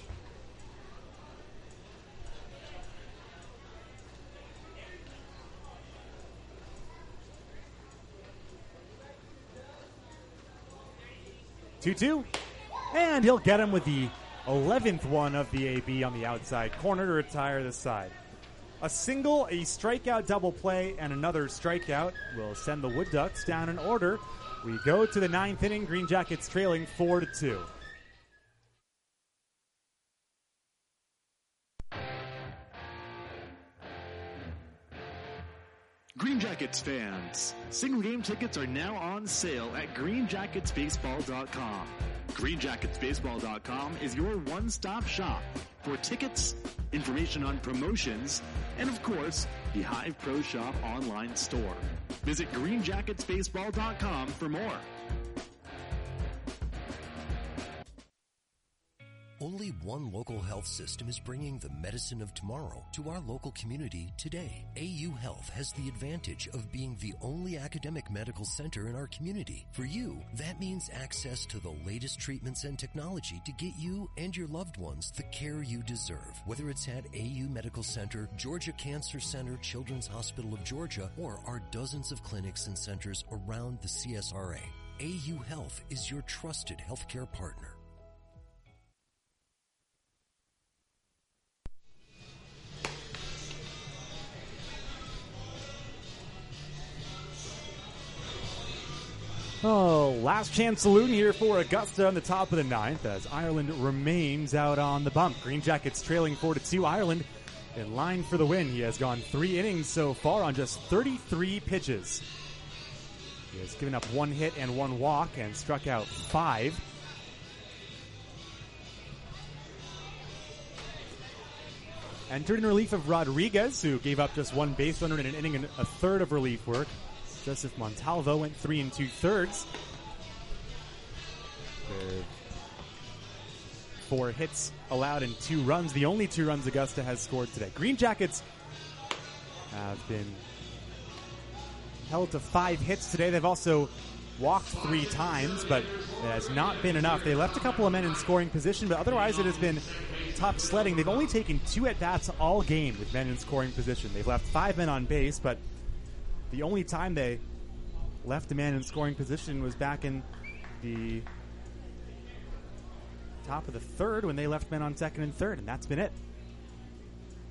Speaker 3: two two. And he'll get him with the eleventh one of the A B on the outside corner to retire the side. A single, a strikeout double play, and another strikeout will send the Wood Ducks down in order. We go to the ninth inning. Green Jackets trailing four to two.
Speaker 5: Green Jackets fans, single game tickets are now on sale at green jackets baseball dot com. green jackets baseball dot com is your one-stop shop for tickets, information on promotions, and of course, the Hive Pro Shop online store. Visit green jackets baseball dot com for more.
Speaker 6: Only one local health system is bringing the medicine of tomorrow to our local community today. A U Health has the advantage of being the only academic medical center in our community. For you, that means access to the latest treatments and technology to get you and your loved ones the care you deserve. Whether it's at A U Medical Center, Georgia Cancer Center, Children's Hospital of Georgia, or our dozens of clinics and centers around the C S R A, A U Health is your trusted healthcare partner.
Speaker 3: Oh, last chance saloon here for Augusta on the top of the ninth as Ireland remains out on the bump. Green Jackets trailing four to two. Ireland in line for the win. He has gone three innings so far on just thirty-three pitches. He has given up one hit and one walk and struck out five. Entered in relief of Rodriguez, who gave up just one base runner in an inning and a third of relief work. Joseph Montalvo went three and two thirds. With four hits allowed and two runs. The only two runs Augusta has scored today. Green Jackets have been held to five hits today. They've also walked three times, but it has not been enough. They left a couple of men in scoring position, but otherwise it has been tough sledding. They've only taken two at-bats all game with men in scoring position. They've left five men on base, but the only time they left a man in scoring position was back in the top of the third when they left men on second and third, and that's been it.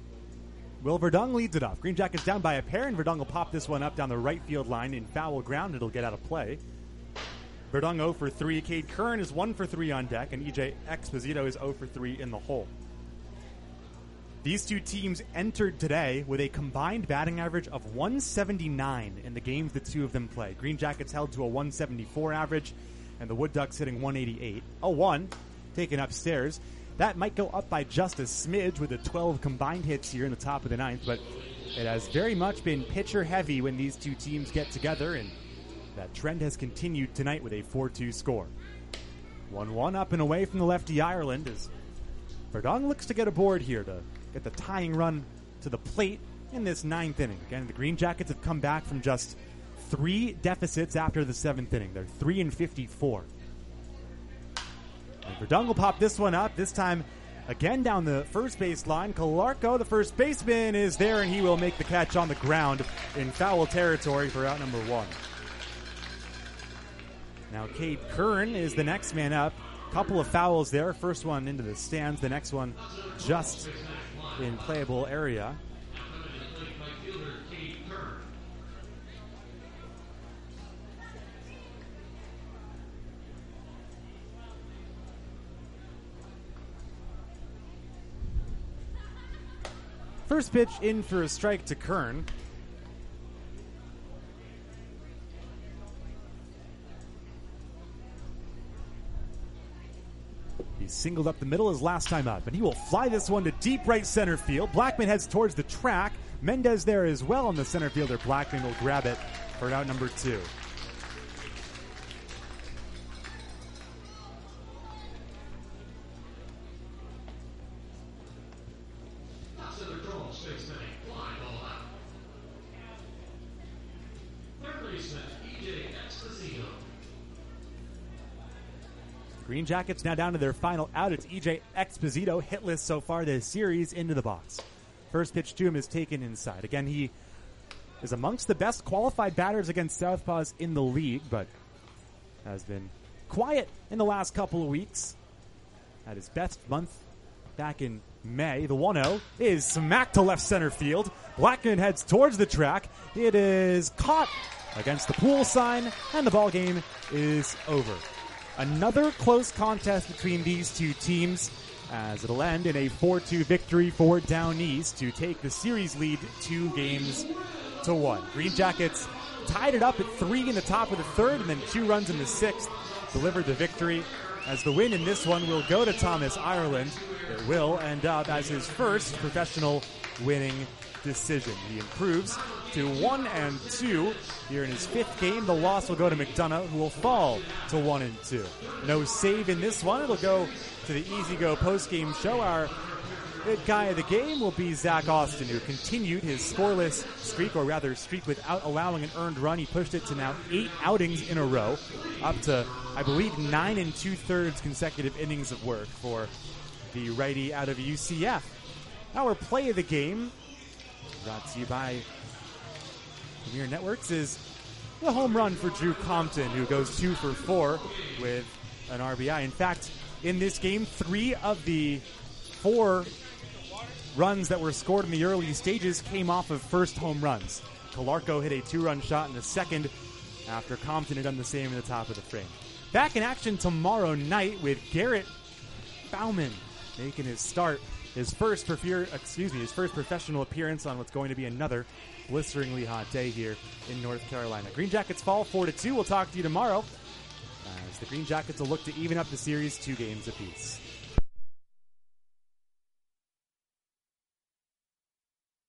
Speaker 3: Will Verdung leads it off. Green Jackets down by a pair, and Verdung will pop this one up down the right field line in foul ground. It'll get out of play. Verdung zero for three. Cade Curran is one for three on deck, and E J Exposito is zero for three in the hole. These two teams entered today with a combined batting average of one seventy-nine in the games the two of them play. Green Jackets held to a one seventy-four average, and the Wood Ducks hitting one eighty-eight. A one taken upstairs. That might go up by just a smidge with the twelve combined hits here in the top of the ninth, but it has very much been pitcher heavy when these two teams get together, and that trend has continued tonight with a four two score. one one up and away from the lefty Ireland as Verdung looks to get aboard here to get the tying run to the plate in this ninth inning. Again, the Green Jackets have come back from just three deficits after the seventh inning. They're three and fifty-four. And Verdung will pop this one up, this time again down the first base line. Calarco, the first baseman, is there, and he will make the catch on the ground in foul territory for out number one. Now Cade Curran is the next man up. Couple of fouls there. First one into the stands, the next one just in playable area. First pitch in for a strike to Kern. He singled up the middle his last time up, and he will fly this one to deep right center field. Blackman heads towards the track. Mendez there as well, and the center fielder Blackman will grab it for out number two. Green Jackets now down to their final out. It's E J Exposito, hitless so far this series, into the box. First pitch to him is taken inside. Again, he is amongst the best qualified batters against southpaws in the league, but has been quiet in the last couple of weeks. Had his best month back in May. The one oh is smacked to left center field. Blackman heads towards the track. It is caught against the pool sign, and the ball game is over. Another close contest between these two teams, as it'll end in a four two victory for Down East to take the series lead two games to one. Green Jackets tied it up at three in the top of the third, and then two runs in the sixth delivered the victory, as the win in this one will go to Thomas Ireland. It will end up as his first professional winning decision. He improves to one and two here in his fifth game. The loss will go to McDonough, who will fall to one and two. No save in this one. It'll go to the Easy Go post-game show. Our good guy of the game will be Zach Austin, who continued his scoreless streak, or rather streak without allowing an earned run. He pushed it to now eight outings in a row, up to, I believe, nine and two-thirds consecutive innings of work for the righty out of U C F. Our play of the game, brought to you by Premier Networks, is the home run for Drew Compton, who goes two for four with an R B I. In fact, in this game, three of the four runs that were scored in the early stages came off of first home runs. Calarco hit a two-run shot in the second after Compton had done the same in the top of the frame. Back in action tomorrow night with Garrett Bauman making his start, his first prefer- excuse me, his first professional appearance on what's going to be another blisteringly hot day here in North Carolina. Green Jackets fall four to two. We'll talk to you tomorrow as the Green Jackets will look to even up the series two games apiece.